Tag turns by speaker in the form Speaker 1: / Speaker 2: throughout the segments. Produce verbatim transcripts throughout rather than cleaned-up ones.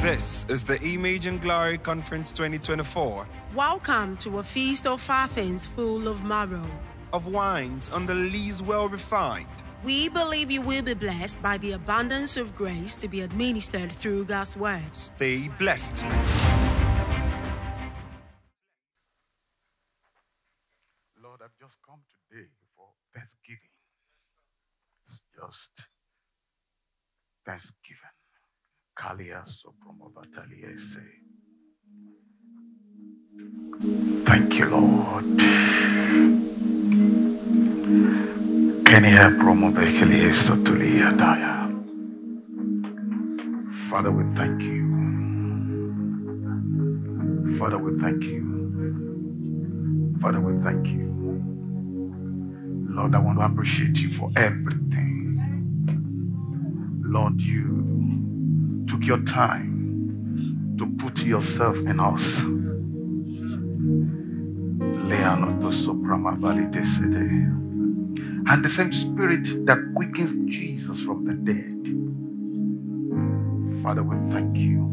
Speaker 1: This is the Image and Glory Conference twenty twenty-four.
Speaker 2: Welcome to a feast of fathers full of marrow,
Speaker 1: Of wines on the lees well refined.
Speaker 2: we believe you will be blessed by the abundance of grace to be administered through God's word.
Speaker 1: Stay blessed.
Speaker 3: Lord, I've just come today for Thanksgiving. It's just Thanksgiving. Kalia Sopromovatalia say. Thank you, Lord. Kenya Promovekeli Sotulia Daya. Father, we thank you. Father, we thank you. Father, we thank you. Lord, I want to appreciate you for everything. Lord, you took your time to put yourself in us. And the same spirit that quickens Jesus from the dead. Father, we thank you.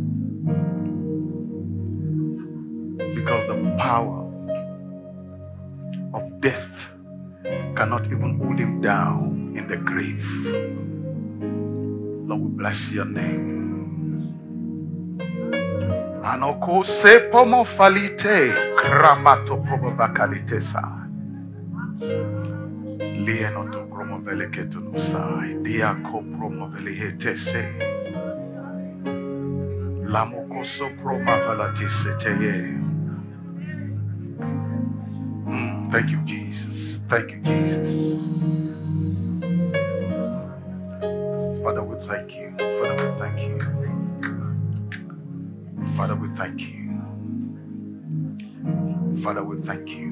Speaker 3: Because the power of death cannot even hold him down in the grave. Lord, we bless your name. Anoko se pomo falite kramato provocakalite sa. Lieno to promovele ketunusai. Diako promovelihete se. Lamoko so promavalati teye. Thank you, Jesus. Thank you, Jesus. Father, we thank you. Father, we thank you. Father, we thank you. Father, we thank you.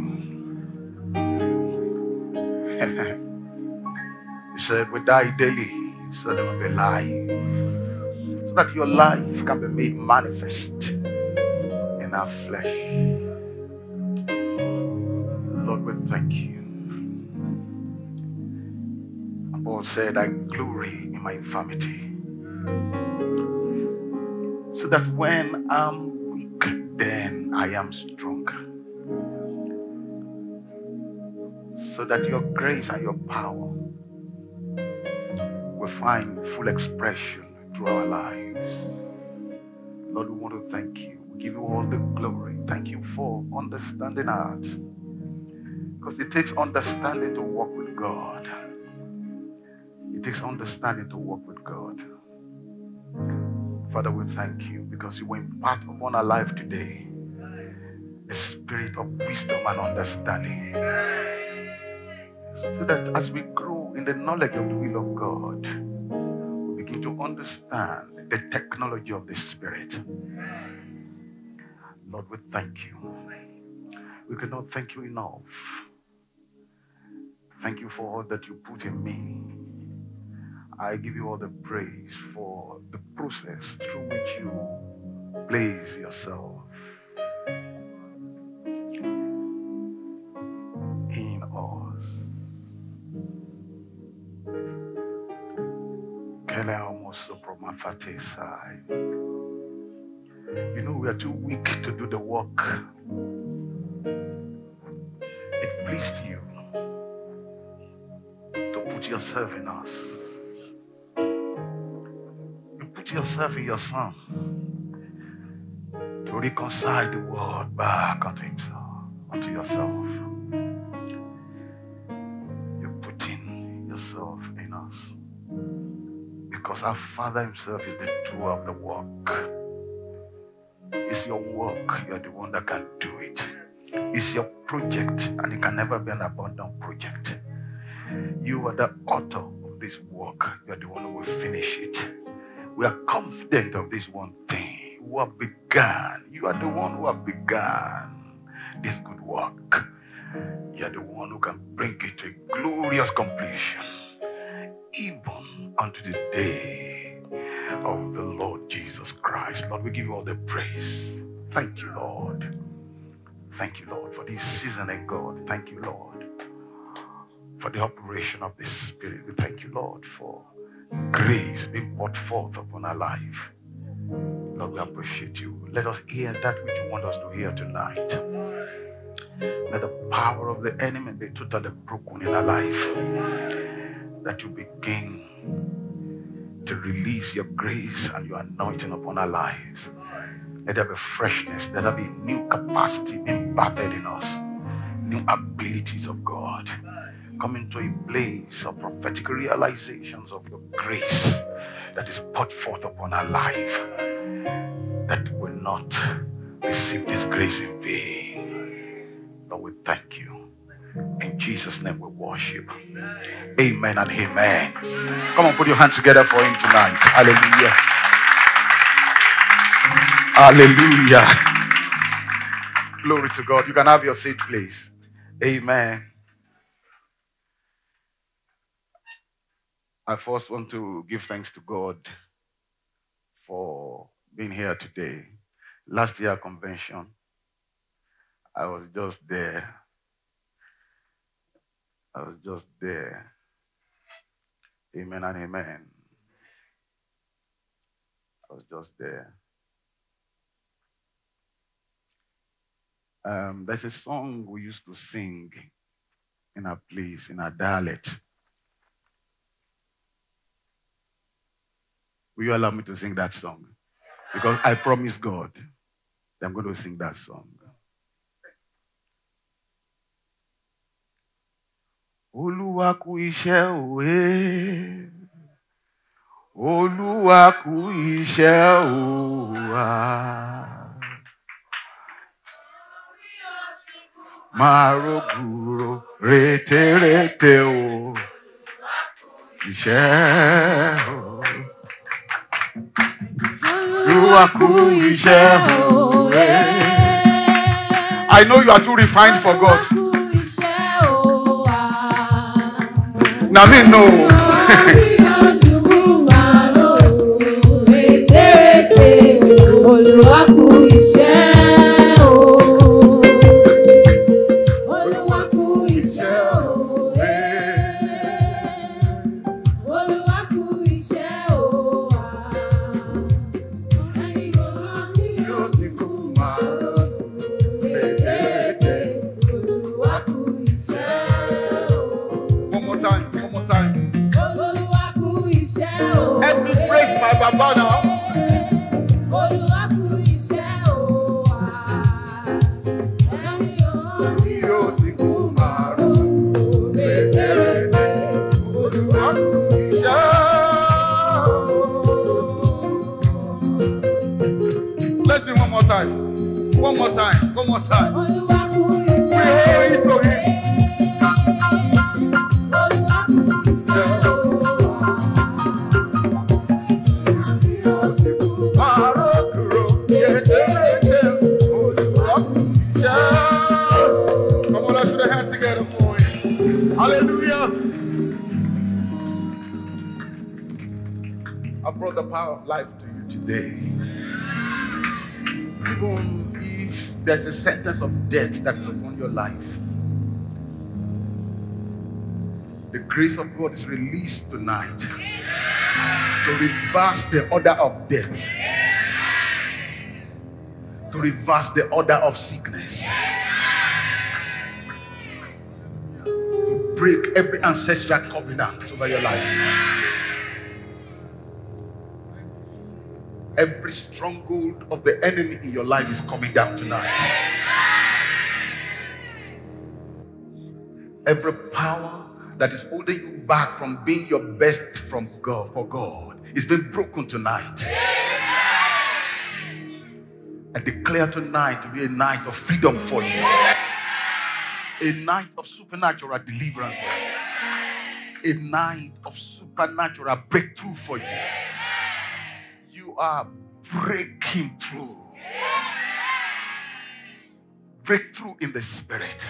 Speaker 3: You said we die daily so that we be alive. So that your life can be made manifest in our flesh. Lord, we thank you. And Paul said, I glory in my infirmity. So that when I'm weak, then I am strong. So that your grace and your power will find full expression through our lives. Lord, we want to thank you. We give you all the glory. Thank you for understanding us. Because it takes understanding to walk with God. It takes understanding to walk with God. Father, we thank you because you will impart upon our life today the spirit of wisdom and understanding. So that as we grow in the knowledge of the will of God, we begin to understand the technology of the Spirit. Lord, we thank you. We cannot thank you enough. Thank you for all that you put in me. I give you all the praise for the process through which you place yourself in us. You know, we are too weak to do the work. It pleased you to put yourself in us. You put yourself in your Son to reconcile the world back unto himself, unto yourself. You're putting yourself in us. Because our Father himself is the doer of the work. It's your work. You're the one that can do it. It's your project, and it can never be an abandoned project. You are the author of this work. You're the one who will finish it. We are confident of this one thing. Who have begun. You are the one who have begun this good work. You are the one who can bring it to a glorious completion. Even unto the day of the Lord Jesus Christ. Lord, we give you all the praise. Thank you, Lord. Thank you, Lord, for this seasoning, God. Thank you, Lord, for the operation of the Spirit. We thank you, Lord, for grace being poured forth upon our life. Lord, we appreciate you. Let us hear that which you want us to hear tonight. Let the power of the enemy be totally broken in our life. That you begin to release your grace and your anointing upon our lives. Let there be freshness. Let there be new capacity imparted in us. New abilities of God. Come into a place of prophetic realizations of your grace that is poured forth upon our life. That will not receive this grace in vain. Lord, we thank you. In Jesus' name we worship. Amen and amen. Come on, put your hands together for him tonight. Hallelujah. Hallelujah. Glory to God. You can have your seat, please. Amen. I first want to give thanks to God for being here today. Last year convention, I was just there. I was just there. Amen and amen. I was just there. Um, there's a song we used to sing in our place, in our dialect. Will you allow me to sing that song? Because I promised God that I'm going to sing that song. Olúwa kú iṣẹ́ òwe. Olúwa kú iṣẹ́ òwa. Márùgùrò rétérété o. Iṣẹ́ o. Olúwa kú iṣẹ́ òwe. I know you are too refined for God. Now me know. Baba now. Let's do one more time. One more time. One more time. Glory to him. I brought the power of life to you today. Even if there's a sentence of death that is upon your life, the grace of God is released tonight to reverse the order of death, to reverse the order of sickness, to break every ancestral covenant over your life. Every stronghold of the enemy in your life is coming down tonight. Every power that is holding you back from being your best from God for God is being broken tonight. I declare tonight to be a night of freedom for you, a night of supernatural deliverance for you, a night of supernatural breakthrough for you. You are breaking through. Breakthrough in the spirit.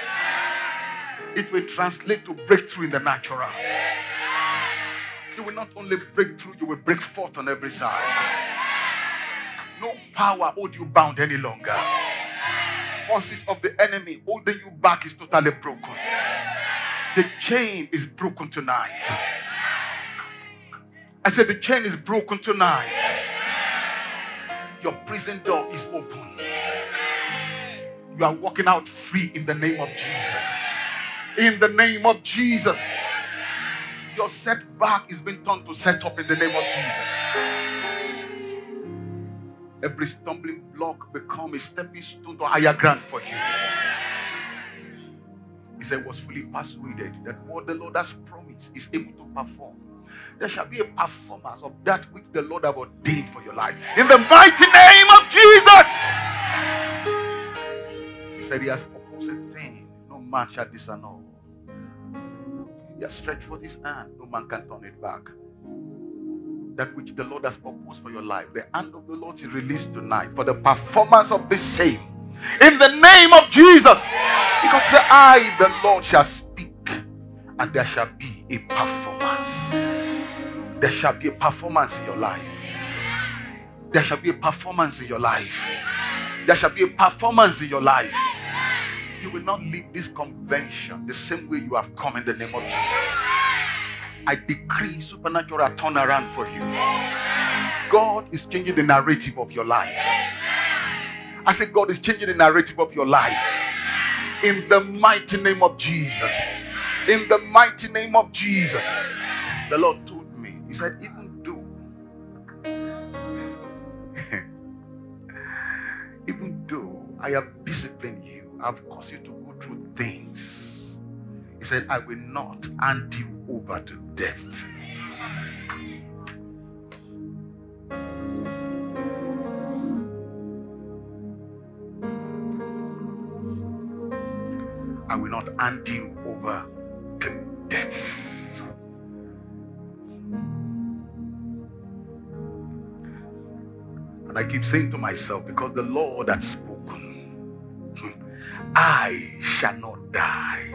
Speaker 3: It will translate to breakthrough in the natural. You will not only break through, you will break forth on every side. No power hold you bound any longer. Forces of the enemy holding you back is totally broken. The chain is broken tonight. I said the chain is broken tonight. Your prison door is open. You are walking out free in the name of Jesus. In the name of Jesus. Your setback is being turned to set up in the name of Jesus. Every stumbling block become a stepping stone to higher ground for you. He said, was fully persuaded that what the Lord has promised is able to perform. There shall be a performance of that which the Lord have ordained for your life. In the mighty name of Jesus. He said, he has proposed a thing, no man shall disannul. He has stretched forth his hand, no man can turn it back. That which the Lord has proposed for your life, the hand of the Lord is released tonight for the performance of the same. In the name of Jesus. Because I, the Lord, shall speak, and there shall be a performance. There shall be a performance in your life. There shall be a performance in your life. There shall be a performance in your life. You will not leave this convention the same way you have come in the name of Jesus. I decree supernatural turnaround for you. God is changing the narrative of your life. I say God is changing the narrative of your life. In the mighty name of Jesus. In the mighty name of Jesus. The Lord told me, he said, even though even though I have disciplined you, I've caused you to go through things, he said, I will not hand you over to death. I will not hand you over to death. And I keep saying to myself, because the Lord had spoken, I shall not die.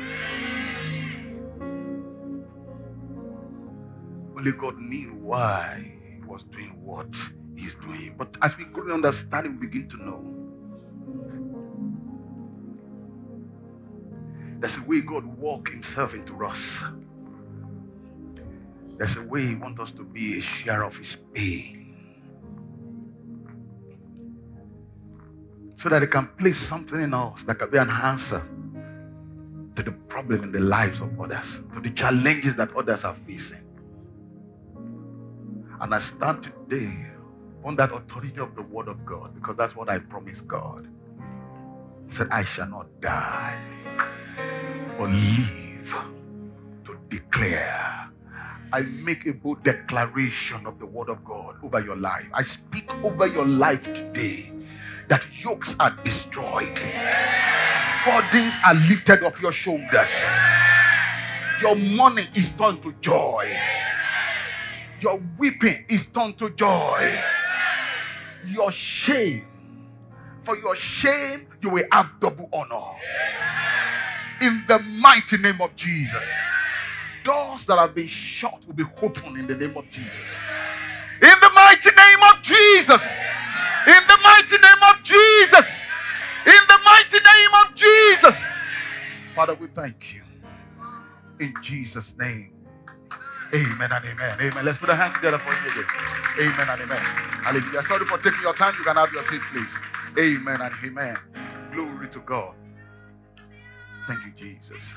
Speaker 3: Only God knew why he was doing what he's doing. But as we couldn't understand it, we begin to know. There's a way God walks himself into us. There's a way he wants us to be a share of his pain. So that he can place something in us that can be an answer to the problem in the lives of others, to the challenges that others are facing. And I stand today on that authority of the word of God, because that's what I promised God. He said, I shall not die, but live to declare. I make a bold declaration of the word of God over your life. I speak over your life today that yokes are destroyed. Burdens are lifted off your shoulders. Your money is turned to joy. Your weeping is turned to joy. Your shame, for your shame, you will have double honor. In the mighty name of Jesus. Doors that have been shut will be opened in the name of Jesus. In the mighty name of Jesus. In the mighty name of Jesus. In the mighty name of Jesus. Father, we thank you. In Jesus' name. Amen and amen. Amen. Let's put our hands together for him again. Amen and amen. Hallelujah. Sorry for taking your time. You can have your seat, please. Amen and amen. Glory to God. Thank you, Jesus.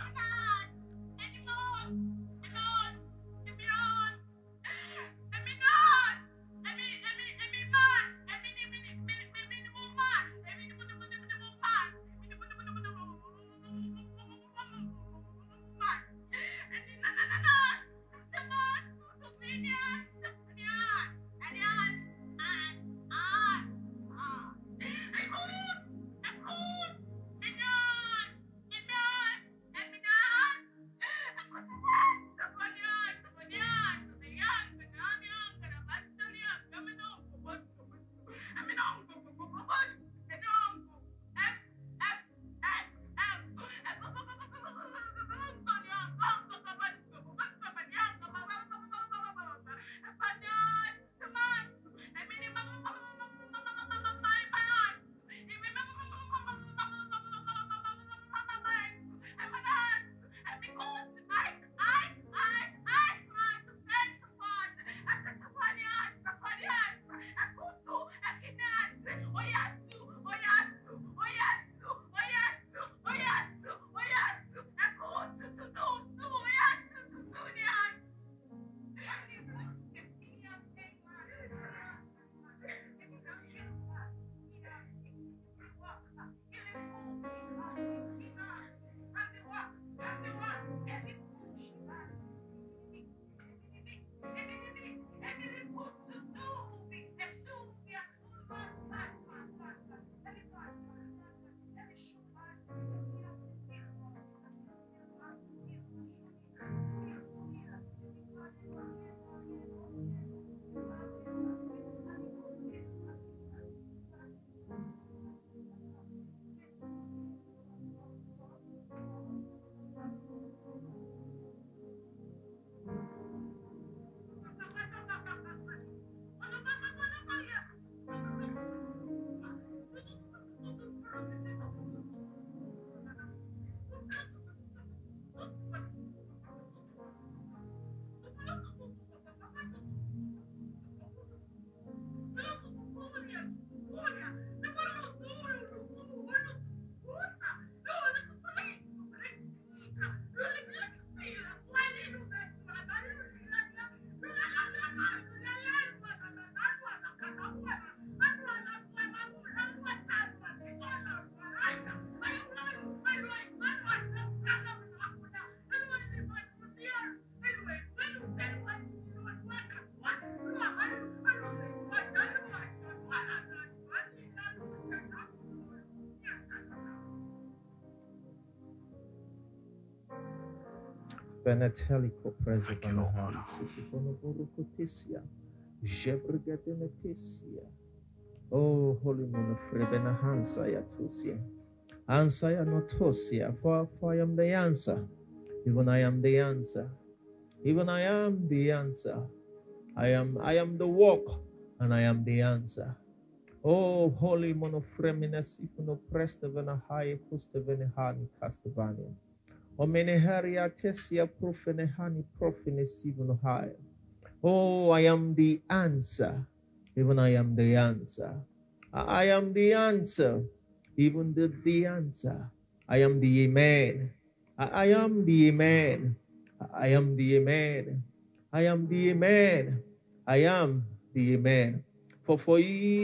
Speaker 4: Benetelico
Speaker 3: Thank you, Lord.
Speaker 4: Preservanahali Sisifono Borukotisia Jebrigadenetesia. Oh, Holy Mono Frebena Hansa Yatusia. Answer ya notosia, for, for I am the answer. Even I am the answer. Even I am the answer. I am I am the walk, and I am the answer. Oh, holy monofremines, ifuno prestevena high custevene hani castavania. O meneharia tesia profene hani profines even high. Oh, I am the answer. Even I am the answer. I I am the answer. Even the, the answer. I am the Amen. I, I am the Amen. I am the Amen. I am the Amen. I am the Amen. For for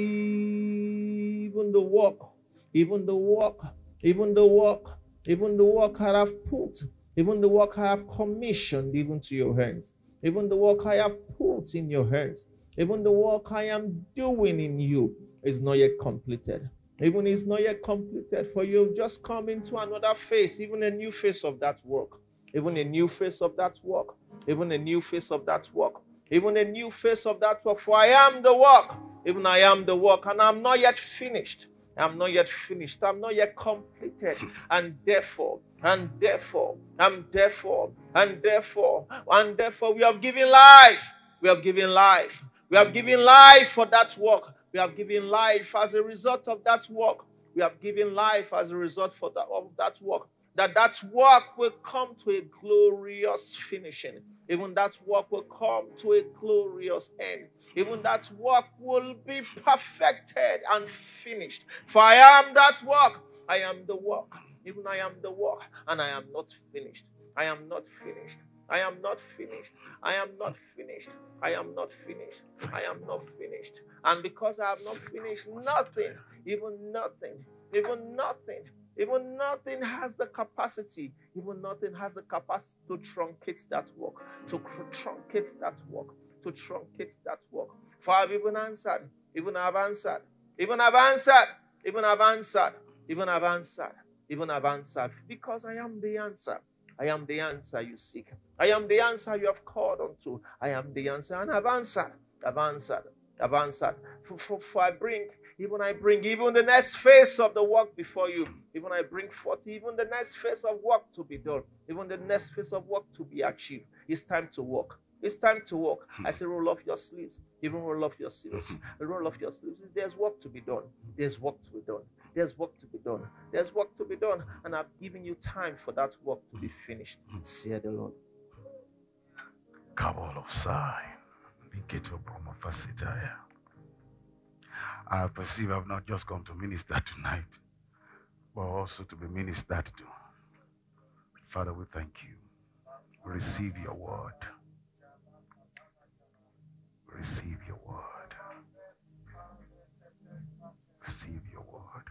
Speaker 4: even the work, even the work, even the work, even the work I have put, even the work I have commissioned even to your hands, even the work I have put in your hands, even the work I am doing in you is not yet completed. Even it's not yet completed, for you've just come into another phase, even a new phase of that work, even a new phase of that work, even a new phase of that work, even a new phase of that work. For I am the work, even I am the work, and I'm not yet finished. I'm not yet finished. I'm not yet completed. And therefore, and therefore, and therefore, and therefore, and therefore, we have given life. We have given life. We have given life for that work. We have given life as a result of that work. We have given life as a result for that, of that work. That that work will come to a glorious finishing. Even that work will come to a glorious end. Even that work will be perfected and finished. For I am that work. I am the work. Even I am the work. And I am not finished. I am not finished. I am not finished. I am not finished. I am not finished. I am not finished. And because I have not finished, nothing, even nothing, even nothing, even nothing has the capacity, even nothing has the capacity to truncate that work, to truncate that work, to truncate that work. For I've even answered, even I've answered, even I've answered, even I've answered, even I've answered, even I've answered, because I am the answer. I am the answer you seek. I am the answer you have called unto. I am the answer, and I've answered. I've answered. I've answered. For, for, for I bring, even I bring, even the next phase of the work before you. Even I bring forth, even the next phase of work to be done. Even the next phase of work to be achieved. It's time to work. It's time to work. I say, roll off your sleeves. Even roll off your sleeves. Roll off your sleeves. There's work to be done. There's work to be done. There's work to be done. There's work to be done. And I've given you time for that work to be finished. Say the Lord.
Speaker 3: I perceive I've not just come to minister tonight, but also to be ministered to. Father, we thank you. Receive your word. Receive your word. Receive your word.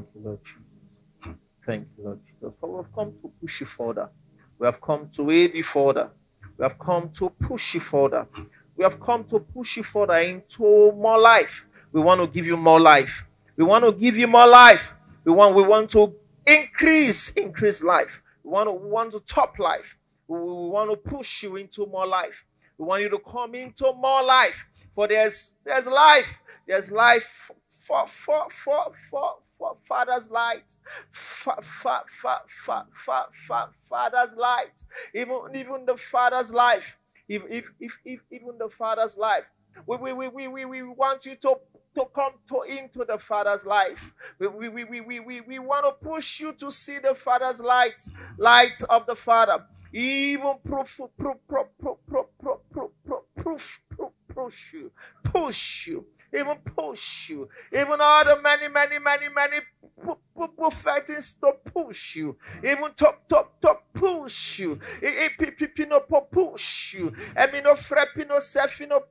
Speaker 4: Thank you, Lord Jesus. Thank you, Lord Jesus. For we have come to push you further. We have come to aid you further. We have come to push you further. We have come to push you further into more life. We want to give you more life. We want to give you more life. We want, we want to increase, increase life. We want to, we want to top life. We, we want to push you into more life. We want you to come into more life. For there's there's life. There's life for for for for for Father's light. For, for, for, for, for, for Father's light. Even even the Father's life. If if if, if even the Father's life. We we, we, we, we, we want you to to come to into the Father's life. We, we, we, we, we, we, we want to push you to see the Father's light, light of the Father. Even proof, proof, proof, proof, proof, proof, proof, proof, proof, push you, push you, even push you, even all the many, many, many, many prophets to push you, even top, top, top, push you, pipino push you, and me no frappino selfino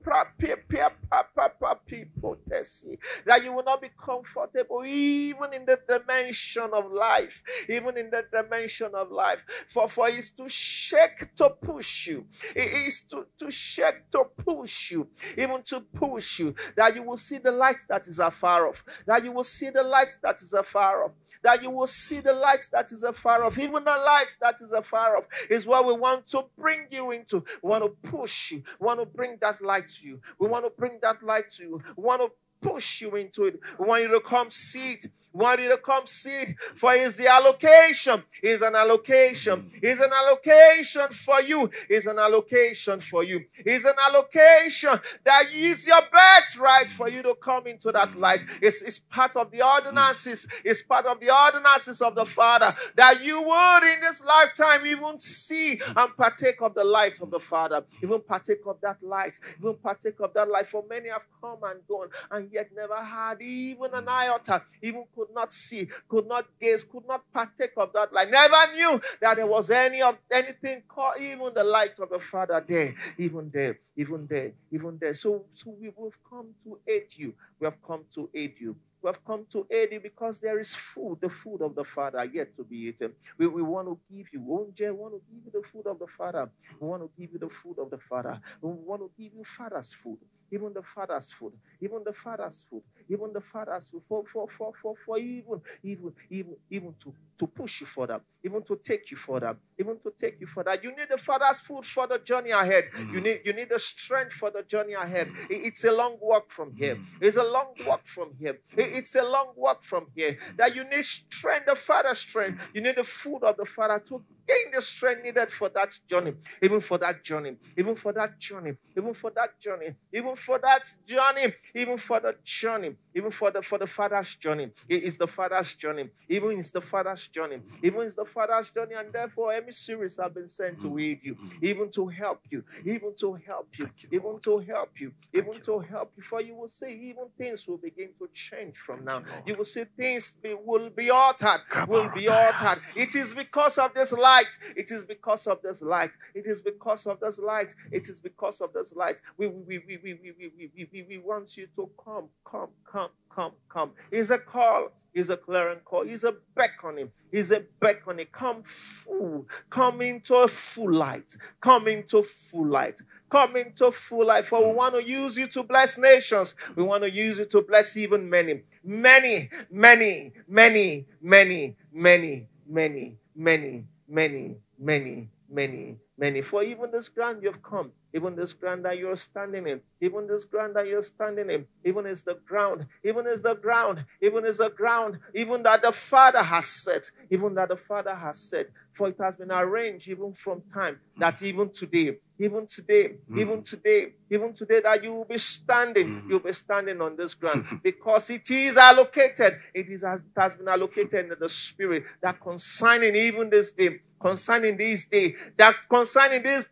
Speaker 4: people that you will not be comfortable even in the dimension of life, even in the dimension of life. For for it's to shake to push you, it is to, to shake to push you, even to push you, that you will see the light that is afar off, that you will see the light that is afar off. That you will see the light that is afar off. Even the light that is afar off is what we want to bring you into. We want to push you. We want to bring that light to you. We want to bring that light to you. We want to push you into it. We want you to come see it. We want you to come see it. For it's the allocation. It's an allocation. It's an allocation for you. It's an allocation for you. It's an allocation that is your birthright for you to come into that light. It's, it's part of the ordinances. It's part of the ordinances of the Father that you would in this lifetime even see and partake of the light of the Father. Even partake of that light. Even partake of that light. For many have come and gone and yet never had even an iota. Even could not see, could not gaze, could not partake of that light. Never knew that there was any of anything called even the light of the Father there, even there, even there, even there. So, so we have come to aid you. We have come to aid you. We have come to aid you because there is food, the food of the Father yet to be eaten. We, we want to give you, we want to give you the food of the Father. We want to give you the food of the Father. We want to give you Father's food. Even the Father's food, even the Father's food, even the Father's food, for, for, for, for, for even, even, even, even to, to push you further, even to take you further, even to take you further. You need the Father's food for the journey ahead. Mm. You need, you need the strength for the journey ahead. It, it's a long walk from here. It's a long walk from here. It, it's a long walk from here. That you need strength, the Father's strength. You need the food of the Father to gain the strength needed for that journey, even for that journey, even for that journey, even for that journey, even for that journey, even for the journey, even for the for the Father's journey. It is the Father's journey, even it's the Father's journey, even it's the Father's journey, and therefore emissaries have been sent to aid you, even to help you, even to help you, even to help you, even to help you. For you will see even things will begin to change from now. You will see things be, will be altered, will be altered. It is because of this light. It is because of this light. It is because of this light. It is because of this light. We we we we we we we, we, we want you to come, come, come, come, come. It's a call. It's a clarion call. It's a beckoning. It's a beckoning. Come full. Come into a full light. Come into full light. Come into full light. For we want to use you to bless nations. We want to use you to bless even many. Many, many, many, many, many, many, many. Many, many, many, many. For even this ground you've come, even this ground that you're standing in, even this ground that you're standing in, even is the ground, even is the ground, even is the ground, even that the Father has set, even that the Father has set. For it has been arranged even from time that even today, even today, mm. even today, even today that you will be standing, mm. you'll be standing on this ground because it is allocated. It is it has been allocated in the Spirit that concerning even this day, concerning this day, that concerning this day,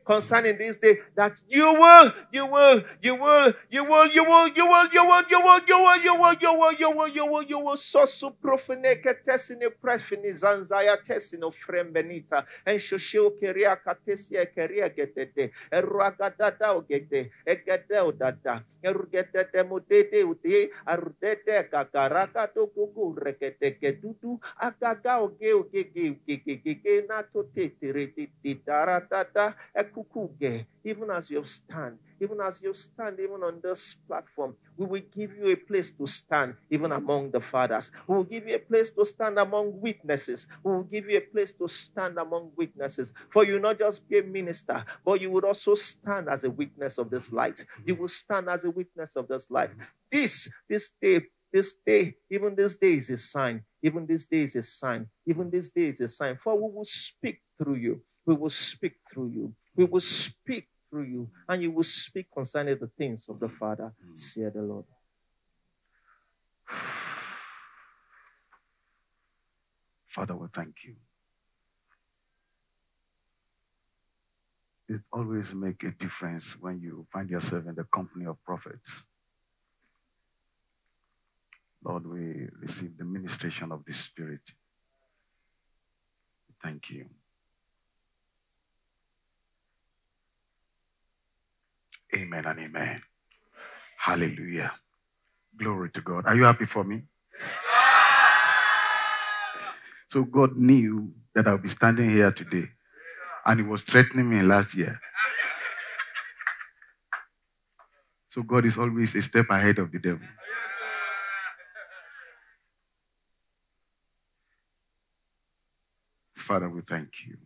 Speaker 4: concerning this day, that you will, you will, you will, you will, you will, you will, you will, you will, you will, you will, you will, you will, you will, you will, so suprofine ketesine prefini zanzaya tesino frembenita, and shoshio keria katesia keria getete, eruagadada ogete, egedeo dada, erugete mudede ude, arudete kakaraka to kuku rekete kedudu, agaga oge oge ge ge ge ge na to te tere te te taratata, ekukuge, even as you stand, even as you stand, even on this platform, we will give you a place to stand, even among the fathers. We will give you a place to stand among witnesses. We will give you a place to stand among witnesses. For you not just be a minister, but you would also stand as a witness of this light. You will stand as a witness of this light. This, this day, this day, even this day is a sign. Even this day is a sign. Even this day is a sign. For we will speak through you. We will speak through you. We will speak through you. And you will speak concerning the things of the Father, said the Lord.
Speaker 3: Father, we thank you. It always makes a difference when you find yourself in the company of prophets. Lord, we receive the ministration of the Spirit. Thank you. Amen and amen. Hallelujah. Glory to God. Are you happy for me? So God knew that I'll be standing here today. And he was threatening me last year. So God is always a step ahead of the devil. Father, we thank you.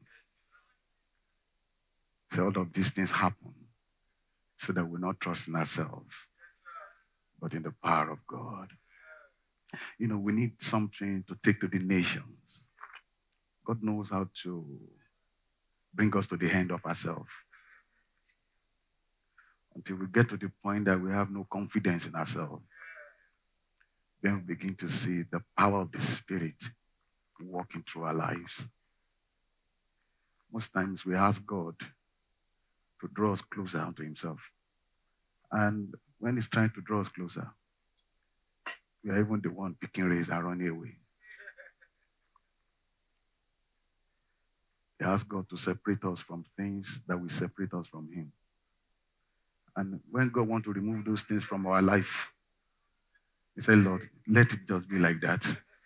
Speaker 3: So all of these things happen so that we're not trusting ourselves, but in the power of God. You know, we need something to take to the nations. God knows how to bring us to the end of ourselves. Until we get to the point that we have no confidence in ourselves, then we begin to see the power of the Spirit working through our lives. Most times we ask God to draw us closer unto himself. And when he's trying to draw us closer, we are even the one picking rays and running away. We ask God to separate us from things that will separate us from him. And when God wants to remove those things from our life, he said, Lord, let it just be like that.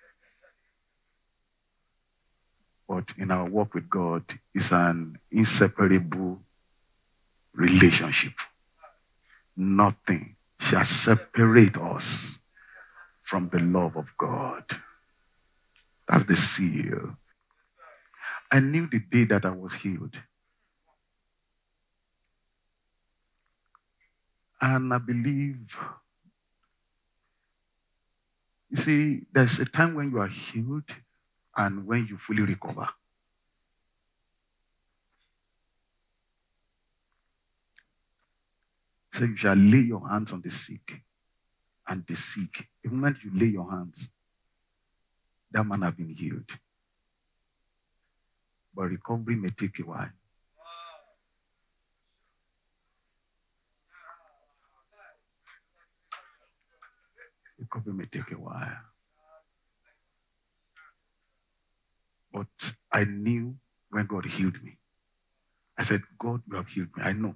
Speaker 3: But in our walk with God, it's an inseparable relationship. Nothing shall separate us from the love of God. That's the seal. I knew the day that I was healed. And I believe, you see, there's a time when you are healed and when you fully recover. So you shall lay your hands on the sick, and the sick, the moment you lay your hands, that man has been healed. But recovery may take a while. Recovery may take a while. But I knew when God healed me. I said, God, you have healed me. I know.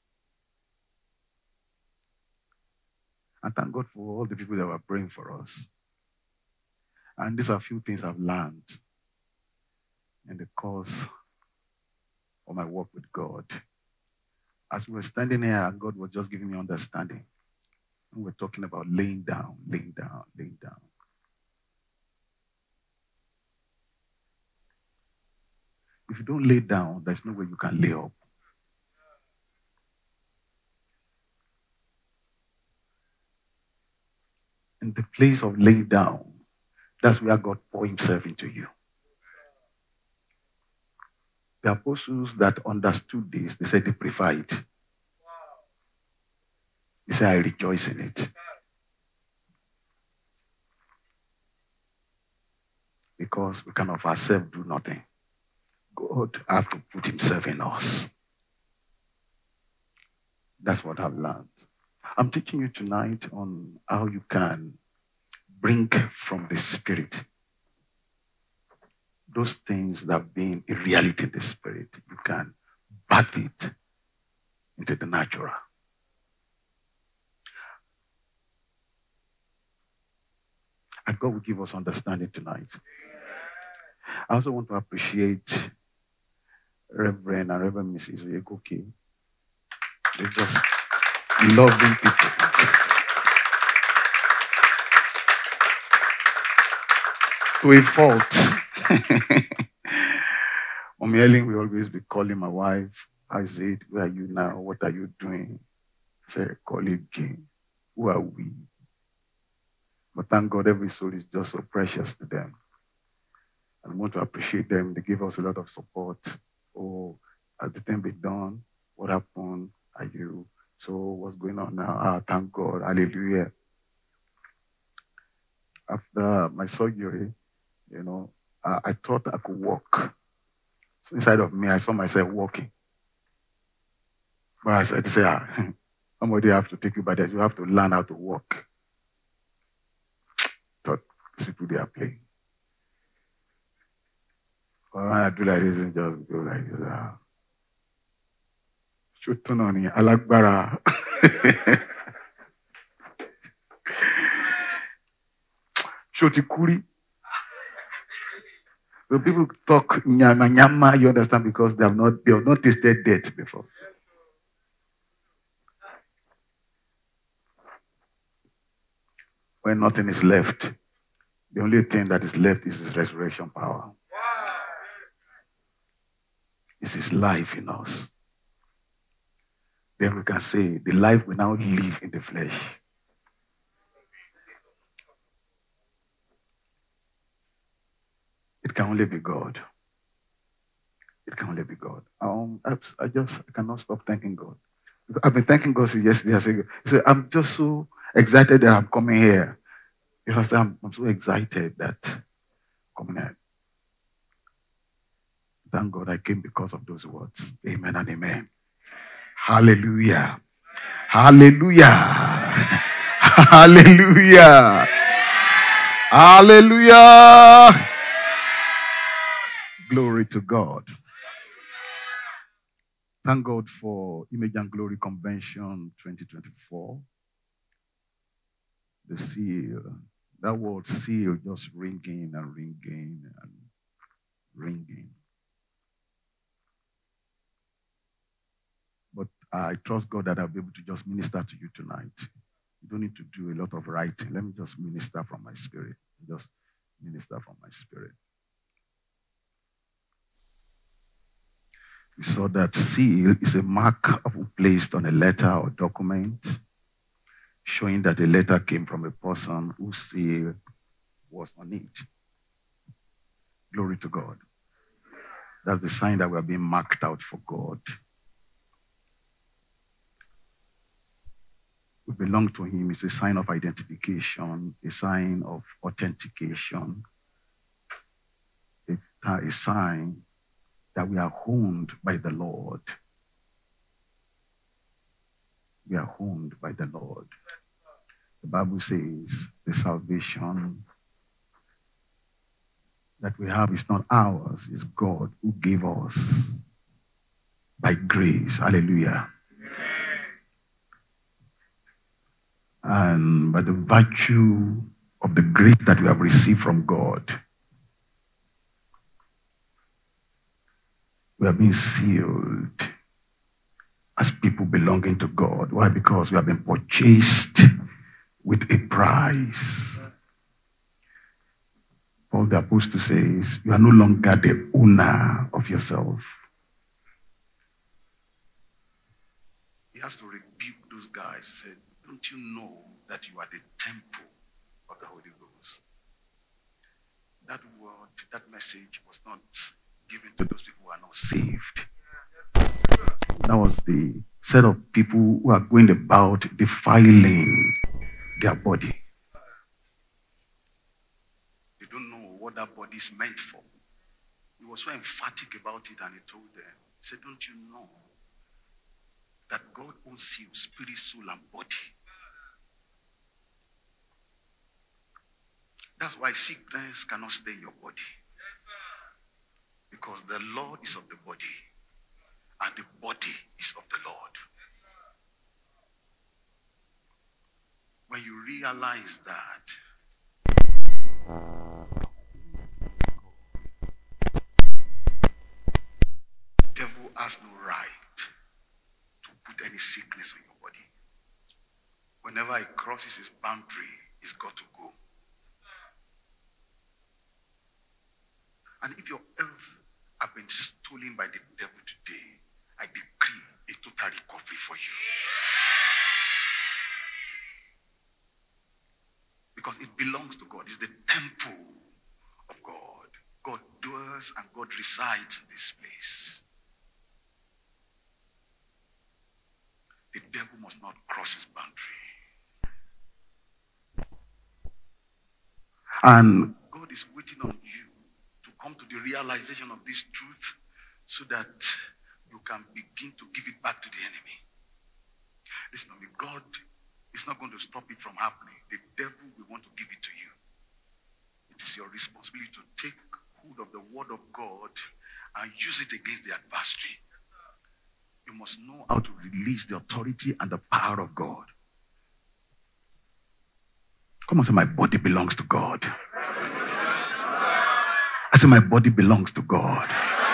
Speaker 3: And thank God for all the people that were praying for us. And these are a few things I've learned in the course of my work with God. As we were standing here, God was just giving me understanding. And we're talking about laying down, laying down, laying down. If you don't lay down, there's no way you can lay up. In the place of laying down, that's where God poured himself into you. The apostles that understood this, they said they prefer it. They said, I rejoice in it. Because we can of ourselves do nothing. God has to put himself in us. That's what I've learned. I'm teaching you tonight on how you can bring from the spirit those things that have been a reality in the spirit. You can birth it into the natural. And God will give us understanding tonight. I also want to appreciate Reverend and Reverend Missus Oyekoke. They're just loving people. To a fault. Mommy Ellen will always be calling my wife. I said, where are you now? What are you doing? I said, call again. Who are we? But thank God every soul is just so precious to them. And I want to appreciate them. They give us a lot of support. Oh, has the thing been done? What happened? Are you? So what's going on now? Ah, thank God. Hallelujah. After my surgery, you know, I, I thought I could walk. So inside of me, I saw myself walking. But I said, say, ah, somebody have to take you by that. You have to learn how to walk. Thought these people, they are playing. But when I do like this, and just go like this. Ah. Should turn on it. Alagbara. Shotikuri. So people talk nyama nyama, you understand, because they have not they have not tasted death before. When nothing is left, the only thing that is left is his resurrection power. It's his life in us. Then we can say the life we now live in the flesh. It can only be God. It can only be God. Um, I, I just I cannot stop thanking God. I've been thanking God since yesterday. I said, so I'm just so excited that I'm coming here. Because I'm, I'm so excited that I'm coming here. Thank God I came because of those words. Amen and amen. Hallelujah. Hallelujah. Hallelujah. Hallelujah. Glory to God. Thank God for Image and Glory Convention twenty twenty-four. The seal. That word seal just ringing and ringing and ringing. But I trust God that I'll be able to just minister to you tonight. You don't need to do a lot of writing. Let me just minister from my spirit. Just minister from my spirit. We saw that seal is a mark placed on a letter or document, showing that the letter came from a person whose seal was on it. Glory to God. That's the sign that we are being marked out for God. We belong to him. It's a sign of identification, a sign of authentication, a, a sign that we are owned by the Lord. We are owned by the Lord. The Bible says the salvation that we have is not ours, it's God who gave us by grace. Hallelujah. And by the virtue of the grace that we have received from God, we have been sealed as people belonging to God. Why? Because we have been purchased with a price. Paul the Apostle says, you are no longer the owner of yourself. He has to rebuke those guys. He said, don't you know that you are the temple of the Holy Ghost? That word, that message was not given to those people who are not saved. That was the set of people who are going about defiling their body. They don't know what that body is meant for. He was so emphatic about it and he told them, he said, don't you know that God owns you, spirit, soul, and body. That's why sickness cannot stay in your body. Because the Lord is of the body, and the body is of the Lord. When you realize that, the devil has no right to put any sickness on your body. Whenever he crosses his boundary, he's got to go. And if your health have been stolen by the devil today, I decree a total recovery for you. Because it belongs to God. It's the temple of God. God dwells and God resides in this place. The devil must not cross his boundary. And God is waiting on you to come to the realization of this truth so that you can begin to give it back to the enemy. Listen to me, God is not going to stop it from happening. The devil will want to give it to you. It is your responsibility to take hold of the word of God and use it against the adversary. You must know how to release the authority and the power of God. Come on, say, my body belongs to God. I say, my body belongs to God.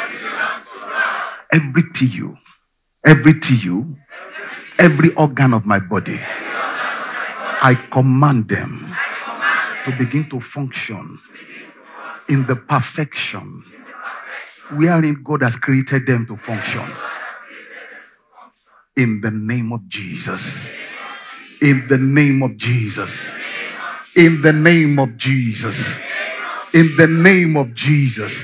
Speaker 3: Every tissue, every tissue, every organ of my body, I command them to begin to function in the perfection wherein God has created them to function. In the name of Jesus. In the name of Jesus. In the name of Jesus. In the name of Jesus.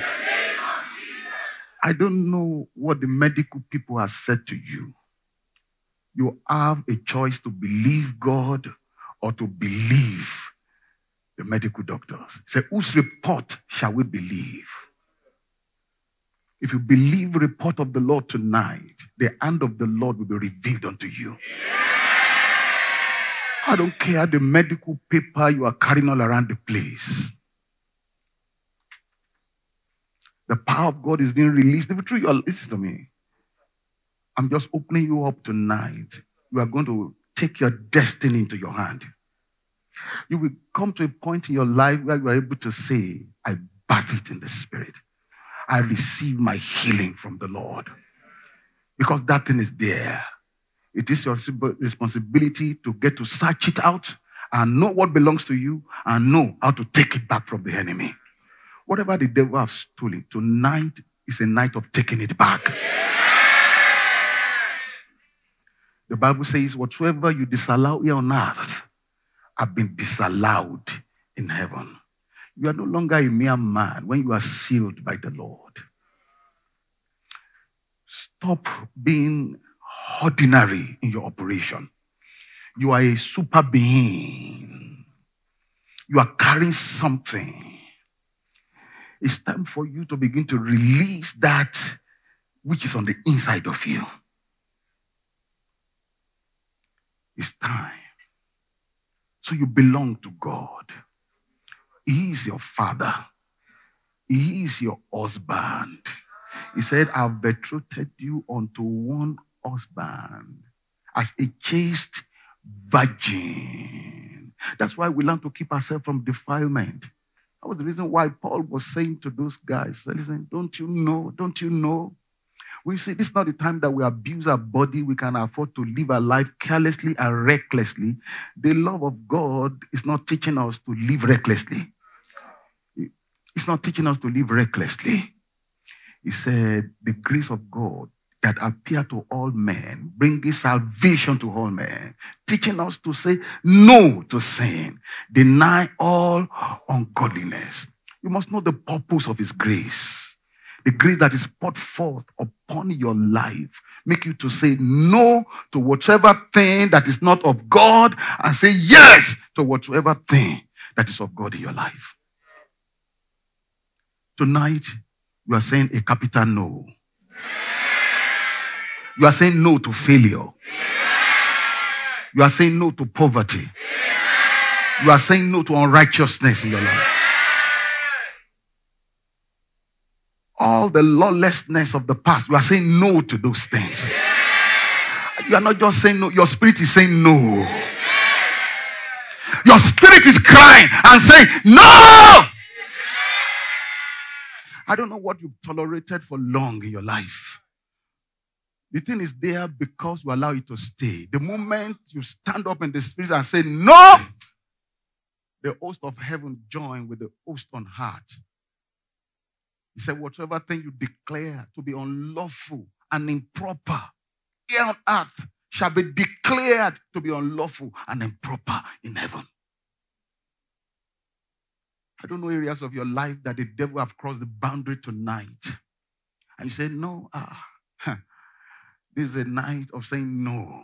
Speaker 3: I don't know what the medical people have said to you. You have a choice to believe God or to believe the medical doctors. Say, whose report shall we believe? If you believe the report of the Lord tonight, the hand of the Lord will be revealed unto you. I don't care the medical paper you are carrying all around the place. The power of God is being released. You are, listen to me. I'm just opening you up tonight. You are going to take your destiny into your hand. You will come to a point in your life where you are able to say, I bathe it in the Spirit. I receive my healing from the Lord. Because that thing is there. It is your responsibility to get to search it out and know what belongs to you and know how to take it back from the enemy. Whatever the devil has stolen, tonight is a night of taking it back. The Bible says, whatsoever you disallow here on earth have been disallowed in heaven. You are no longer a mere man when you are sealed by the Lord. Stop being ordinary in your operation. You are a super being. You are carrying something. It's time for you to begin to release that which is on the inside of you. It's time. So you belong to God. He is your father. He is your husband. He said, I've betrothed you unto one husband as a chaste virgin. That's why we learn to keep ourselves from defilement. That was the reason why Paul was saying to those guys, listen, don't you know, don't you know? We see this is not the time that we abuse our body. We can afford to live our life carelessly and recklessly. The love of God is not teaching us to live recklessly. It's not teaching us to live recklessly. He said, the grace of God that appeared to all men, bringing salvation to all men, teaching us to say no to sin, deny all ungodliness. You must know the purpose of his grace. The grace that is poured forth upon your life, make you to say no to whatever thing that is not of God and say yes to whatever thing that is of God in your life. Tonight, you are saying a capital no. You are saying no to failure. You are saying no to poverty. You are saying no to unrighteousness in your life. All the lawlessness of the past, you are saying no to those things. You are not just saying no, your spirit is saying no. Your spirit is crying and saying no. I don't know what you've tolerated for long in your life. The thing is there because you allow it to stay. The moment you stand up in the spirit and say no, the host of heaven join with the host on earth. He said, whatever thing you declare to be unlawful and improper here on earth shall be declared to be unlawful and improper in heaven. I don't know areas of your life that the devil have crossed the boundary tonight. And you say, no, ah, huh, this is a night of saying no.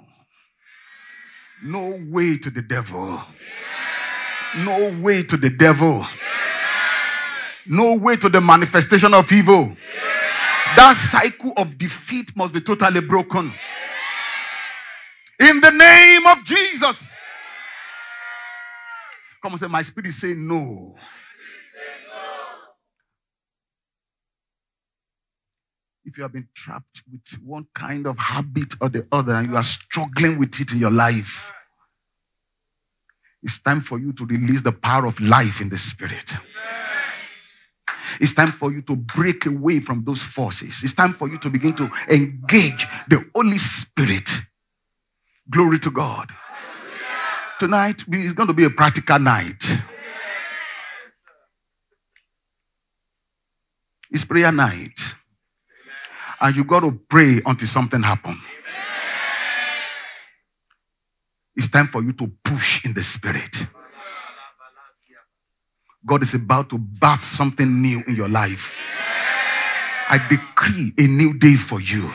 Speaker 3: No way to the devil. No way to the devil. No way to the manifestation of evil. That cycle of defeat must be totally broken. In the name of Jesus. Come on, say, my spirit is saying no. If you have been trapped with one kind of habit or the other and you are struggling with it in your life, it's time for you to release the power of life in the spirit. It's time for you to break away from those forces. It's time for you to begin to engage the Holy Spirit. Glory to God. Tonight is going to be a practical night. It's prayer night. And you got to pray until something happens. It's time for you to push in the spirit. God is about to birth something new in your life. I decree a new day for you.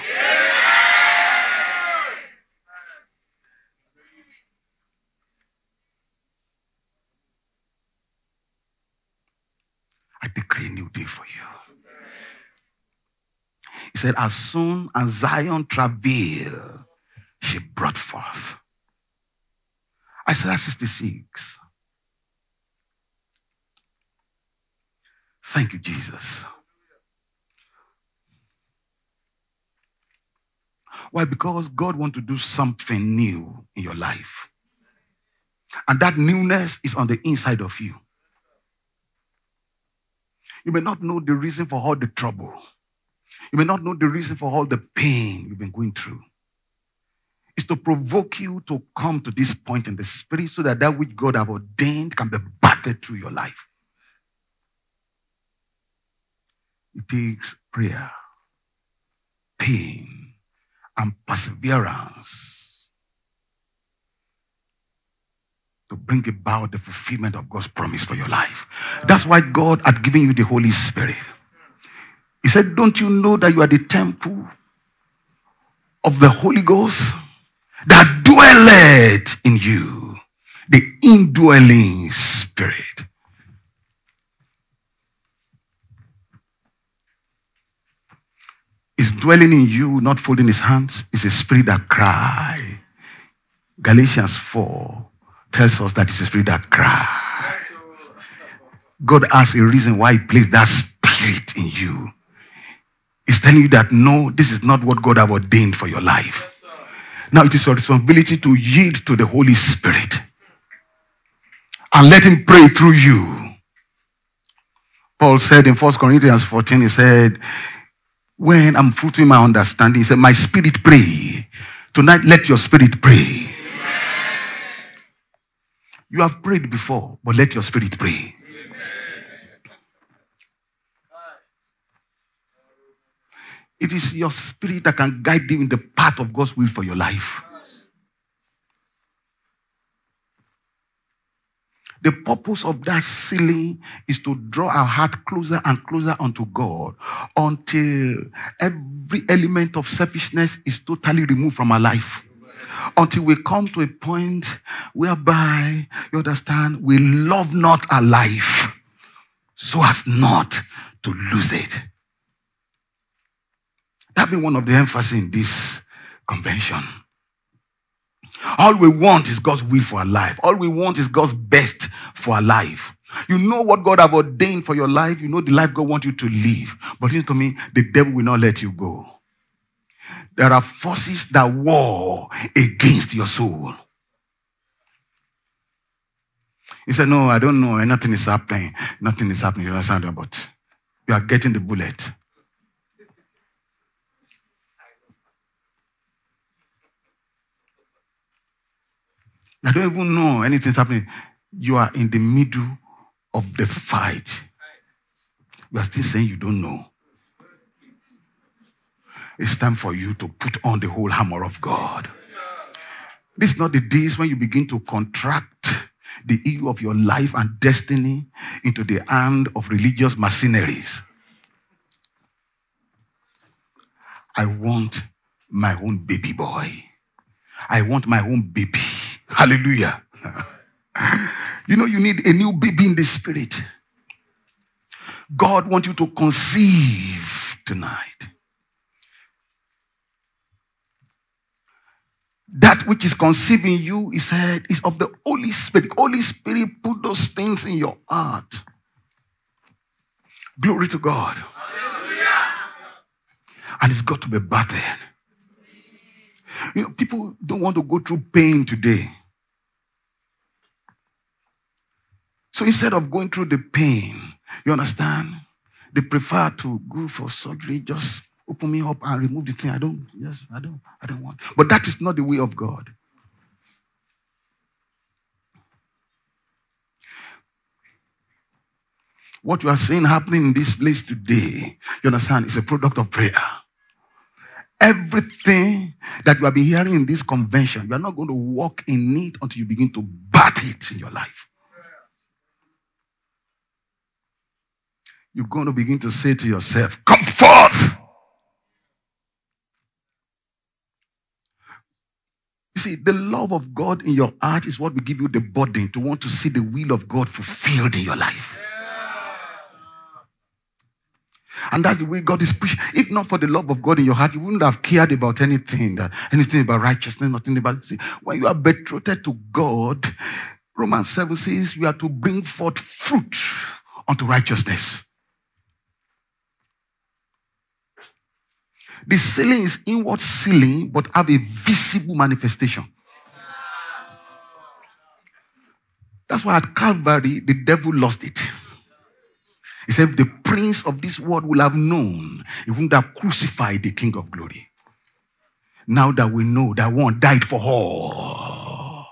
Speaker 3: I decree a new day for you. He said, as soon as Zion travailed, she brought forth. Isaiah sixty-six. Thank you, Jesus. Why? Because God wants to do something new in your life. And that newness is on the inside of you. You may not know the reason for all the trouble. You may not know the reason for all the pain you've been going through. It's to provoke you to come to this point in the spirit so that that which God have ordained can be battered through your life. It takes prayer, pain, and perseverance to bring about the fulfillment of God's promise for your life. That's why God had given you the Holy Spirit. He said, don't you know that you are the temple of the Holy Ghost that dwelleth in you, the indwelling spirit? Is dwelling in you, not folding his hands, is a spirit that cries. Galatians four tells us that it's a spirit that cries. God has a reason why he placed that spirit in you. He's telling you that no, this is not what God have ordained for your life. Now it is your responsibility to yield to the Holy Spirit and let him pray through you. Paul said in First Corinthians fourteen, he said, when I'm fruitful in my understanding, he said, my spirit pray. Tonight, let your spirit pray. Amen. You have prayed before, but let your spirit pray. Amen. It is your spirit that can guide you in the path of God's will for your life. The purpose of that sealing is to draw our heart closer and closer unto God until every element of selfishness is totally removed from our life. Until we come to a point whereby, you understand, we love not our life so as not to lose it. That be one of the emphasis in this convention. All we want is God's will for our life. All we want is God's best for our life. You know what God have ordained for your life. You know the life God wants you to live. But listen to me, the devil will not let you go. There are forces that war against your soul. He said, no, I don't know. Nothing is happening. Nothing is happening. You understand? But you are getting the bullet. I don't even know anything's happening. You are in the middle of the fight. You are still saying you don't know. It's time for you to put on the whole armor of God. This is not the days when you begin to contract the issue of your life and destiny into the hand of religious mercenaries. I want my own baby boy. I want my own baby. Hallelujah. You know, you need a new baby in the spirit. God wants you to conceive tonight. That which is conceiving you is, uh, is of the Holy Spirit. Holy Spirit put those things in your heart. Glory to God. Hallelujah. And it's got to be battered. You know, people don't want to go through pain today. So instead of going through the pain, you understand, they prefer to go for surgery, just open me up and remove the thing. I don't, yes, I don't, I don't want. But that is not the way of God. What you are seeing happening in this place today, you understand, is a product of prayer. Everything that you have been hearing in this convention, you are not going to walk in it until you begin to bat it in your life. You're going to begin to say to yourself, come forth. You see, the love of God in your heart is what will give you the burden to want to see the will of God fulfilled in your life. And that's the way God is pushing. If not for the love of God in your heart, you wouldn't have cared about anything, that, anything about righteousness, nothing about. See, when you are betrothed to God, Romans seven says you are to bring forth fruit unto righteousness. The sealing is inward sealing, but have a visible manifestation. That's why at Calvary, the devil lost it. He said, if the prince of this world will have known, he wouldn't have crucified the King of glory. Now that we know that one died for all,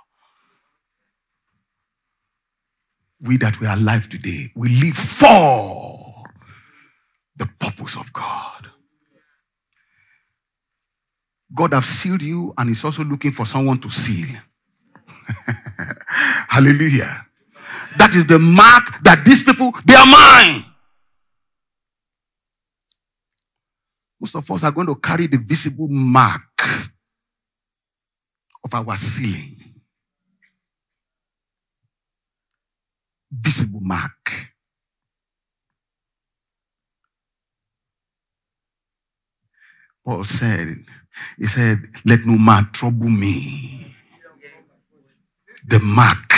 Speaker 3: we that we are alive today, we live for the purpose of God. God has sealed you and is also looking for someone to seal. Hallelujah. That is the mark that these people, they are mine. Most of us are going to carry the visible mark of our sealing. Visible mark. Paul said, he said, let no man trouble me. The mark.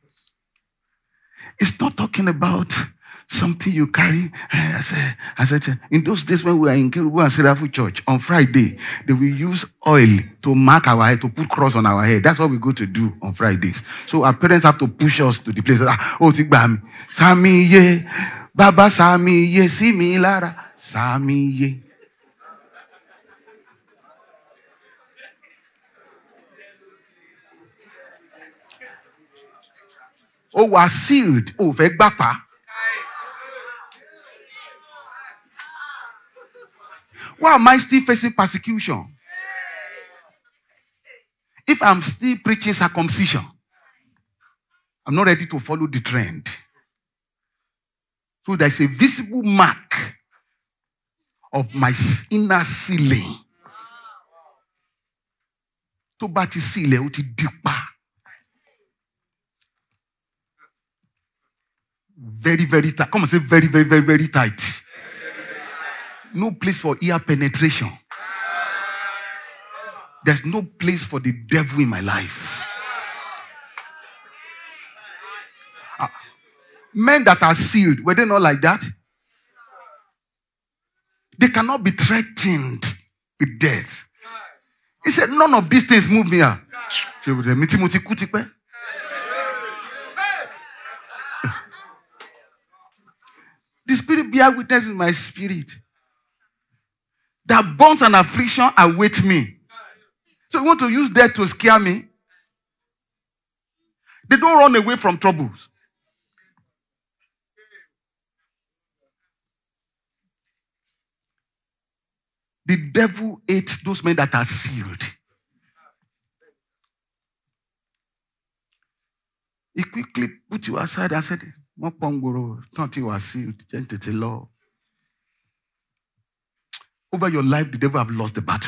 Speaker 3: It's not talking about something you carry. I said, I said, in those days when we were in Kerubu and Seraphim Church, on Friday, they will use oil to mark our head, to put cross on our head. That's what we go to do on Fridays. So our parents have to push us to the place. Oh, Tigbami, Sami ye, Baba Sami ye, see me Lara, Sami ye. Oh, was sealed. Oh, fake bapa. Why am I still facing persecution? If I'm still preaching circumcision, I'm not ready to follow the trend. So there's a visible mark of my inner sealing. To bati seal uti deeper. Very, very tight. Come on, say very, very, very, very tight. No place for ear penetration. There's no place for the devil in my life. Uh, men that are sealed, were they not like that? They cannot be threatened with death. He said, none of these things move me up. The Spirit bear witness with my spirit that bonds and affliction await me. So you want to use death to scare me? They don't run away from troubles. The devil ate those men that are sealed. He quickly put you aside and said, "Not you are sealed. Law. Over your life, the devil have lost the battle."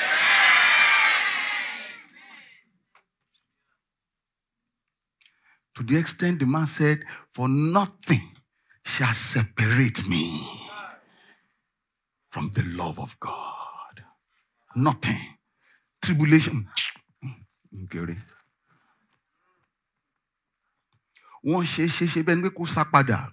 Speaker 3: To the extent the man said, "For nothing shall separate me from the love of God." Nothing. Tribulation. One she she she ben we sapada.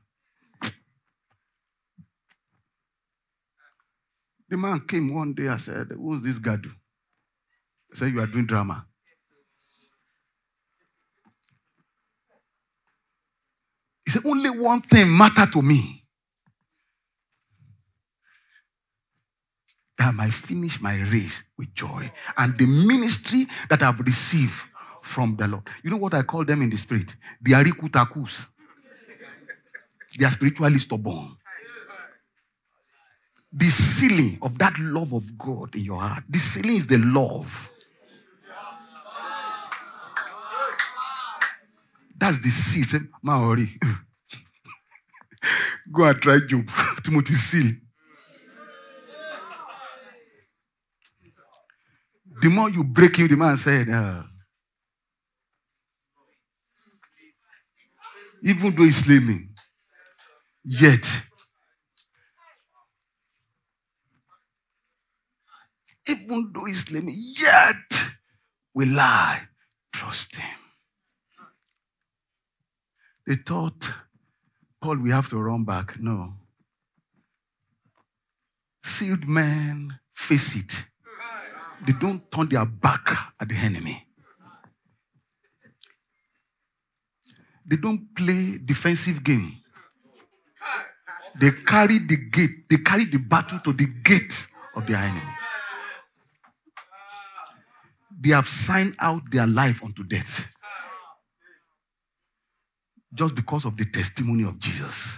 Speaker 3: The man came one day and said, "Who's this guy do?" I said, "You are doing drama." He said, "Only one thing matters to me. That I might finish my race with joy and the ministry that I've received from the Lord." You know what I call them in the spirit? The arikutakus. They are spiritually stubborn. The ceiling of that love of God in your heart. The ceiling is the love. That's the seal. Say, Maori. Go and try Job. Timothy seal. The more you break him, the man said, uh, even though he slay me, yet, even though he slay me, yet will I trust him. They thought, Paul, we have to run back. No. Sealed men face it. They don't turn their back at the enemy. They don't play defensive game. They carry the gate. They carry the battle to the gate of their enemy. They have signed out their life unto death. Just because of the testimony of Jesus.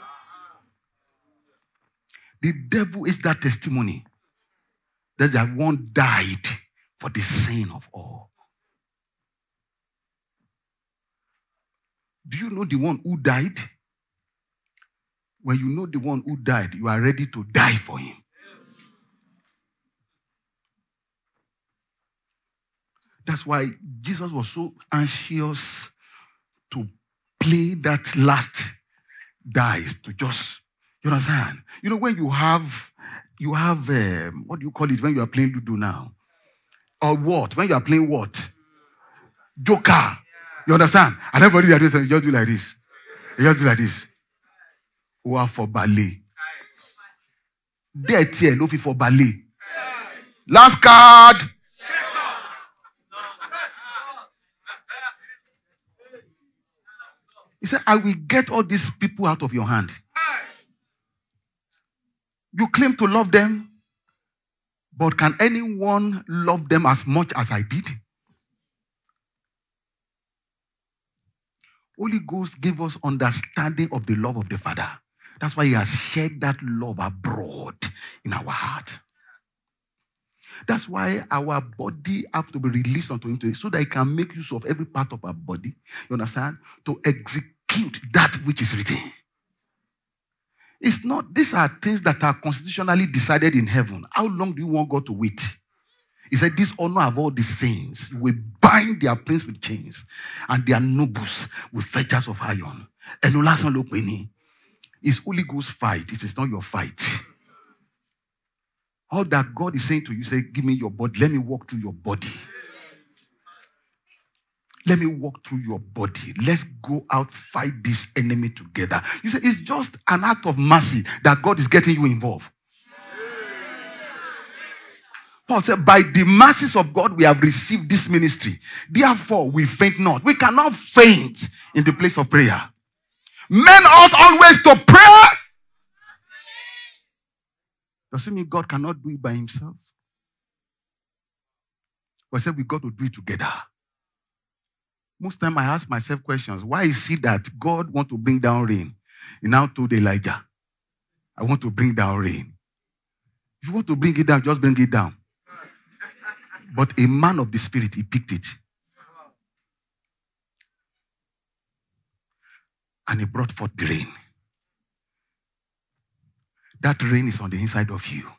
Speaker 3: The devil is that testimony. That that one died for the sin of all. Do you know the one who died? When you know the one who died, you are ready to die for him. That's why Jesus was so anxious to play that last dice, to just, you understand? You know, when you have You have, um, what do you call it when you are playing Ludo now? Or what? When you are playing what? Joker. You understand? And everybody are doing something, you just do like this. You just do like this. Or for ballet. There, tier, no fee for ballet. Last card. He said, I will get all these people out of your hand. You claim to love them, but can anyone love them as much as I did? Holy Ghost gave us understanding of the love of the Father. That's why he has shared that love abroad in our heart. That's why our body has to be released unto him today, so that he can make use of every part of our body, you understand, to execute that which is written. It's not, these are things that are constitutionally decided in heaven. How long do you want God to wait? He said, this honor of all the saints will bind their prince with chains and their nobles with fetters of iron. It's Holy Ghost fight. It is not your fight. All that God is saying to you, say, give me your body. Let me walk through your body. Let me walk through your body. Let's go out, fight this enemy together. You say, it's just an act of mercy that God is getting you involved. Paul said, by the mercies of God, we have received this ministry. Therefore, we faint not. We cannot faint in the place of prayer. Men ought always to pray. Does it mean God cannot do it by himself? But I said we got to do it together. Most time I ask myself questions. Why is it that God wants to bring down rain? He now told Elijah, I want to bring down rain. If you want to bring it down, just bring it down. But a man of the spirit, he picked it. And he brought forth the rain. That rain is on the inside of you.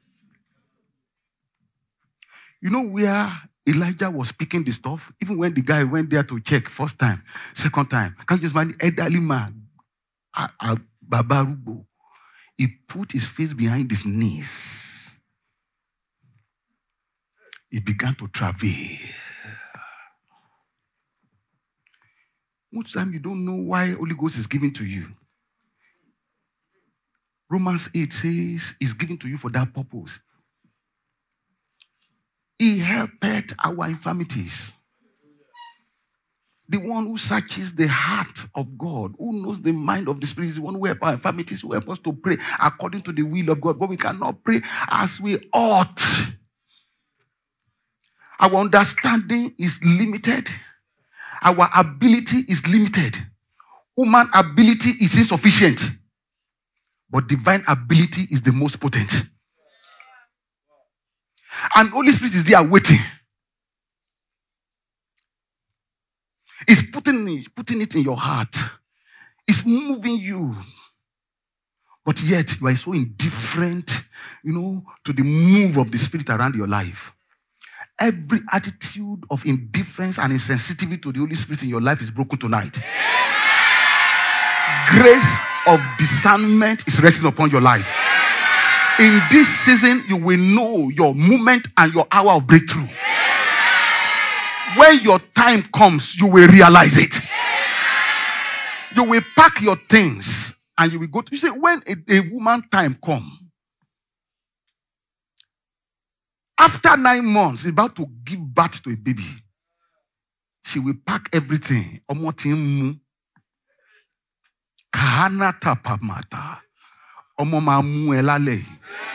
Speaker 3: You know where Elijah was picking the stuff? Even when the guy went there to check first time, second time. Can you just imagine? Elderly man, Babarubo. He put his face behind his knees. He began to travail. Most time you don't know why Holy Ghost is given to you. Romans eight says it's given to you for that purpose. He helpeth our infirmities. The one who searches the heart of God, who knows the mind of the Spirit, is the one who helps our infirmities, who helps us to pray according to the will of God. But we cannot pray as we ought. Our understanding is limited. Our ability is limited. Human ability is insufficient. But divine ability is the most potent. And Holy Spirit is there waiting. It's putting it, putting it in your heart. It's moving you. But yet you are so indifferent, you know, to the move of the Spirit around your life. Every attitude of indifference and insensitivity to the Holy Spirit in your life is broken tonight. Grace of discernment is resting upon your life. In this season, you will know your moment and your hour of breakthrough. When your time comes, you will realize it. You will pack your things and you will go to. You say, when a, a woman time comes, after nine months, she's about to give birth to a baby. She will pack everything. Kahana tapamata. Omomamu elale.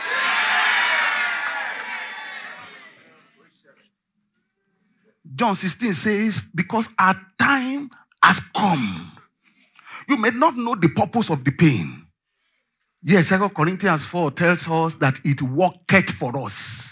Speaker 3: John sixteen says, because our time has come. You may not know the purpose of the pain. Yes, Second Corinthians four tells us that it worketh for us.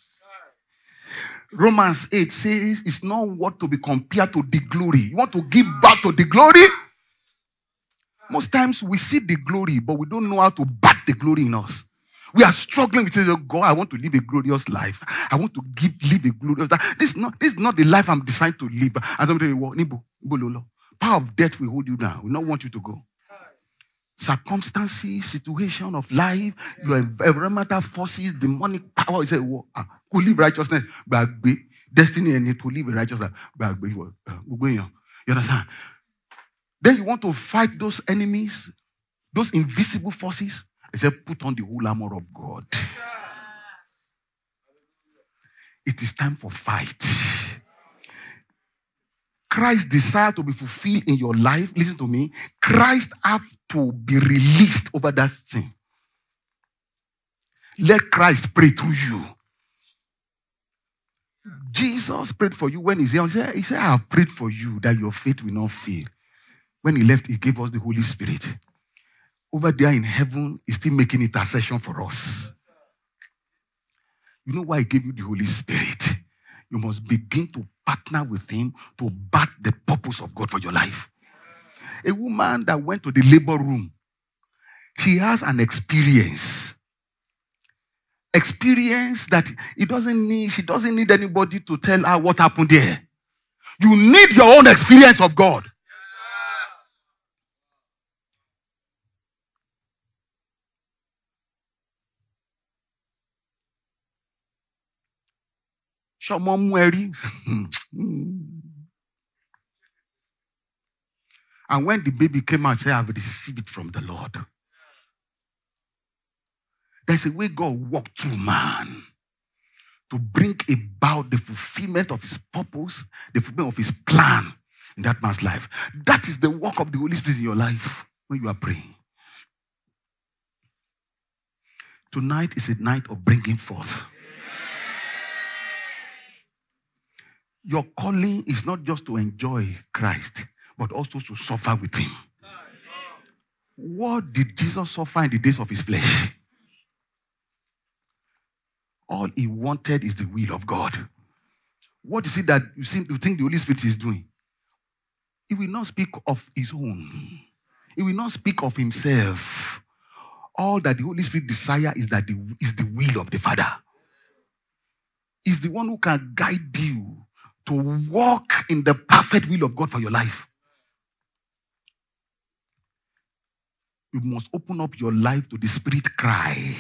Speaker 3: Romans eight says it's not what to be compared to the glory. You want to give back to the glory? Most times we see the glory, but we don't know how to back the glory in us. We are struggling with saying, God, I want to live a glorious life. I want to give, live a glorious life. This is not, this is not the life I'm designed to live. As somebody will walk, power of death will hold you down. We don't want you to go. Circumstances, situation of life, your environmental forces, demonic power. You say, well, ah, could live righteousness, but destiny and it to live righteousness. You understand? Then you want to fight those enemies, those invisible forces. I said, put on the whole armor of God. It is time for fight. Christ's desire to be fulfilled in your life, listen to me, Christ have to be released over that thing. Let Christ pray through you. Jesus prayed for you when he's here. He said, he said, I have prayed for you that your faith will not fail. When he left, he gave us the Holy Spirit. Over there in heaven, he's still making intercession for us. You know why he gave you the Holy Spirit? You must begin to partner with him to back the purpose of God for your life. A woman that went to the labor room, she has an experience. Experience that it doesn't need, she doesn't need anybody to tell her what happened there. You need your own experience of God. And when the baby came out, said, I've received it from the Lord. There's a way God walked through man to bring about the fulfillment of his purpose, the fulfillment of his plan in that man's life. That is the work of the Holy Spirit in your life when you are praying. Tonight is a night of bringing forth. Your calling is not just to enjoy Christ, but also to suffer with him. What did Jesus suffer in the days of his flesh? All he wanted is the will of God. What is it that you think the Holy Spirit is doing? He will not speak of his own. He will not speak of himself. All that the Holy Spirit desires is that the, is the will of the Father. He's the one who can guide you to walk in the perfect will of God for your life. You must open up your life to the Spirit cry.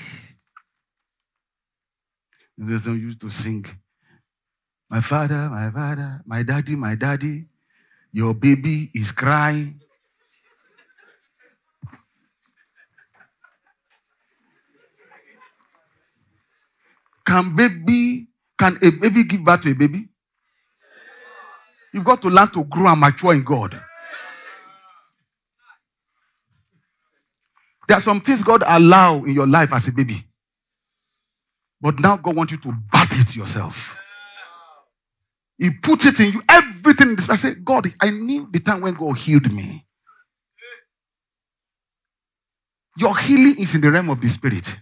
Speaker 3: There's some used to sing, my father, my father, my daddy, my daddy, your baby is crying. Can baby, can a baby give birth to a baby? You've got to learn to grow and mature in God. There are some things God allows in your life as a baby. But now God wants you to birth it yourself. He puts it in you, everything in this. I say, God, I knew the time when God healed me. Your healing is in the realm of the Spirit.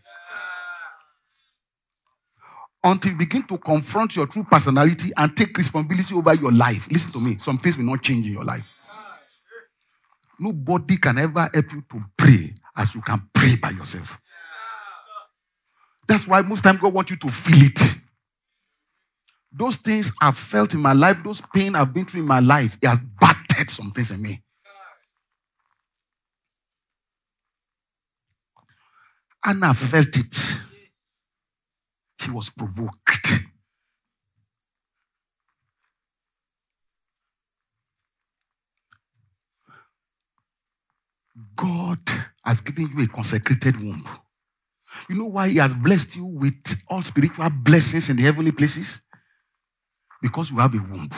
Speaker 3: Until you begin to confront your true personality and take responsibility over your life. Listen to me, some things will not change in your life. Nobody can ever help you to pray as you can pray by yourself. That's why most times God wants you to feel it. Those things I've felt in my life, those pain I've been through in my life, it has battered some things in me. Anna felt it. She was provoked. God has given you a consecrated womb. You know why he has blessed you with all spiritual blessings in the heavenly places? Because you have a womb.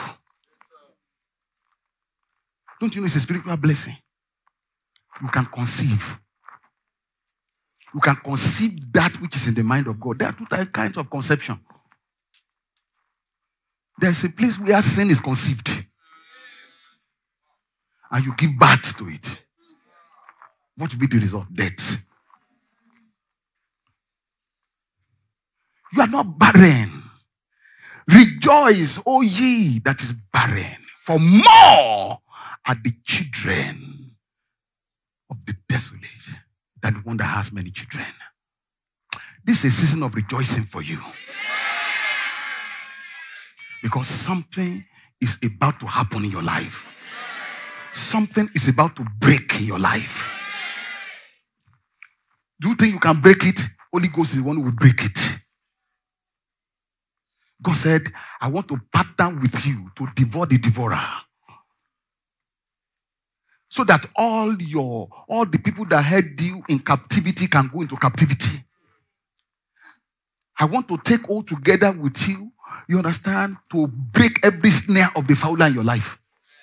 Speaker 3: Don't you know it's a spiritual blessing? You can conceive. You can conceive that which is in the mind of God. There are two kinds of conception. There's a place where sin is conceived. And you give birth to it. What will be the result? Death. You are not barren. Rejoice, O ye that is barren, for more are the children of the desolate than the one that has many children. This is a season of rejoicing for you. Because something is about to happen in your life. Something is about to break in your life. Do you think you can break it? Holy Ghost is the one who will break it. God said, I want to partner with you to devour the devourer. So that all your, all the people that held you in captivity can go into captivity. I want to take all together with you, you understand, to break every snare of the fowler in your life.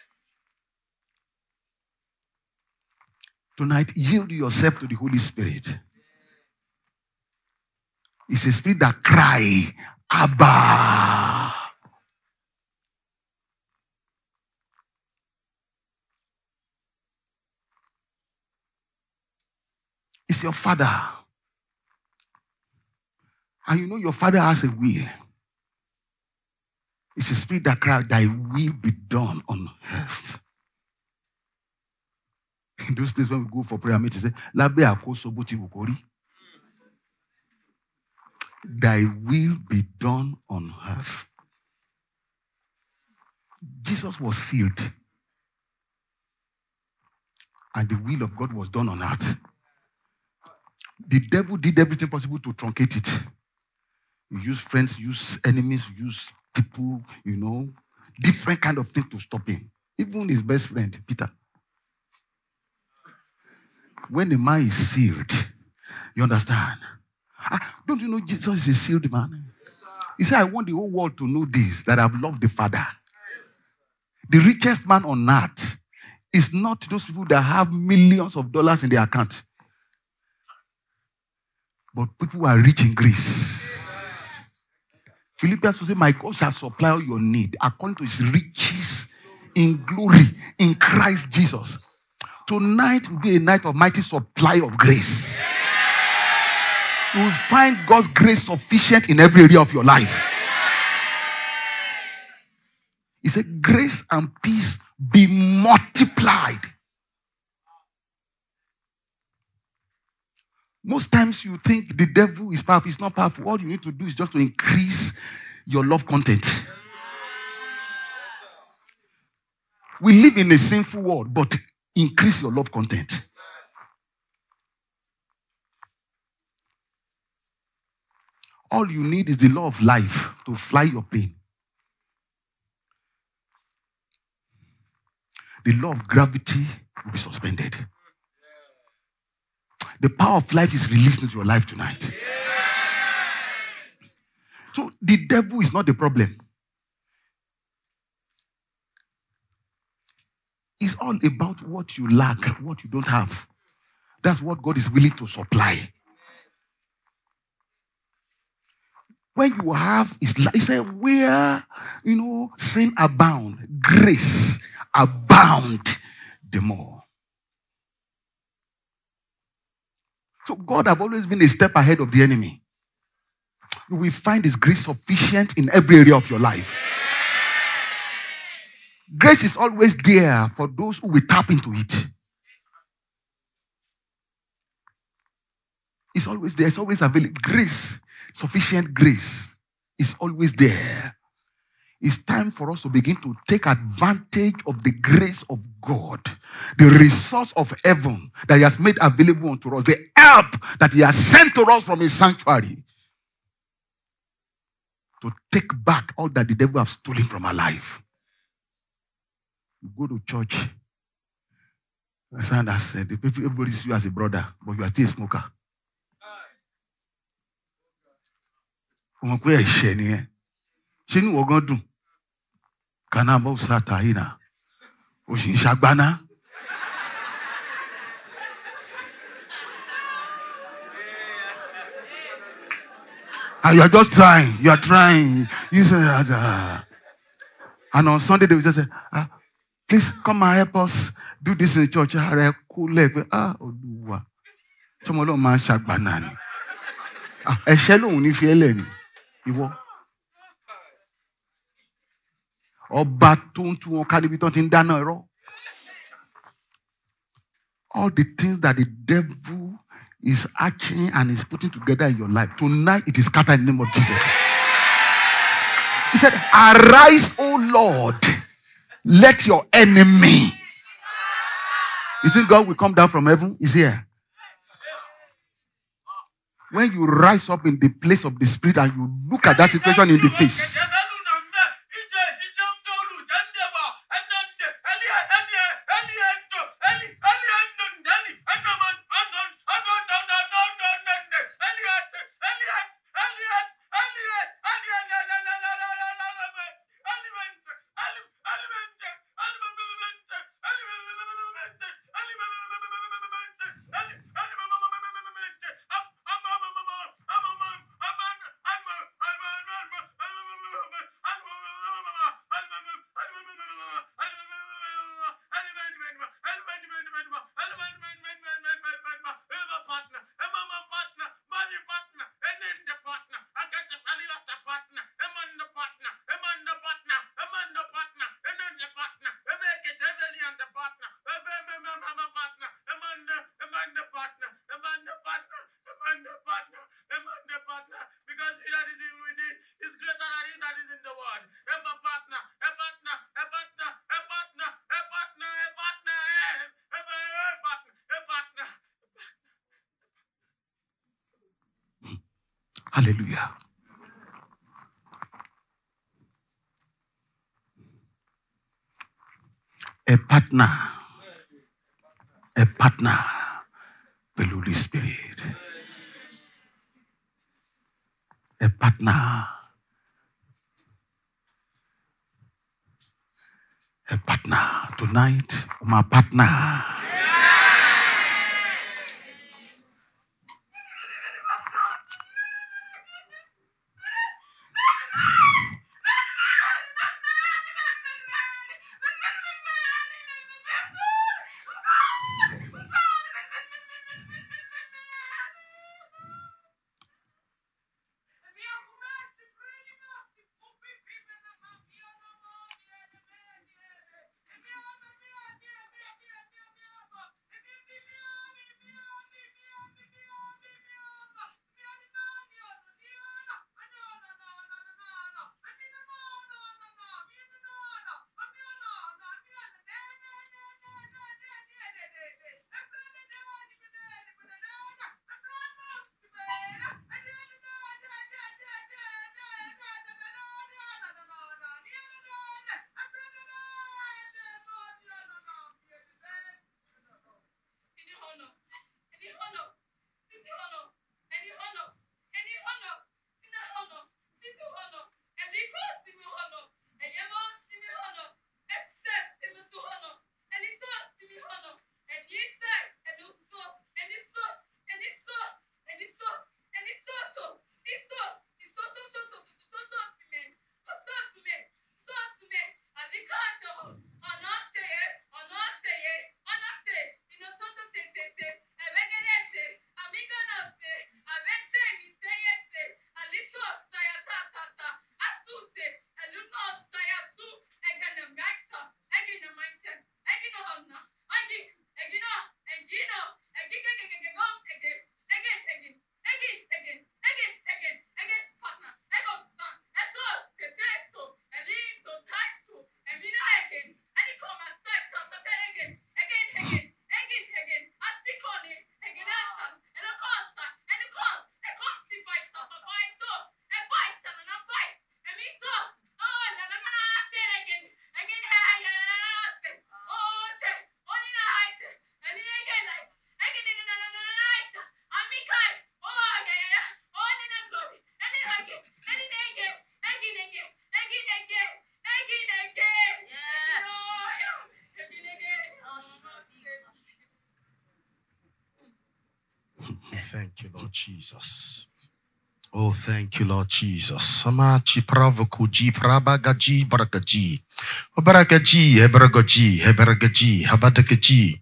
Speaker 3: Tonight, yield yourself to the Holy Spirit. It's a spirit that cries, Abba. It's your father. And you know your father has a will. It's a spirit that cries, thy will be done on earth. In those days when we go for prayer meetings, say, Labe akoso boti ukori. Thy will be done on earth. Jesus was sealed. And the will of God was done on earth. The devil did everything possible to truncate it. You use friends, use enemies, use people, you know, different kind of things to stop him. Even his best friend, Peter. When a man is sealed, you understand? Ah, don't you know Jesus is a sealed man? He said, I want the whole world to know this, that I've loved the Father. The richest man on earth is not those people that have millions of dollars in their account, but people who are rich in grace. Philippians will say, my God shall supply all your need according to his riches in glory in Christ Jesus. Tonight will be a night of mighty supply of grace. You will find God's grace sufficient in every area of your life. He said, grace and peace be multiplied. Most times you think the devil is powerful. It's not powerful. All you need to do is just to increase your love content. We live in a sinful world, but increase your love content. All you need is the law of life to fly your plane. The law of gravity will be suspended. The power of life is released into your life tonight. So the devil is not the problem. It's all about what you lack, what you don't have. That's what God is willing to supply. When you have, it's like, he said, where, you know, sin abound, grace abound the more. So God have always been a step ahead of the enemy. You will find his grace sufficient in every area of your life. Grace is always there for those who will tap into it. It's always there. It's always available. Grace, sufficient grace is always there. It's time for us to begin to take advantage of the grace of God, the resource of heaven that he has made available unto us, the help that he has sent to us from his sanctuary, to take back all that the devil has stolen from our life. You go to church, I said, everybody sees you as a brother, but you are still a smoker. Kanabo Satahina. Oshin Shagbana. And you are just trying. You are trying. You say, uh, and on Sunday they will just say, ah, please come and help us do this in the church. Ah, Oduwa. Some of them man Shagbana. Ah, Eshelo uni fiele ni. Iwo. All the things that the devil is arching and is putting together in your life, tonight it is scattered in the name of Jesus. He said, arise, O Lord, let your enemy. You think God will come down from heaven? He's here. When you rise up in the place of the Spirit and you look at that situation in the face, hallelujah. A partner. A partner. The Holy Spirit. A partner. A partner. Tonight, my partner. Thank you, Lord Jesus. Oh, thank you, Lord Jesus. Samachi pravokuji prabagaji baragaji. Obaragaji, hebragaji, hebragaji, habadagaji.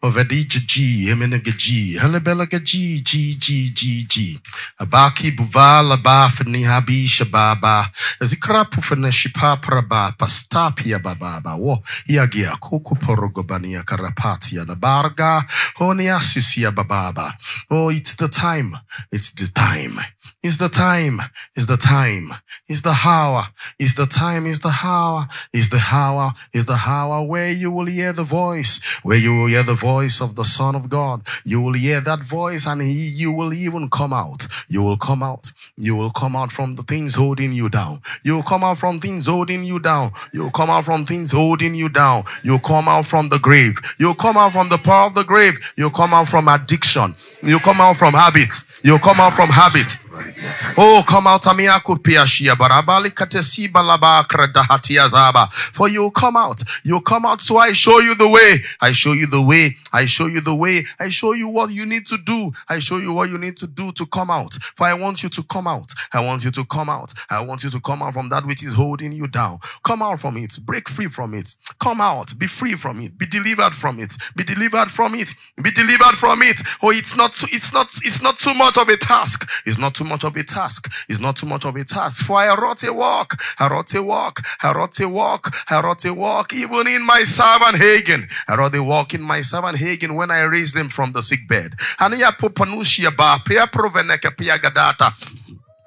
Speaker 3: Ovadiji, hemenagaji, halabelagaji, ji, ji, ji, ji. Abaki buvala bafni habi shababa. Zikrapu feneshipa praba, pastapia bababa. Wo, yagia, kuku porogobania karapatia, the barga, honiasisia bababa. Oh, it's the time. It's the time. It's the time. It's the time. It's the hour. It's the time. It's the hour. It's the hour. It's the hour where you will hear the voice. Where you will hear the voice of the Son of God. You will hear that voice and he, you will even come out. You will come out. You will come out from the things holding you down. You will come out from things holding you down. You will come out from things holding you down. You will come out from the grave. You will come out from the power of the grave. You will come out from addiction. You will come out from habits. You will come out from habits. Oh, come out, Amiaku Piashia Barabali Katesi Balaba Kradahatia Zaba. For you come out, you come out, so I show you the way. I show you the way. I show you the way. I show you what you need to do. I show you what you need to do to come out. For I want you to come out. I want you to come out. I want you to come out from that which is holding you down. Come out from it. Break free from it. Come out. Be free from it. Be delivered from it. Be delivered from it. Be delivered from it. Oh, it's not. It's not. It's not too much of a task. It's not too much of a task. It's not too much of a task. For I wrote a walk. I wrote a walk. I wrote a walk. I wrote a walk. Even in my servant Hagen. I wrote a walk in my servant Hagen when I raised him from the sick bed. And ya popanushia ba pia proveneka pia gadata.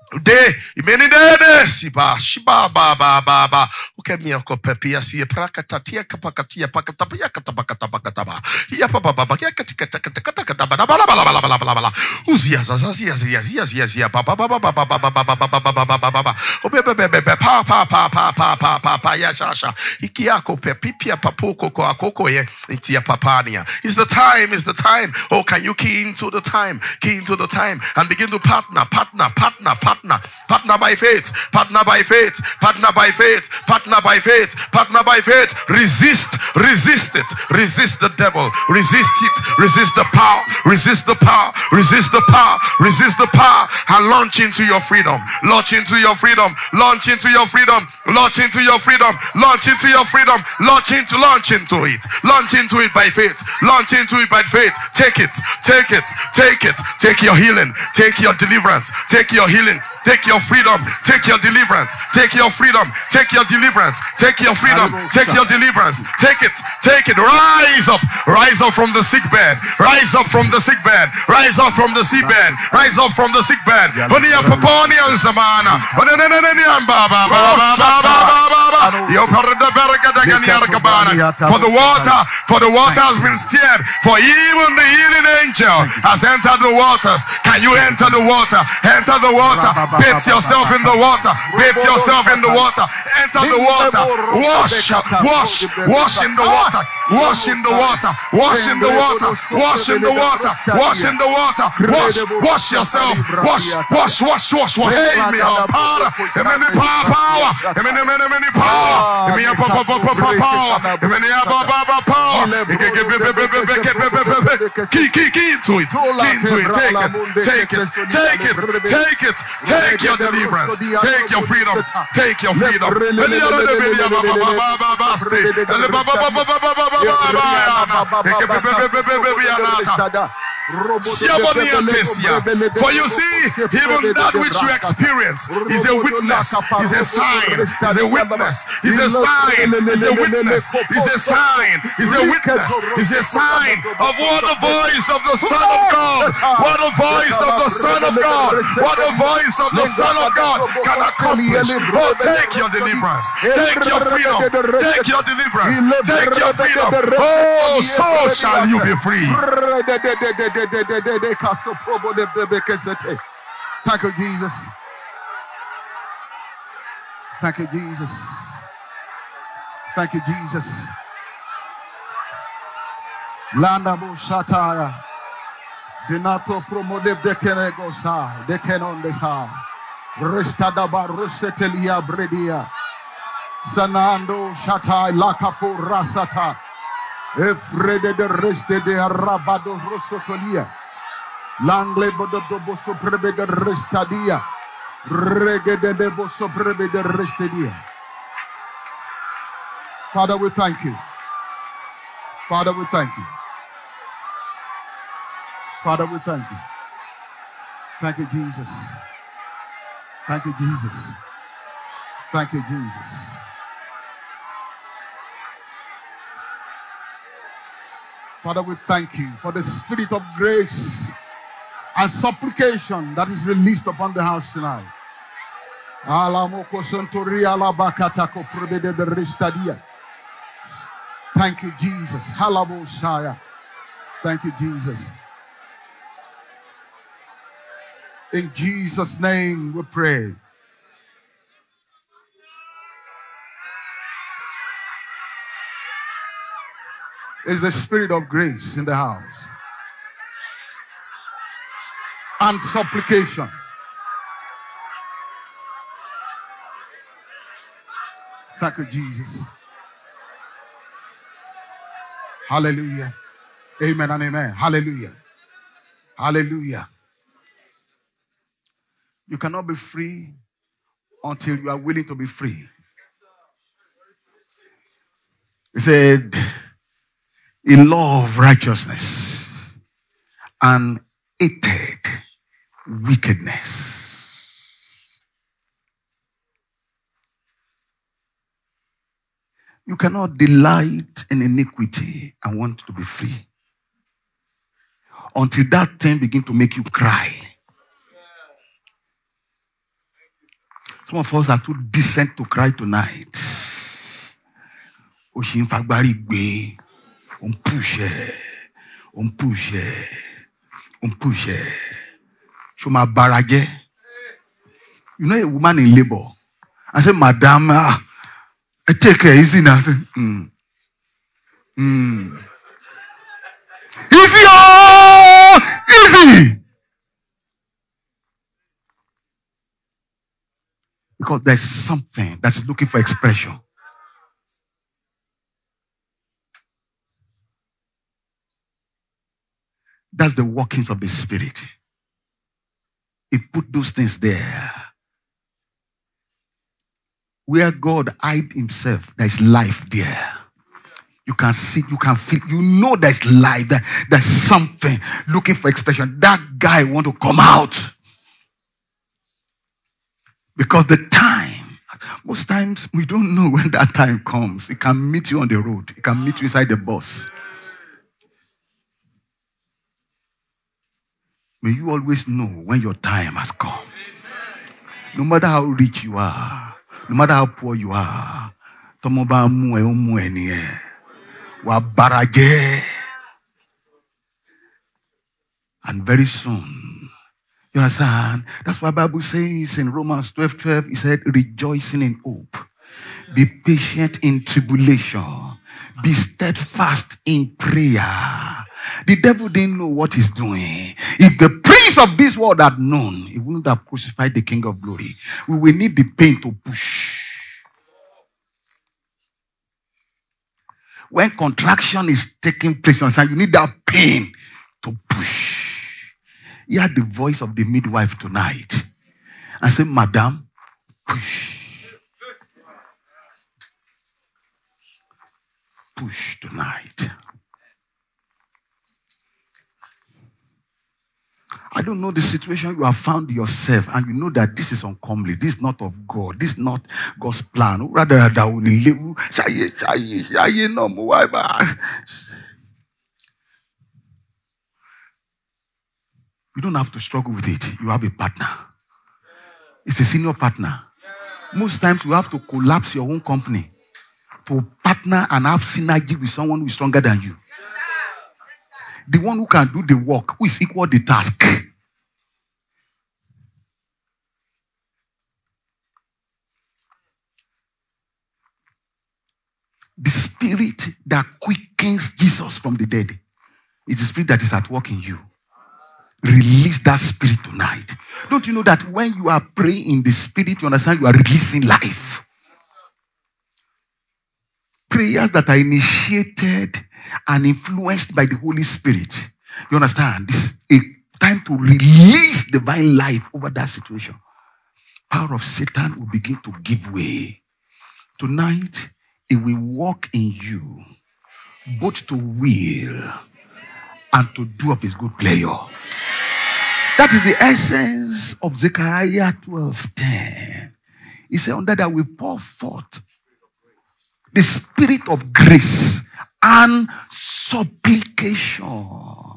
Speaker 3: De many days siba shiba ba ba ba ba okay me uncle pepia si prakata tia kapakatia pakatapia katabakata bakataba ya papa baba ya katika katika katika bala bala bala bala bala bala uzia zazia zia zia zia zia baba baba baba baba baba baba baba baba obebebebe pa pa pa pa pa pa pa pa ya shasha ikiako pepipia papuko kwa koko ye itia papania. It's the time, it's the time. Oh, can you key into the time, key into the time and begin to partner, partner, partner, partner. Partner, partner by faith, partner by faith, partner by faith, partner by faith, partner by faith. Resist, resist it, resist the devil, resist it, resist the power, resist the power, resist the power, resist the power, and launch into your freedom, launch into your freedom, launch into your freedom, launch into your freedom, launch into your freedom, launch into, launch into it, launch into it by faith, launch into it by faith. Take it, take it, take it, take your healing, take your deliverance, take your healing. Take your freedom, take your deliverance, take your freedom, take your deliverance, take your freedom, take your deliverance, take it, take it, rise up, rise up from the sick bed, rise up from the sick bed, rise up from the sick bed, rise up from the sick bed. For the water, for the water has been stirred, for even the healing angel has entered the waters. Can you enter the water? Enter the water. Bathe yourself in the water. Bathe yourself in the water. Enter the water. Wash, wash, wash in the water. Wash in the water. Wash in the water. Wash in the water. Wash in the water. Wash, wash yourself. Wash, wash, wash, wash. Hey, me power. Many power. Many, many, many power. Many power. Many power. Key, key, key into it. Key into it. Take it. Take it. Take it. Take it. Take your deliverance. Take your freedom. Take your freedom. For you see, even that which you experience is a witness, is a sign, is a witness, is a sign, is a witness, is a sign, is a witness, is a sign of what the voice of the Son of God, what the voice of the Son of God, what the voice of the Son of God can accomplish. Oh, take your deliverance, take your freedom, take your deliverance, take your freedom. Oh, so shall you be free. Thank you, Jesus. Thank you, Jesus. Thank you, Jesus. Landa Bushataya. Dinato promode de Kenegosa, de Kenon de Sa. Restadaba Rusetelia Bredia. Sanando Shatai Lakapo Rasata. Efrede de reste de Rabado Rosotolia. Langle bodo boso prebe de restadia. Regede de boso prebe de restadia. Father, we thank you. Father, we thank you. Father, we thank you. Thank you, Jesus. Thank you, Jesus. Thank you, Jesus. Father, we thank you for the spirit of grace and supplication that is released upon the house tonight. Thank you, Jesus. Thank you, Jesus. In Jesus' name we pray. Is the spirit of grace in the house and supplication. Thank you, Jesus. Hallelujah. Amen and amen. Hallelujah. Hallelujah. You cannot be free until you are willing to be free. He said, he loved righteousness and hated wickedness. You cannot delight in iniquity and want to be free until that thing begins to make you cry. Some of us are too decent to cry tonight. Oshin fagbari gbe, on push it, on push it, on push it. Shoma barage. You know a woman in labor. I said, Madam, uh, I take her easy now. I said, mm. Mm. Easy, oh, easy. Because there's something that's looking for expression. That's the workings of the Spirit. He put those things there. Where God hid himself, there's life there. You can see, you can feel, you know there's life, there, there's something looking for expression. That guy want to come out. Because the time, most times we don't know when that time comes. It can meet you on the road. It can meet you inside the bus. May you always know when your time has come. No matter how rich you are, no matter how poor you are, and very soon, you understand? That's why the Bible says in Romans twelve twelve, it said, rejoicing in hope, be patient in tribulation, be steadfast in prayer. The devil didn't know what he's doing. If the prince of this world had known, he wouldn't have crucified the King of Glory. We will need the pain to push. When contraction is taking place, you need that pain to push. Hear the voice of the midwife tonight and say, Madam, push. Push tonight. I don't know the situation you have found yourself, and you know that this is uncomely. This is not of God. This is not God's plan. Rather, you don't have to struggle with it. You have a partner. It's a senior partner. Most times you have to collapse your own company to partner and have synergy with someone who is stronger than you. The one who can do the work, who is equal the task. The spirit that quickens Jesus from the dead is the spirit that is at work in you. Release that spirit tonight. Don't you know that when you are praying in the spirit, you understand you are releasing life? Prayers that are initiated and influenced by the Holy Spirit. You understand? This is a time to release divine life over that situation. Power of Satan will begin to give way. Tonight, it will work in you, both to will and to do of his good pleasure. That is the essence of Zechariah twelve ten. He said, under that we pour forth the spirit of grace and supplication.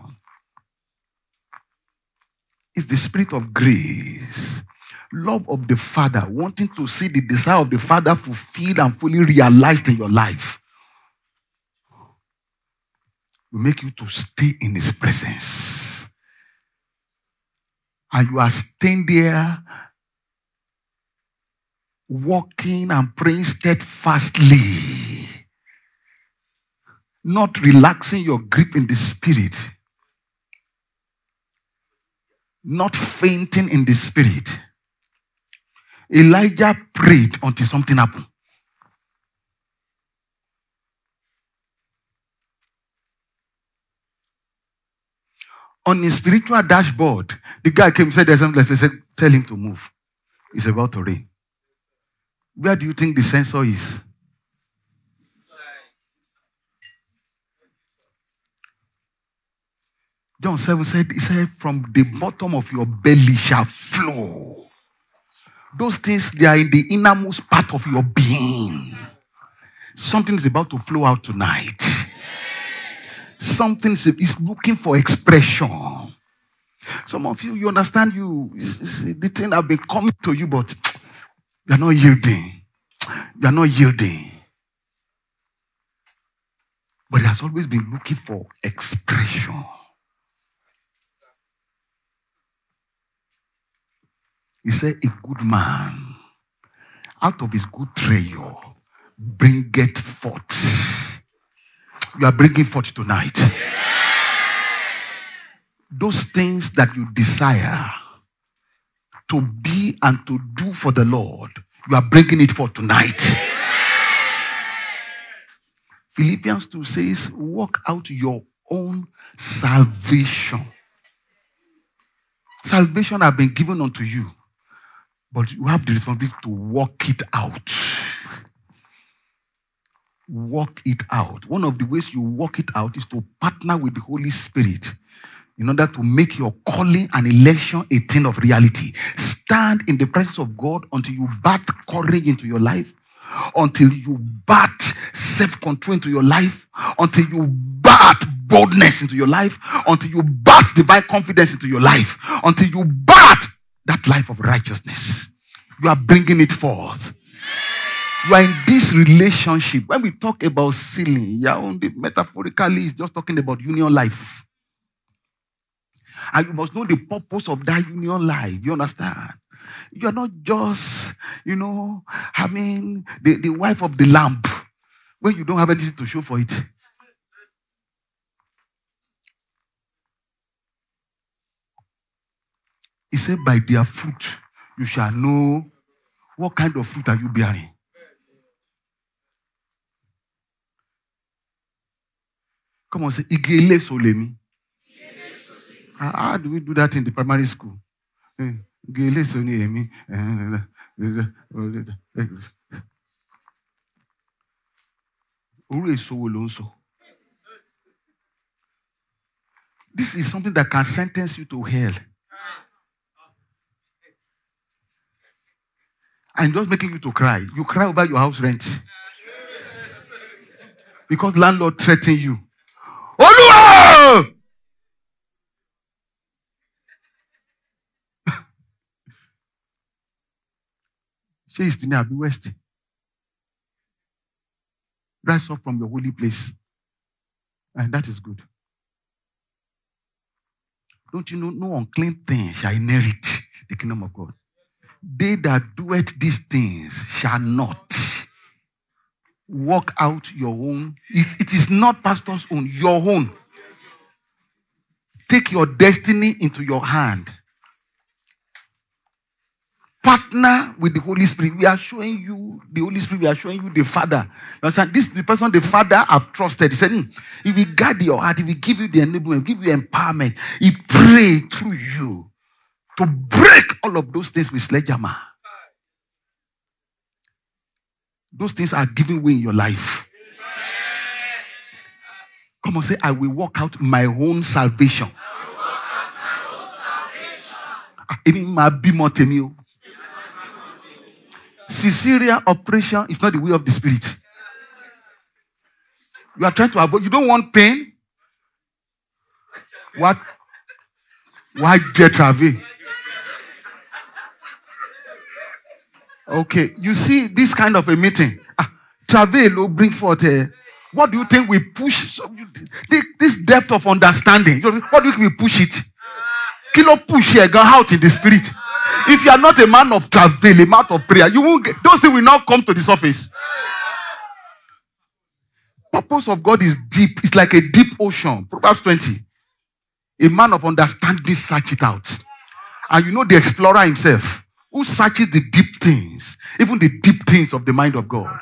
Speaker 3: It's the spirit of grace. Love of the Father, wanting to see the desire of the Father fulfilled and fully realized in your life, will make you to stay in his presence. And you are staying there, walking and praying steadfastly, not relaxing your grip in the spirit, not fainting in the spirit. Elijah prayed until something happened. On his spiritual dashboard, the guy came and said, there's something. He said, tell him to move. It's about to rain. Where do you think the sensor is? John seven said, he said, from the bottom of your belly shall flow. Those things, they are in the innermost part of your being. Something is about to flow out tonight. Something is looking for expression. Some of you, you understand you, the thing have been coming to you, but You are not yielding. You are not yielding. But he has always been looking for expression. He said, a good man, out of his good treasure, bringeth forth. You are bringing forth tonight. Those things that you desire to be and to do for the Lord, you are bringing it forth tonight. Philippians two says, work out your own salvation. Salvation has been given unto you, but you have the responsibility to work it out. Work it out. One of the ways you work it out is to partner with the Holy Spirit in order to make your calling and election a thing of reality. Stand in the presence of God until you birth courage into your life, until you birth self-control into your life, until you birth boldness into your life, until you birth divine confidence into your life, until you birth that life of righteousness. You are bringing it forth. You are in this relationship. When we talk about sealing, metaphorically, it's just talking about union life. And you must know the purpose of that union life. You understand? You are not just, you know, I mean, the, the wife of the lamb when you don't have anything to show for it. He said, by their fruit, you shall know what kind of fruit are you bearing. Come on, say, Igele solemi. How do we do that in the primary school? Igele solemi. This is something that can sentence you to hell. And just making you to cry. You cry over your house rent. Because landlord threatened you. Oluwa! Say it's the Abi West. Rise up from your holy place. And that is good. Don't you know no unclean thing shall inherit the kingdom of God? They that doeth these things shall not work out your own. It is not pastor's own, your own. Take your destiny into your hand. Partner with the Holy Spirit. We are showing you the Holy Spirit. We are showing you the Father. You understand? This is the person the Father have trusted. He said, hmm, if we guard your heart, if we give you the enablement, give you empowerment, he pray through you to break all of those things with sledgehammer. Those things are giving way in your life. Come on, say, I will work out my own salvation. Caesarean operation is not the way of the Spirit. You are trying to avoid. You don't want pain. What? Why get travel? Okay, you see this kind of a meeting. Ah, travel will bring forth. Uh, what do you think we push? So you, this depth of understanding. What do you think we push it? Kilo push here, go out in the Spirit. If you are not a man of travel, a man of prayer, you won't get, those things will not come to the surface. Purpose of God is deep. It's like a deep ocean. Proverbs twenty. A man of understanding search it out. And you know the explorer himself, who searches the deep things, even the deep things of the mind of God.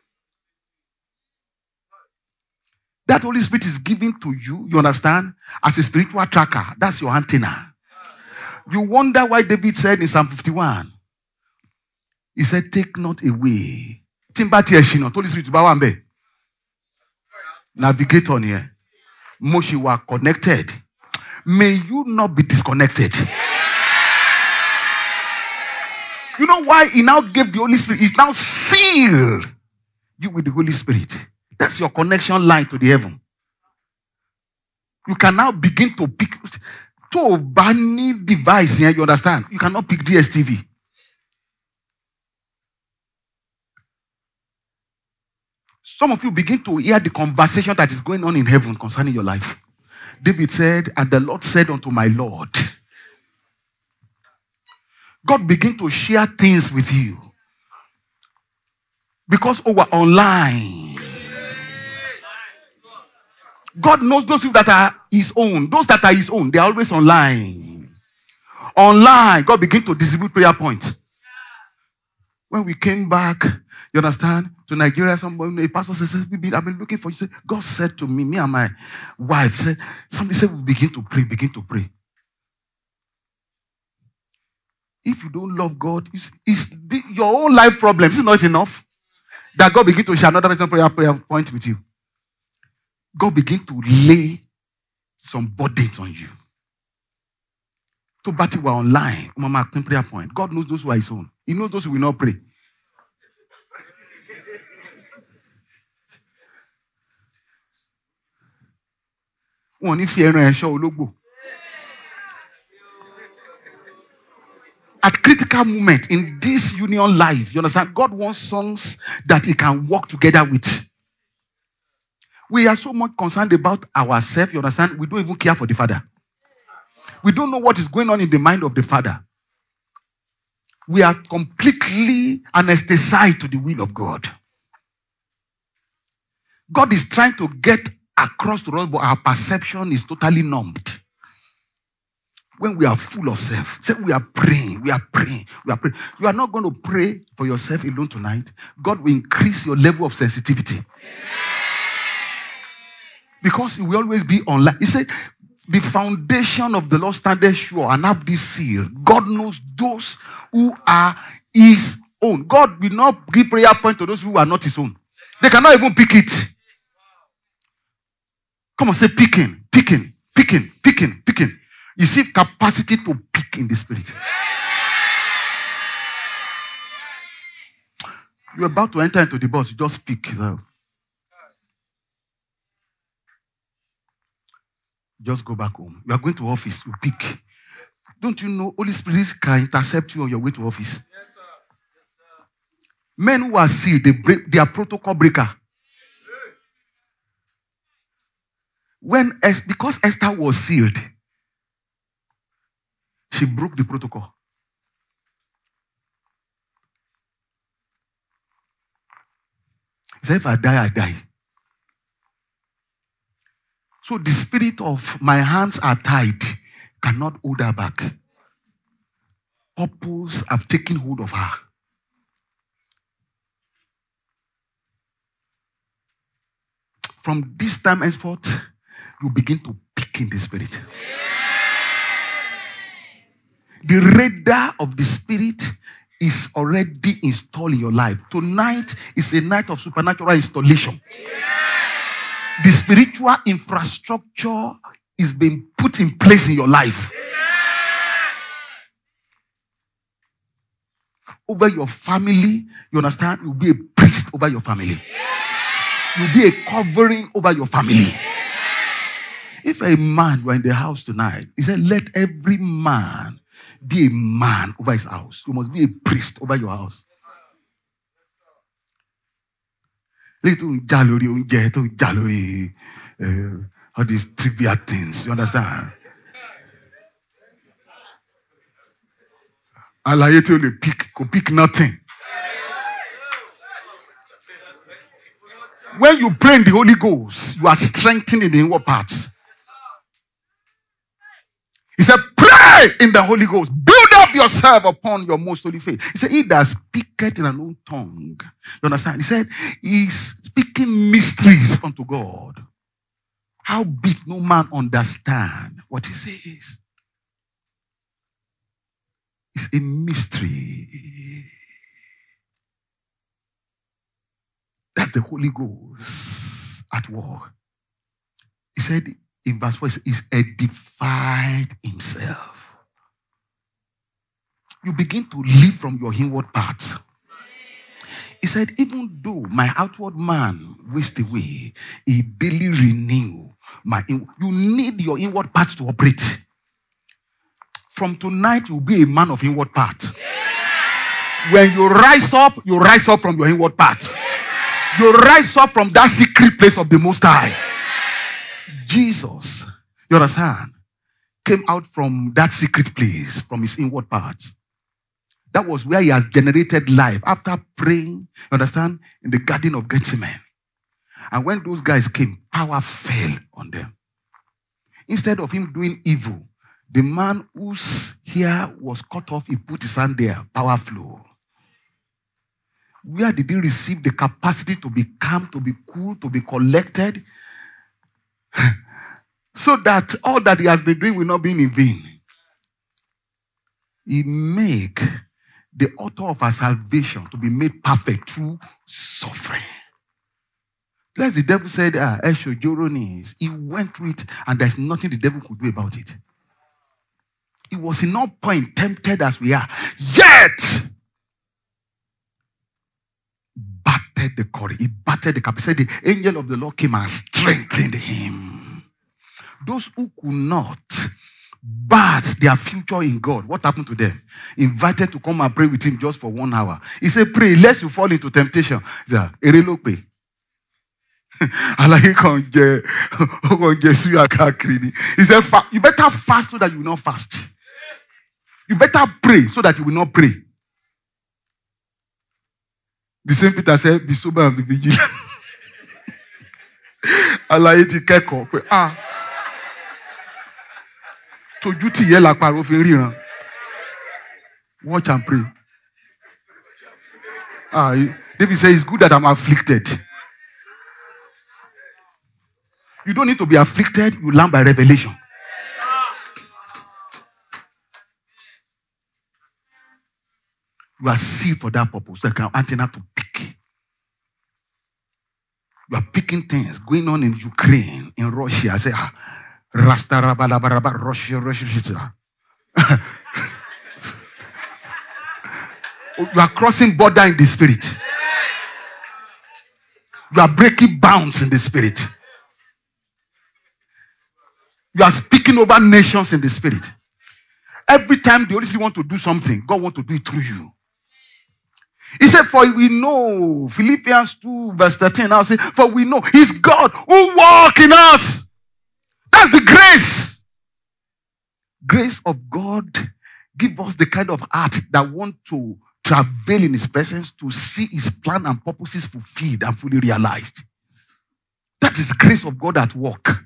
Speaker 3: That Holy Spirit is given to you, you understand, as a spiritual tracker. That's your antenna. You wonder why David said in Psalm fifty-one, he said, take not away. Holy Spirit, navigate on here. Moshe were connected. May you not be disconnected. You know why he now gave the Holy Spirit? He's now sealed you with the Holy Spirit. That's your connection line to the heaven. You can now begin to pick to banning device here, you understand? You cannot pick D S T V. some of you begin to hear the conversation that is going on in heaven concerning your life. David said, and the Lord said unto my Lord. God begin to share things with you. Because oh, we're online. God knows those people that are his own. Those that are his own, they are always online. Online, God begin to distribute prayer points. When we came back, you understand, to Nigeria, somebody, a pastor says, I've been looking for you. Said, God said to me, me and my wife, said, somebody said, we begin to pray, begin to pray. If you don't love God, it's, it's the, your own life problem. This is not enough. That God begin to share another person prayer, prayer point with you. God begin to lay some burdens on you. To battle we're online, Mama prayer point. God knows those who are his own. He knows those who will not pray. At critical moment in this union life, you understand, God wants sons that he can work together with. We are so much concerned about ourselves, you understand, we don't even care for the Father. We don't know what is going on in the mind of the Father. We are completely anesthetized to the will of God. God is trying to get across to us, but our perception is totally numbed. When we are full of self, say we are praying, we are praying, we are praying. You are not going to pray for yourself alone tonight. God will increase your level of sensitivity. Amen. Because you will always be online. He said, the foundation of the Lord standeth sure and have this seal. God knows those who are his own. God will not give prayer point to those who are not his own. They cannot even pick it. Come on, say picking, picking, picking, picking, picking. You see capacity to pick in the spirit. You're about to enter into the bus, you just pick. Just go back home. You are going to office, you pick. Don't you know Holy Spirit can intercept you on your way to office? Yes, sir. Yes, sir. Men who are sealed, they break, they are protocol breaker. When because Esther was sealed, she broke the protocol. He said, if I die, I die. So the spirit of my hands are tied cannot hold her back. Purpose have taken hold of her. From this time henceforth, you begin to pick in the spirit. The radar of the spirit is already installed in your life. Tonight is a night of supernatural installation. The spiritual infrastructure is being put in place in your life. Over your family, you understand? You'll be a priest over your family. You'll be a covering over your family. If a man were in the house tonight, he said, let every man be a man over his house. You must be a priest over your house. Little gallery, gallery, all these trivial things. You understand? Allah tell you pick, go pick nothing. When you pray in the Holy Ghost, you are strengthening the inward parts. He said, pray in the Holy Ghost. Build up yourself upon your most holy faith. He said, he that speaketh in an unknown tongue. You understand? He said, he's speaking mysteries unto God. Howbeit no man understand what he says. It's a mystery. That's the Holy Ghost at work. He said in verse four, he's edified himself. You begin to live from your inward parts. He said, even though my outward man waste away, he daily renew my inward. You need your inward parts to operate. From tonight, you'll be a man of inward parts. When you rise up, you rise up from your inward parts. You rise up from that secret place of the Most High. Jesus, you understand, came out from that secret place, from his inward parts. That was where he has generated life after praying, you understand, in the Garden of Gethsemane. And when those guys came, power fell on them. Instead of him doing evil, the man whose hair was cut off, he put his hand there, power flow. Where did he receive the capacity to be calm, to be cool, to be collected? So that all that he has been doing will not be in vain. He make the author of our salvation to be made perfect through suffering. Like the devil said, ah, Esho Joronis, he went through it and there's nothing the devil could do about it. He was in no point tempted as we are. Yet, battered the courage. He battered the cup. He said the angel of the Lord came and strengthened him. Those who could not birth their future in God, what happened to them? Invited to come and pray with him just for one hour. He said, pray lest you fall into temptation. He said, Erelope. He said, you better fast so that you will not fast. You better pray so that you will not pray. The same Peter said, be sober and be vigilant. Alaye ti kẹ́kọ̀ọ́ pé ah tójú tì yẹ la paro fi ríran. Watch and pray. Ah, David says it's good that I'm afflicted. You don't need to be afflicted. You learn by revelation. You are sealed for that purpose. So you can antenna to pick. You are picking things going on in Ukraine, in Russia. I say, ah, Rasta Rabalabaraba, Russia, Russia. You are crossing border in the spirit. You are breaking bounds in the spirit. You are speaking over nations in the spirit. Every time the Holy Spirit wants to do something, God wants to do it through you. He said, for we know, Philippians two verse thirteen, now say, for we know it's God who walks in us. That's the grace. Grace of God give us the kind of heart that want to travel in his presence to see his plan and purposes fulfilled and fully realized. That is grace of God at work.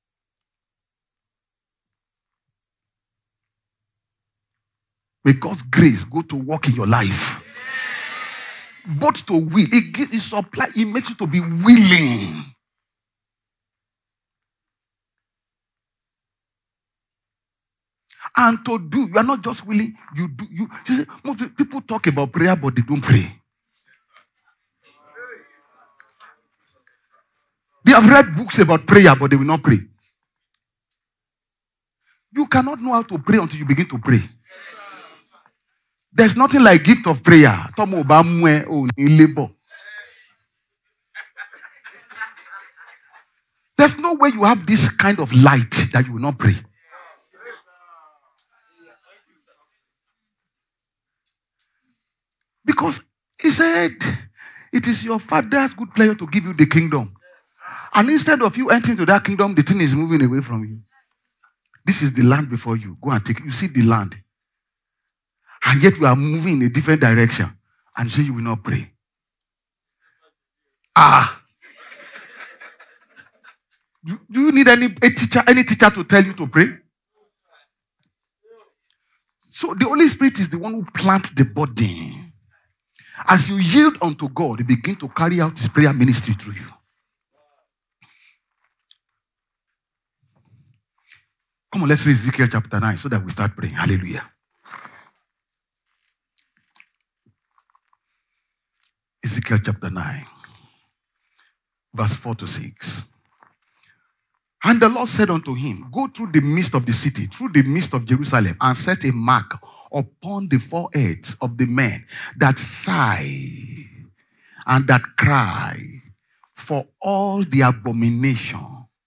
Speaker 3: May God's grace go to work in your life. Both to will. It gives it supply, it makes you to be willing. And to do. You are not just willing, you do. You see, most people talk about prayer, but they don't pray. They have read books about prayer, but they will not pray. You cannot know how to pray until you begin to pray. There's nothing like gift of prayer. There's no way you have this kind of light that you will not pray. Because he said, it is your Father's good pleasure to give you the kingdom. And instead of you entering to that kingdom, the thing is moving away from you. This is the land before you. Go and take it. You see the land. And yet you are moving in a different direction. And you say you will not pray. Ah. Do, do you need any a teacher, any teacher to tell you to pray? So the Holy Spirit is the one who plants the body. As you yield unto God, He begins to carry out His prayer ministry through you. Come on, let's read Ezekiel chapter nine so that we start praying. Hallelujah. Ezekiel chapter nine, verse four to six. And the Lord said unto him, go through the midst of the city, through the midst of Jerusalem, and set a mark upon the foreheads of the men that sigh and that cry for all the abomination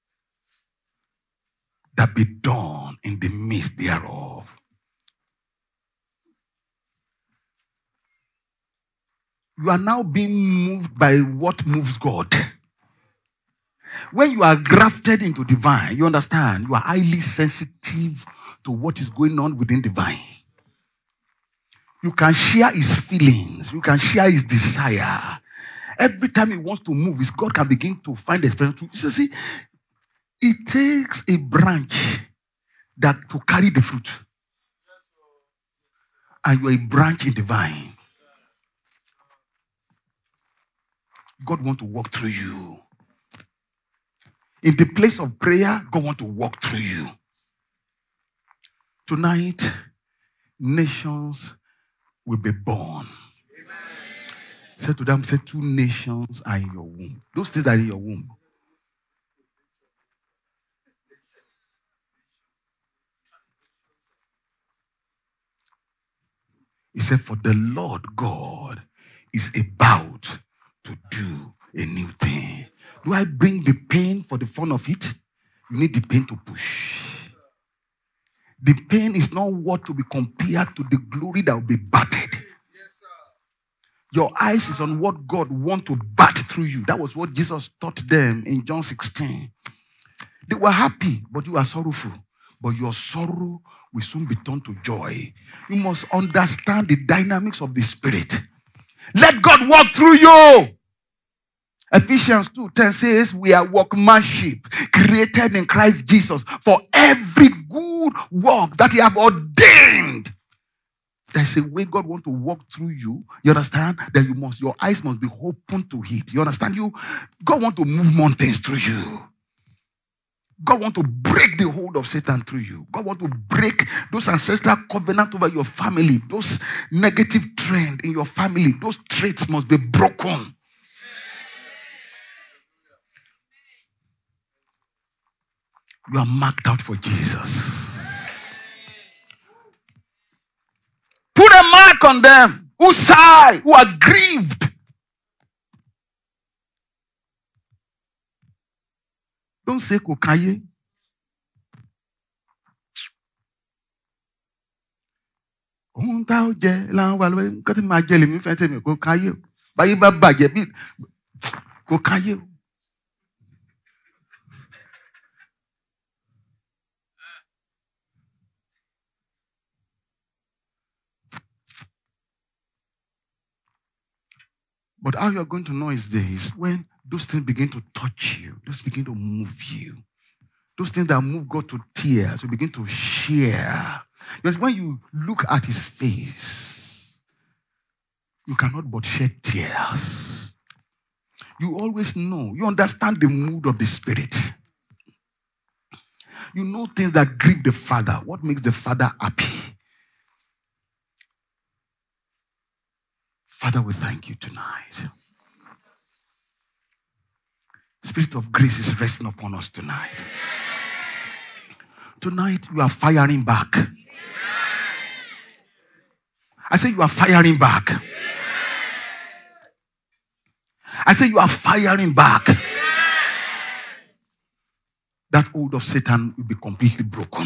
Speaker 3: that be done in the midst thereof. you are now being moved by what moves God. When you are grafted into divine, you understand, you are highly sensitive to what is going on within divine. You can share his feelings. You can share his desire. Every time he wants to move, his God can begin to find expression. You see, it takes a branch that to carry the fruit. And you are a branch in the vine. God wants to walk through you. In the place of prayer, God wants to walk through you. Tonight, nations will be born. Say to them, say, two nations are in your womb. Those things that are in your womb. He said, for the Lord God is about to do a new thing. Do I bring the pain for the fun of it? You need the pain to push. The pain is not what to be compared to the glory that will be battered. Your eyes is on what God wants to bat through you. That was what Jesus taught them in John sixteen. They were happy, but you are sorrowful. But your sorrow will soon be turned to joy. You must understand the dynamics of the Spirit. Let God walk through you. Ephesians two ten says, we are workmanship, created in Christ Jesus for every good work that he have ordained. There's a way God wants to walk through you. You understand? That you must, your eyes must be open to it. You understand? You, God wants to move mountains through you. God wants to break the hold of Satan through you. God wants to break those ancestral covenants over your family. Those negative trends in your family. Those traits must be broken. You are marked out for Jesus. Put a mark on them who sigh, who are grieved. Don't say kokaye. Ohun tá ó jẹ láwọn wà lọ́wọ́ nǹkan tí máa jẹ lèmi fẹ́ tẹ̀mí kò káyé o. Báyé bá bàjẹ́ bí kò káyé o. But how you are going to know is this: when those things begin to touch you, those begin to move you, those things that move God to tears, you begin to share. Because when you look at his face, you cannot but shed tears. You always know, you understand the mood of the Spirit. You know things that grieve the Father. What makes the Father happy? Father, we thank you tonight. Spirit of grace is resting upon us tonight. Tonight, you are firing back. I say you are firing back. I say you are firing back. That hold of Satan will be completely broken.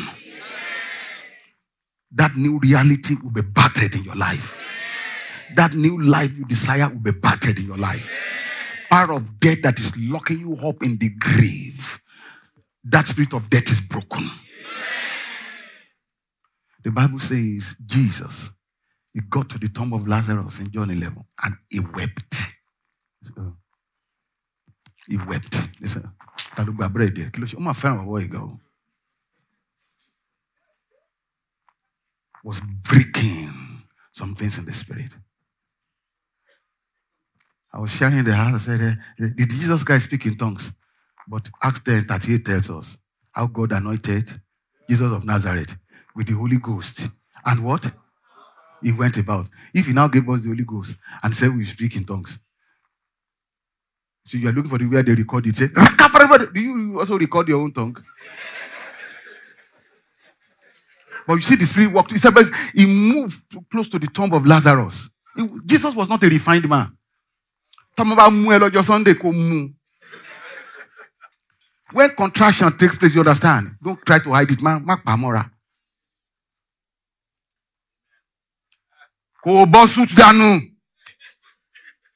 Speaker 3: That new reality will be battered in your life. That new life you desire will be battered in your life. Power of death that is locking you up in the grave, that spirit of death is broken. The Bible says Jesus, he got to the tomb of Lazarus in John eleven and he wept. So, he wept. He said, was breaking some things in the spirit. I was sharing in the house. I said, did Jesus Christ speak in tongues? But Acts ten thirty-eight tells us how God anointed Jesus of Nazareth with the Holy Ghost. And what? He went about. If he now gave us the Holy Ghost and said we speak in tongues. So you are looking for the where they record it. Say, do you also record your own tongue? But you see the Spirit walked. He said, he moved close to the tomb of Lazarus. He, Jesus was not a refined man. When contraction takes place, you understand. Don't try to hide it. Man, Mark Pamora. Ko bosu danu.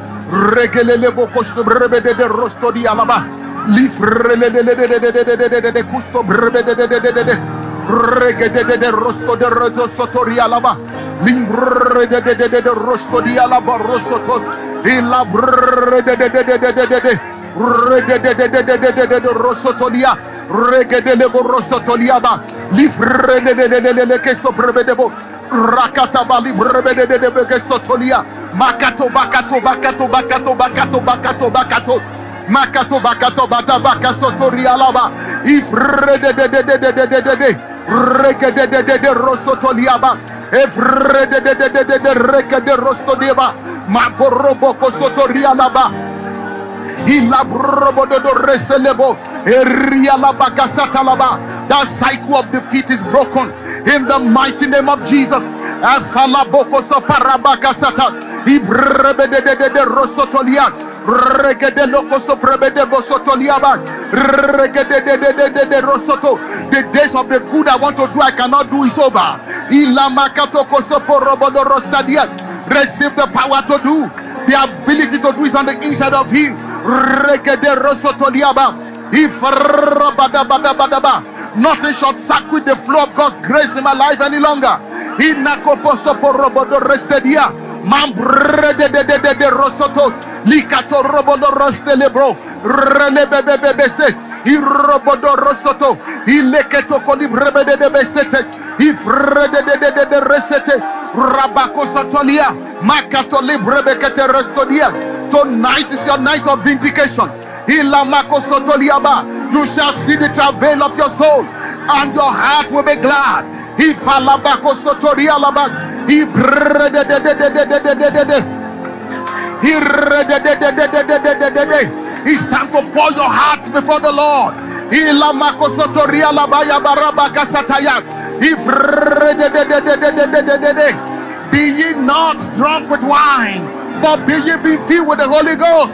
Speaker 3: Regelele bokosto brebede de rosto di alaba. Lifrele de custo brebede de regede de rosto de rozo sotori alaba. Limbre de de de rosto di alaba rosoto. Ila bre de de de de de de regede de de de de de rosotolia. Regede le borosotoliaba. Lifre de de de de que so brebede bo. Rakata bali brebede de de que sotolia. Makato bakato bakato bakato bakato bakato bakato makato bakato bata bakaso torialaba ifre de de de de de de de de reke de de de de rosotoliaba ifre de de de de de de reke de rostodiaba maborobo kosotorialaba ila brobo de reselebo erialaba kasatalaba. That cycle of defeat is broken in the mighty name of Jesus. Afalaboko soparabakasata. Ibrebedede rosotolia. Regede lokoso prebede bosotoliaba. Regede de de de de de rosoto. The days of the good I want to do, I cannot do is over. Ilamakato kosopo robodo rostadia. Receive the power to do. The ability to do is on the inside of him. Regede rosotoliaba. Ifrabadabadabadaba. Nothing shall circuit the flow of God's grace in my life any longer. Inakoposopo robodo restadia. Mambre de de de de de rosoto. Likato robodo rostelebro. Relebebebebese. Irobodo rosoto. Ileketo kolibrebe de de besete. Ifre de de de de de resete. Rabako sotolia. Makato librebe kete restodia. Tonight is your night of vindication. Ilamako sotoliaba. You shall see the travail of your soul, and your heart will be glad. Ifalabako sotorialaba. Ibre de de de de de de de de de. It's time to pour your heart before the Lord. Be ye not drunk with wine, but be ye be filled with the Holy Ghost.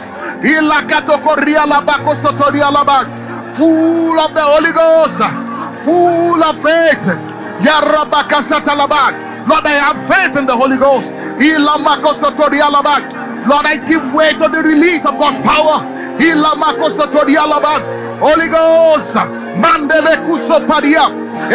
Speaker 3: Full of the Holy Ghost, full of faith. Lord, I have faith in the Holy Ghost. Lord, I give way to the release of God's power. Holy Ghost, Mandele Kusopadia,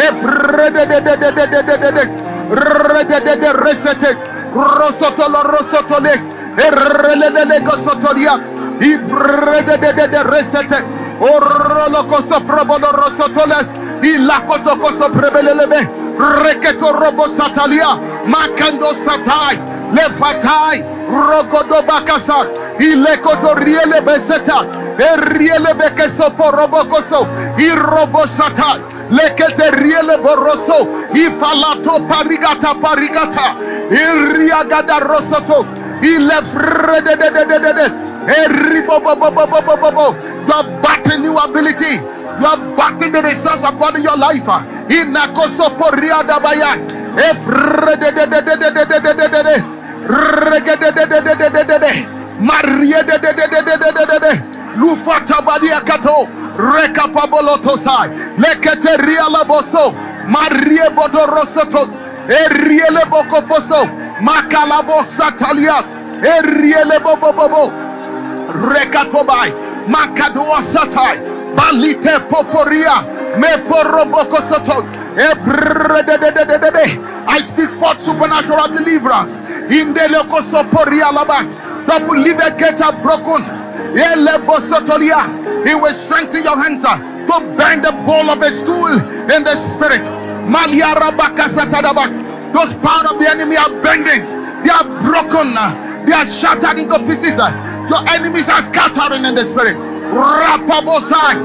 Speaker 3: Resete, Rosotolo Rosotole, Erelele Gosotoria, Ibrede Resete, Orolocoso Probono Rosotole, Ilacotocoso Prebelebe, Reketo Robo Satalia, Makando Satai, Lefatai. Rogodo bakasa, ilekoto riele beseta, eriele bekeso porobokoso, irobosata, lekete riele boroso, ifalato parigata parigata, iriagada rosoto, ilefrede de de de de de, eribobobobobobobo. You are battling new ability. You are battling the resource of God in your life. Inakoso poriada baya, efrede de de de de de de de de de. Regede de de de de de de de Maria de de de de de de de de Lufata badia kato Rekapaboloto sai Lekete riala boso Maria bodorosoto Eriele boko boso Makalabo satalia Eriele bobo bobo Rekatobai Makadoa satai Balite poporia Me poroboko soto I speak forth supernatural deliverance in the locosoporia laba. Double liver gates are broken. He will strengthen your hands to bend the ball of a stool in the spirit. Those parts of the enemy are bending. They are broken. They are shattered into pieces. Your enemies are scattering in the spirit. Rapabosai.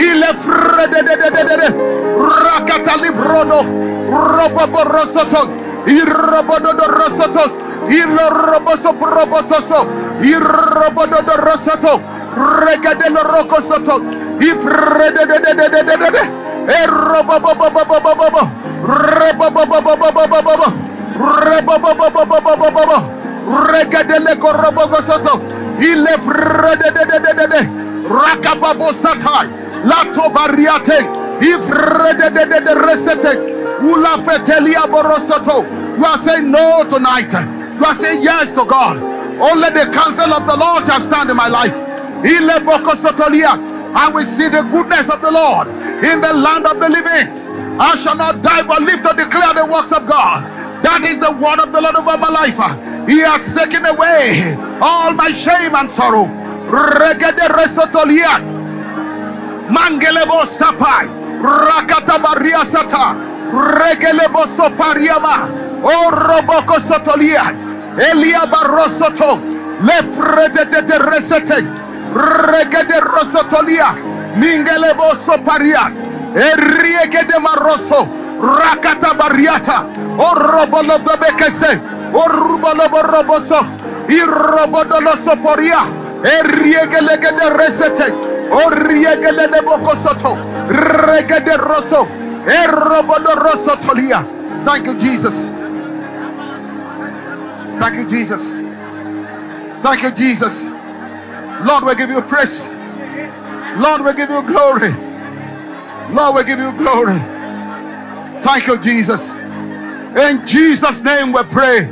Speaker 3: Rakata librono, robobo rosoto, irrobodo rosoto, irroboso probotoso, irrobodo rosoto, regadelo rocosoto, ifrede de de de de de de, errobobobobobobobo, rebobobobobobobo, rebobobobobobobo, regadele corobogosoto, ilefrede de de de de de, rakababosatai, lato bariate. If de de de de resete, ula fetelia borosoto. You are saying no tonight. You are saying yes to God. Only the counsel of the Lord shall stand in my life. Ile bokosotolia. I will see the goodness of the Lord in the land of the living. I shall not die but live to declare the works of God. That is the word of the Lord over my life. He has taken away all my shame and sorrow. Regede resotolia. Mangelebo sapai. Rakata baria sata, regelebo sopariama, o roboko sotolia, elia barosoto, lefredete resete, regede rosotolia, mingelebo soparia, eriegede maroso, rakata bariata, o robolo bekese, o rubolo roboso, irrobodolo soporia, eriegelegede resete, o riegele boko soto. Regede rosso, erobodo rosso tolia. Thank you, Jesus. Thank you, Jesus. Thank you, Jesus. Lord, we give you praise. Lord, we give you glory. Lord, we give you glory. Thank you, Jesus. In Jesus' name we pray.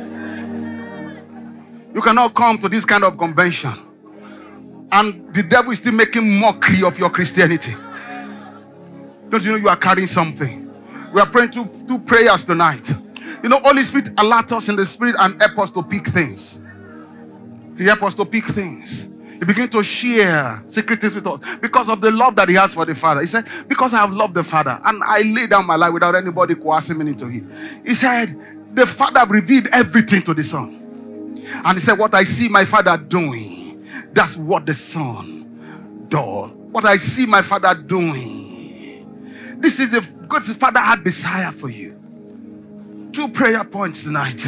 Speaker 3: You cannot come to this kind of convention and the devil is still making mockery of your Christianity. Don't you know you are carrying something? We are praying two, two prayers tonight. You know, Holy Spirit alert us in the spirit and help us to pick things. He help us to pick things. He began to share secret things with us because of the love that he has for the Father. He said, because I have loved the Father and I lay down my life without anybody coercing me into it. He said, the Father revealed everything to the Son. And he said, what I see my Father doing, that's what the Son does. What I see my Father doing. This is the God the Father had desire for you. Two prayer points tonight.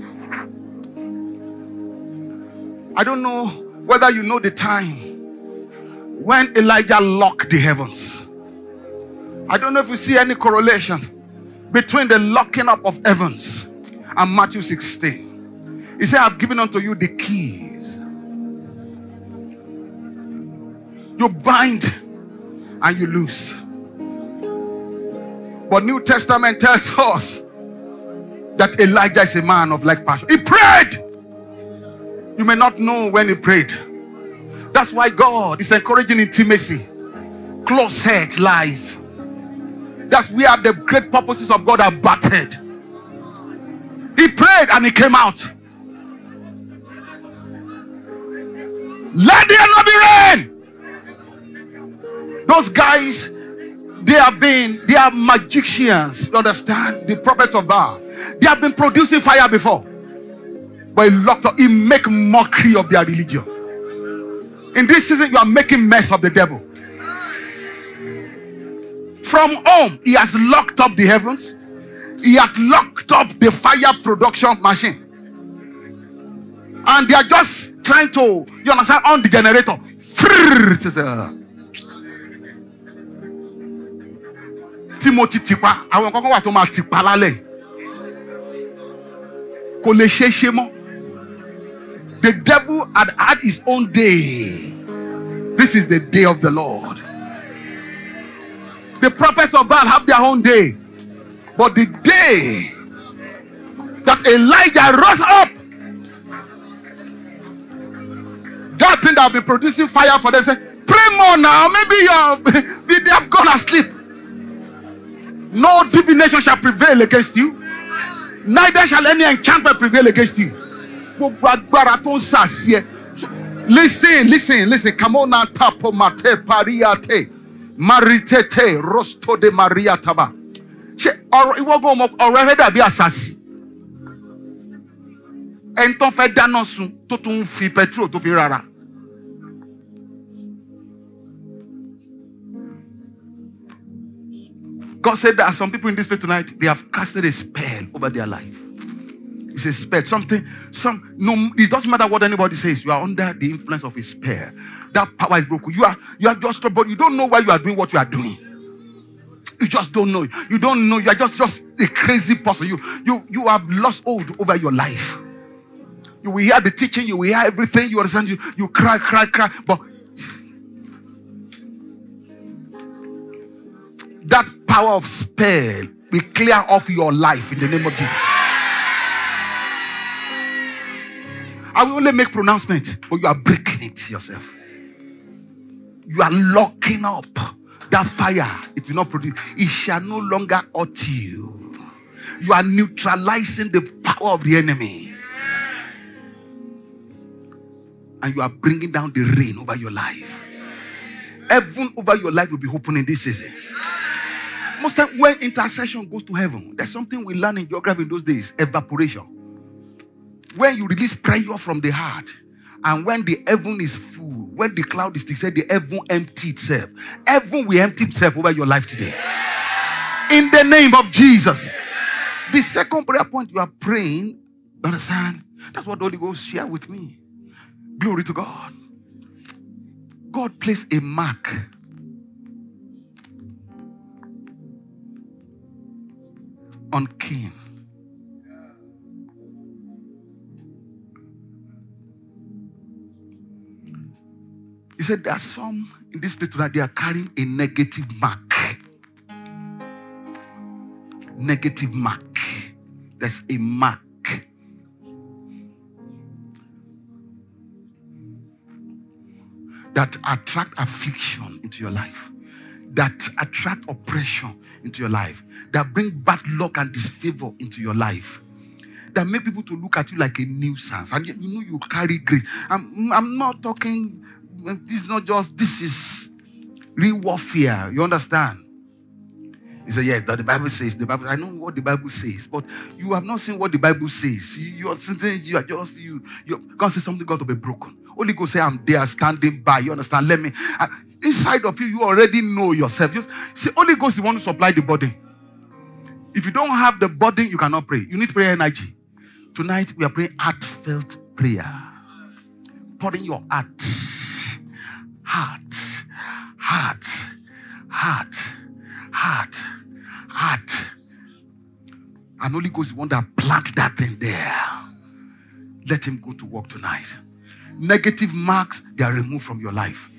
Speaker 3: I don't know whether you know the time when Elijah locked the heavens. I don't know if you see any correlation between the locking up of heavens and Matthew sixteen. He said, I've given unto you the keys. You bind and you loose. But New Testament tells us that Elijah is a man of like passion. He prayed. You may not know when he prayed. That's why God is encouraging intimacy, close-head life. That's where the great purposes of God are battered. He prayed and he came out. Let there not be rain. Those guys, they have been, they are magicians. You understand? The prophets of Baal. They have been producing fire before. But he locked up, he make mockery of their religion. In this season, you are making mess of the devil. From home, he has locked up the heavens. He had locked up the fire production machine. And they are just trying to, you understand, on the generator. Timothy tipa, àwọn kankan wà tó máa tipa lálẹ́. Kò lè ṣe ṣe mọ́. The devil had had his own day. This is the day of the Lord. The prophets of Baal have their own day. But the day that Elijah rose up, that thing that have been producing fire for them, say, pray more now. Maybe you're, they have gone asleep. No divination shall prevail against you. Neither shall any enchantment prevail against you. Listen, listen, listen. Come on now. Tapo mate pariate. Maritete rosto de Maria taba. She or iwo go mo ọ̀rọ̀ da bi asasi. En ton fẹ́ dáná sun tó tún fi petrol tó fi rara. God said there are some people in this place tonight, they have casted a spell over their life. It's a spell. Something, some no, it doesn't matter what anybody says, you are under the influence of a spell. That power is broken. You are you are just but you don't know why you are doing what you are doing. You just don't know. You don't know. You are just, just a crazy person. You you you have lost hold over your life. You will hear the teaching, you will hear everything, you understand, you, you cry, cry, cry. But that power of spell will clear off your life in the name of Jesus. I will only make pronouncement, but you are breaking it yourself. You are locking up that fire. It will not produce. It shall no longer hurt you. You are neutralizing the power of the enemy. And you are bringing down the rain over your life. Heaven over your life will be open in this season. Most time when intercession goes to heaven, there's something we learn in geography in those days, evaporation. When you release prayer from the heart, and when the heaven is full, when the cloud is said, the heaven empty itself. Heaven will empty itself over your life today. In the name of Jesus. The second prayer point you are praying, understand? That's what the Holy Ghost shared with me. Glory to God. God placed a mark on Cain. said there are some in this place that they are carrying a negative mark. Negative mark. There's a mark. That attract affliction into your life. That attract oppression into your life. That bring bad luck and disfavor into your life. That make people to look at you like a nuisance. And yet you know you carry grace. I'm, I'm not talking, this is not just, this is real warfare. You understand? He said, yes, that the Bible says, the Bible, I know what the Bible says, but you have not seen what the Bible says. You, you are sitting, you are just, you, you God says something got to be broken. Holy Ghost say, I'm there standing by. You understand? Let me, uh, inside of you, you already know yourself. Just see, Holy Ghost, you want to supply the body. If you don't have the body, you cannot pray. You need prayer energy. Tonight, we are praying heartfelt prayer. Pouring your heart. Heart. Heart. Heart. Heart. Heart. And Holy Ghost, you want to plant that thing there. Let him go to work tonight. Negative marks, they are removed from your life.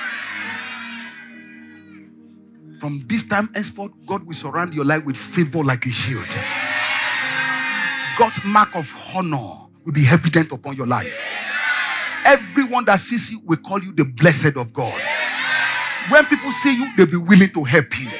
Speaker 3: From this time henceforth, God will surround your life with favor like a shield. God's mark of honor will be evident upon your life. Everyone that sees you will call you the blessed of God. When people see you, they'll be willing to help you.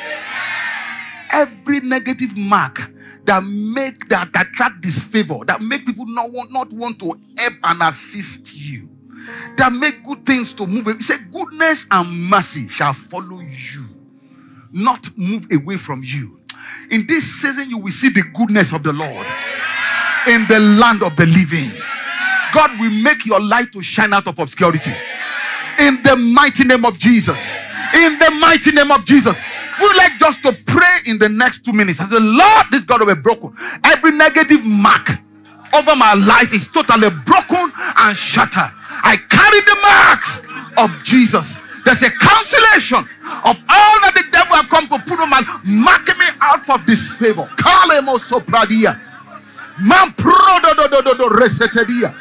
Speaker 3: Every negative mark that make that attract disfavor, that make people not want, not want to help and assist you, that make good things to move. He said, goodness and mercy shall follow you, not move away from you. In this season, you will see the goodness of the Lord in the land of the living. God will make your light to shine out of obscurity. In the mighty name of Jesus. In the mighty name of Jesus. We would like just to pray in the next two minutes. I say, Lord, this God will be broken. Every negative mark over my life is totally broken and shattered. I carry the marks of Jesus. There's a cancellation of all that the devil have come to put on my marking me out for disfavor. Kalemo sopradia. Man prodo do do do do resetedia.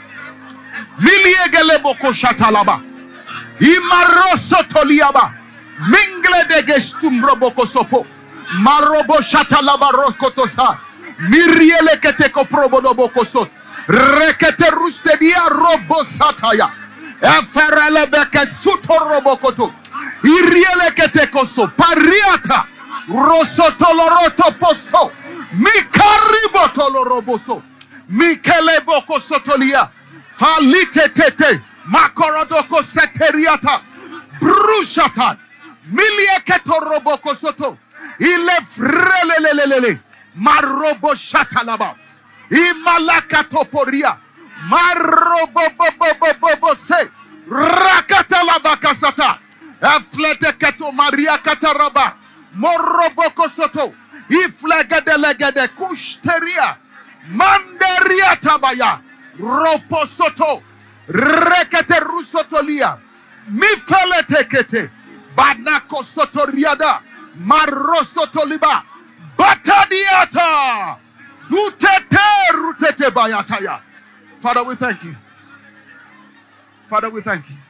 Speaker 3: Miliegelebo koshatalaba. Imaroso toliaba. Mingle de gestum roboko sopo. Marobo shatalaba rokotosa. Miriele keteko probodo bokosot. Rekete rustedia robo sataya. Eferele beke suto robokoto. Iriele keteko so. Pariata. Rosotoloroto poso. Mikaribo toloroboso. Mikele boko sotolia. Falite tete. Makorodoko seteriata. Brushata. Milieketo roboko soto. Ile frelelelelele. Marobo shatalaba. Imalakato poria. Marobo bobo bobo se. Rakatalaba kasata. Eflete keto maria kataraba. Moroboko soto. Iflegedelegede kushteria. Manderia tabaya. Ropo soto. Rekete rusotolia. Mifele tekete. Banako sotoriada. Marosotoliba. Batadiata. Dutete rutete bayataya. Father, we thank you. Father, we thank you.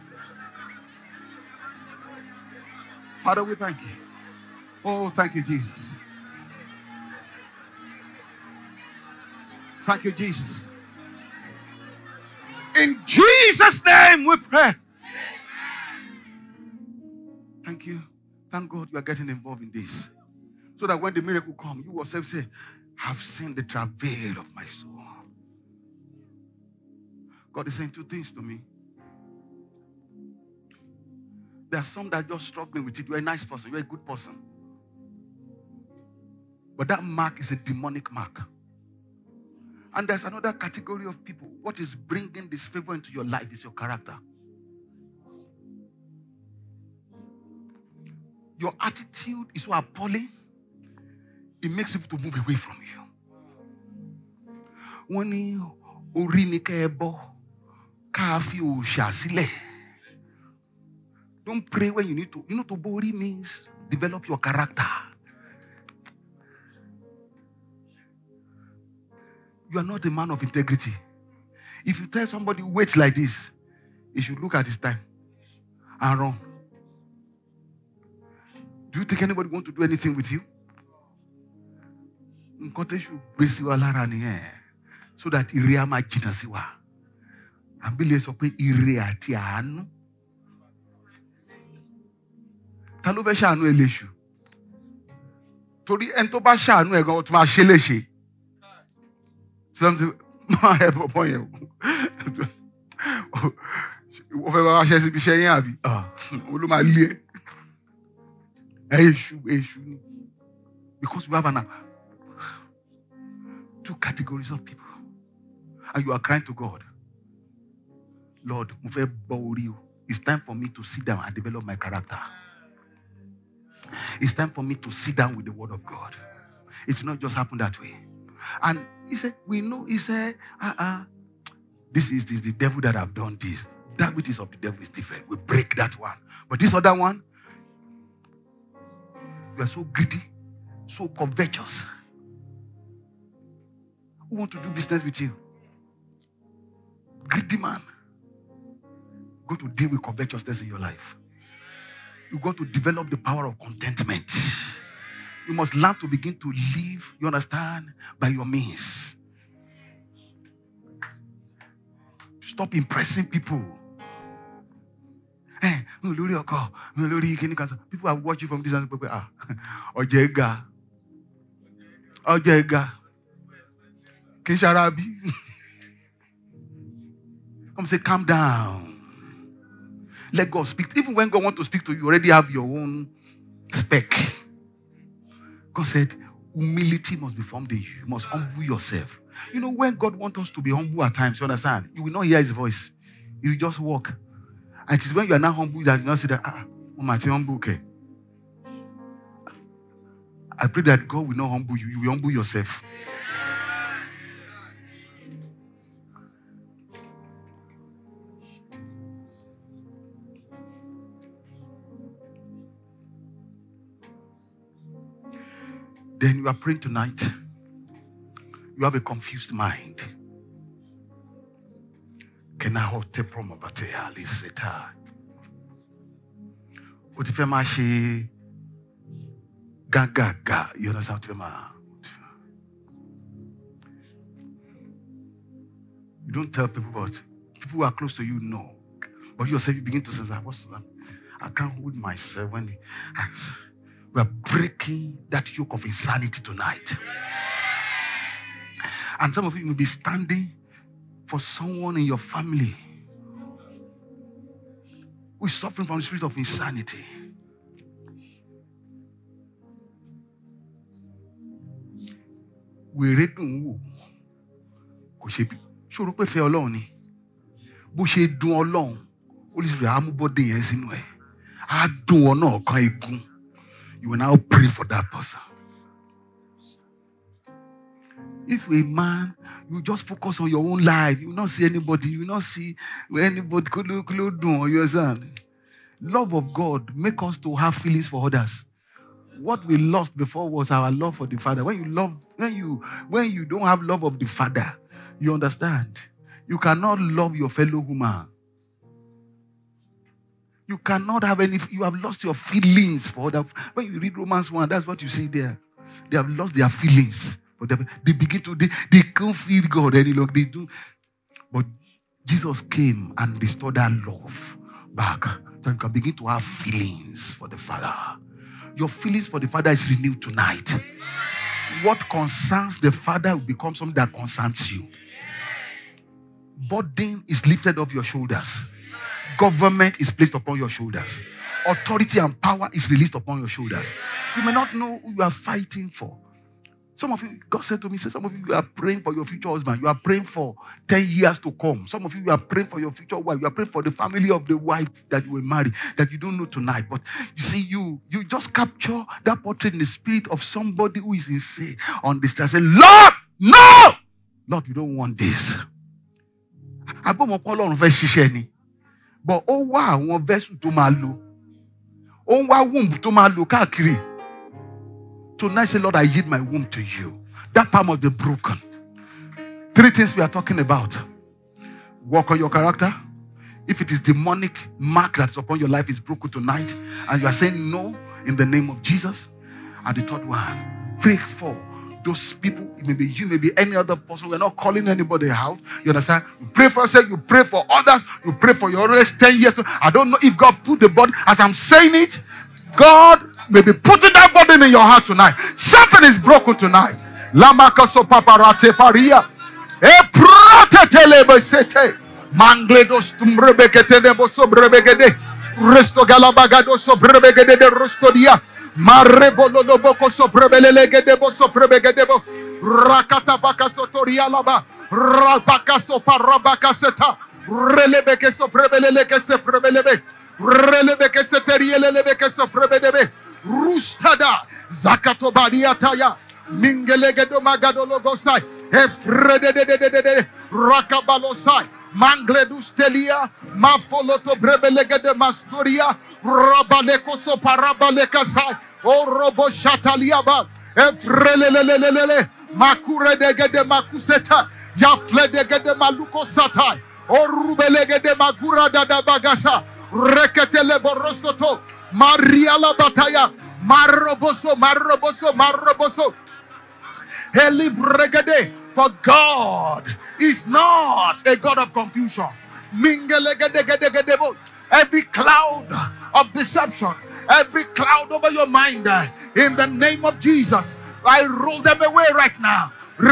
Speaker 3: Father, we thank you. Oh, thank you, Jesus. Thank you, Jesus. In Jesus' name we pray. Thank you. Thank God you are getting involved in this. So that when the miracle comes, you yourself say, I've seen the travail of my soul. God is saying two things to me. There are some that are just struggling with it. You're a nice person. You're a good person. But that mark is a demonic mark. And there's another category of people. What is bringing this favor into your life is your character. Your attitude is so appalling, it makes people to move away from you. Don't pray when you need to. You know, to bori means develop your character. You are not a man of integrity. If you tell somebody wait like this, you should look at his time and run. Do you think anybody want to do anything with you? Nǹkan tẹ́ṣù gbé sí wa lára nìyẹn, so that ire á máa jìnnà sí wa. Àbílẹ̀ sọ pé ire àti àánú. Ta ló fẹ́ ṣàánú eléṣù? Torí ẹni tó bá ṣàánú ẹ̀ gan-an tó máa ṣe léṣe. Something máa ẹ̀ bọ̀ bọ̀ yẹn. Wọ́n fẹ́ bá wa ṣe síbi iṣẹ́ yẹn àbí? Wọ́n ló máa lé ẹ. Èṣù èṣù ni. Because we have an two categories of people. And you are crying to God. Lord, mo fẹ́ bọ́ orí o. It's time for me to sit down and develop my character. It's time for me to sit down with the word of God. It will not just happen that way. And he said, we know, he said, uh-uh, this is, this is the devil that have done this. That which is of the devil is different. We break that one. But this other one, you are so greedy, so covetous. Who want to do business with you? Greedy man. Go to deal with covetousness in your life. You got to develop the power of contentment. You must learn to begin to live, you understand, by your means. Stop impressing people. Hey, people are watching from this and people ah, Ojega, Ojega, Kisharabi. Come say, calm down. Let God speak. Even when God wants to speak to you, you already have your own spec. God said, humility must be formed in you. You must humble yourself. You know, when God wants us to be humble at times, you understand? You will not hear his voice. You will just walk. And it is when you are not humble that you not say that, ah, I'm humble, okay. I pray that God will not humble you. You will humble yourself. Then you are praying tonight. You have a confused mind. Can I hold the promo but I leave Seta? What if I say ga ga ga? You understand what I You don't tell people, but people who are close to you know. But yourself, you begin to say, what's that? I can't hold myself when I, we are breaking that yoke of insanity tonight. And some of you will be standing for someone in your family who is suffering from the spirit of insanity. We read no kò ṣe bí ṣòro pé fẹ́ Ọlọ́run ni bó ṣe dùn Ọlọ́run Holy Spirit á mú bọ́dé yẹn sínú ẹ̀ á dùn ọ náà kan egun. You will now pray for that person. If a man, you just focus on your own life, you will not see anybody, you will not see anybody could do on your son. Love of God make us to have feelings for others. What we lost before was our love for the Father. When you love, when you when you don't have love of the Father, you understand. You cannot love your fellow human. You cannot have any, you have lost your feelings for other. When you read Romans one, that's what you see there. They have lost their feelings. But they, they begin to, they, they can't feel God any longer. They do. But Jesus came and restored that love back. So you can begin to have feelings for the Father. Your feelings for the Father is renewed tonight. What concerns the Father will become something that concerns you. Burden is lifted off your shoulders. Government is placed upon your shoulders. Authority and power is released upon your shoulders. You may not know who you are fighting for. Some of you, God said to me, say, some of you, you are praying for your future husband. You are praying for ten years to come. Some of you, you are praying for your future wife. You are praying for the family of the wife that you will marry, that you don't know tonight. But you see, you you just capture that portrait in the spirit of somebody who is insane on this stage. Say, Lord, no! Lord, you don't want this. But oh wow, one vessel to my lo. Oh wow, womb to my lo kakiri. Tonight, say, Lord, I yield my womb to you. That power must be broken. Three things we are talking about. Work on your character. If it is demonic mark that's upon your life is broken tonight, and you are saying no in the name of Jesus. And the third one, pray for those people. It may be you, maybe any other person. We're not calling anybody out. You understand? You pray for yourself, you pray for others, you pray for your rest ten years. I don't know if God put the body, as I'm saying it, God may be putting that burden in your heart tonight. Something is broken tonight. Lamaka so paparate paria. E prate telebe sete. Mangledos tumbrebekete nebo sobrebegede. Resto galabagado sobrebegede de rostodia. Marebolo do boko sobrebelelege bo sobrebegedebo. Rakata baka sotoria laba. Rabaka so parabaka seta. Relebeke sobrebeleleke sebrebelebe. Relebeke seterielelebeke sobrebedebe. Rustada zakato badiataya. Mingelege do magado logosai. Efrede de de de de de. Rakabalosai. Mangledus telia, mafoloto brebelega de mastoria, rabaleko so parabaleka sai, o robo shataliaba, efrelelelelele, makure dege de makuseta, yafle dege de maluko satai, o rubelege de magura dada bagasa, reketele borosoto, maria la bataya, maroboso, maroboso, maroboso, elibregede. For God is not a God of confusion. Every cloud of deception, every cloud over your mind, in the name of Jesus, I roll them away right now.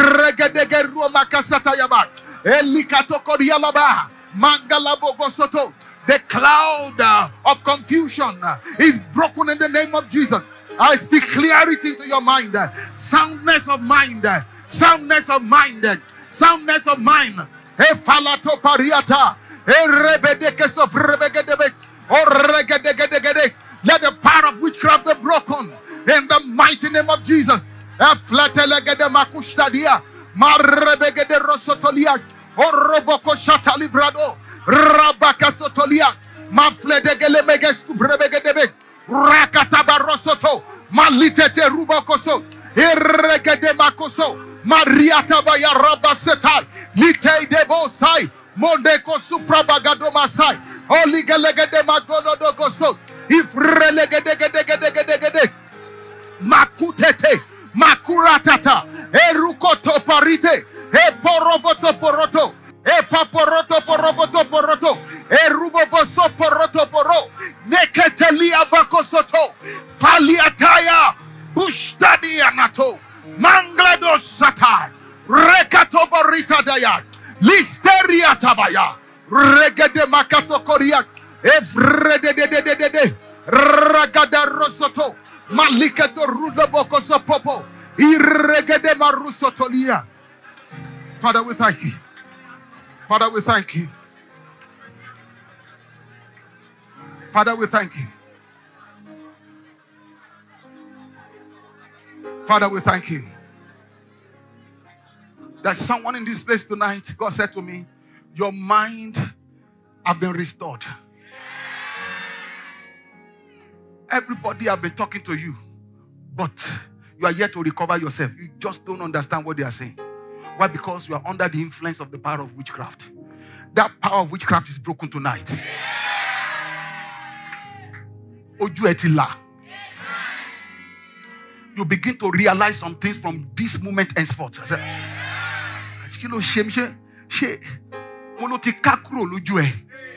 Speaker 3: The cloud of confusion is broken in the name of Jesus. I speak clarity into your mind, soundness of mind. Soundness of mind, soundness of mind. E falato pariata, e rebedeke so rebegedebe, or regedegedegede. Let the power of witchcraft be broken in the mighty name of Jesus. E flatelegede makushtadia, marebegede rosotolia, or roboko shatalibrado, rabaka sotolia, mafledegele megesku rebegedebe, rakataba rosoto, malitete rubokoso, e regede makoso. Mariata baya rabasetai, lite debo sai, mondeko suprabagado masai, oligelege de magodo dogoso, ifrelegedegedegedegede, makutete, makuratata, erukoto parite, e poroboto poroto, e paporoto poroboto poroto, e ruboboso poroto poro, neketelia bakosoto, faliataya, bushtadi anato. Manglado satai, rekato borita daya, listeria tabaya, regede makato koriak, evrede de de de de de, ragada rosoto, malikato rudaboko sopopo, irregede marusotolia. Father, we thank you. Father, we thank you. Father, we thank you. Father, we thank you. There's someone in this place tonight. God said to me, your mind have been restored. Everybody have been talking to you, but you are yet to recover yourself. You just don't understand what they are saying. Why? Because you are under the influence of the power of witchcraft. That power of witchcraft is broken tonight. Oju etila. You begin to realize some things from this moment henceforth. I said, you know, shame, shame, shame. Monoti kakro lujue.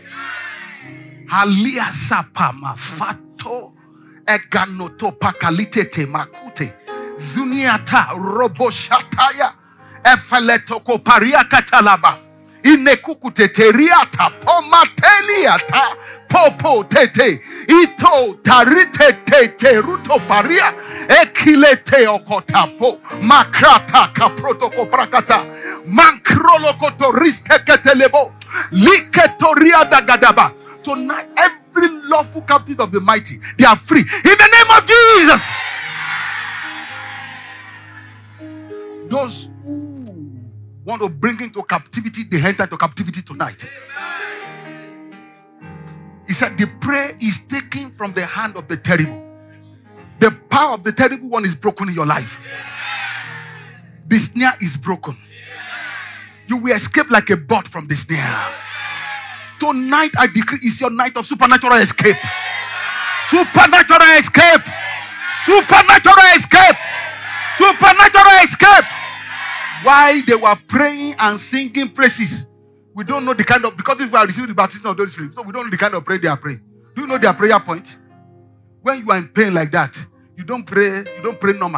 Speaker 3: Halia sapama fato eganoto pakalitete makute zuniata robo shataya efeleto koparia katalaba inekukute teriata pomateliata popo tete ito tarite tete ruto paria ekilete okotapo makrata kaproto koprakata mankrolo kotoriste ketelebo liketoria dagadaba. Tonight, every lawful captive of the mighty, they are free. In the name of Jesus. Those who want to bring into captivity, they enter into captivity tonight. He said the prey is taken from the hand of the terrible. The power of the terrible one is broken in your life. The snare is broken. You will escape like a bird from the snare. Tonight I decree it's your night of supernatural escape. Supernatural escape. Supernatural escape. Supernatural escape. While they were praying and singing praises, we don't know the kind of, because if we are receiving the baptism of the Holy Spirit, so we don't know the kind of prayer they are praying. Do you know their prayer point? When you are in pain like that, you don't pray, you don't pray normal.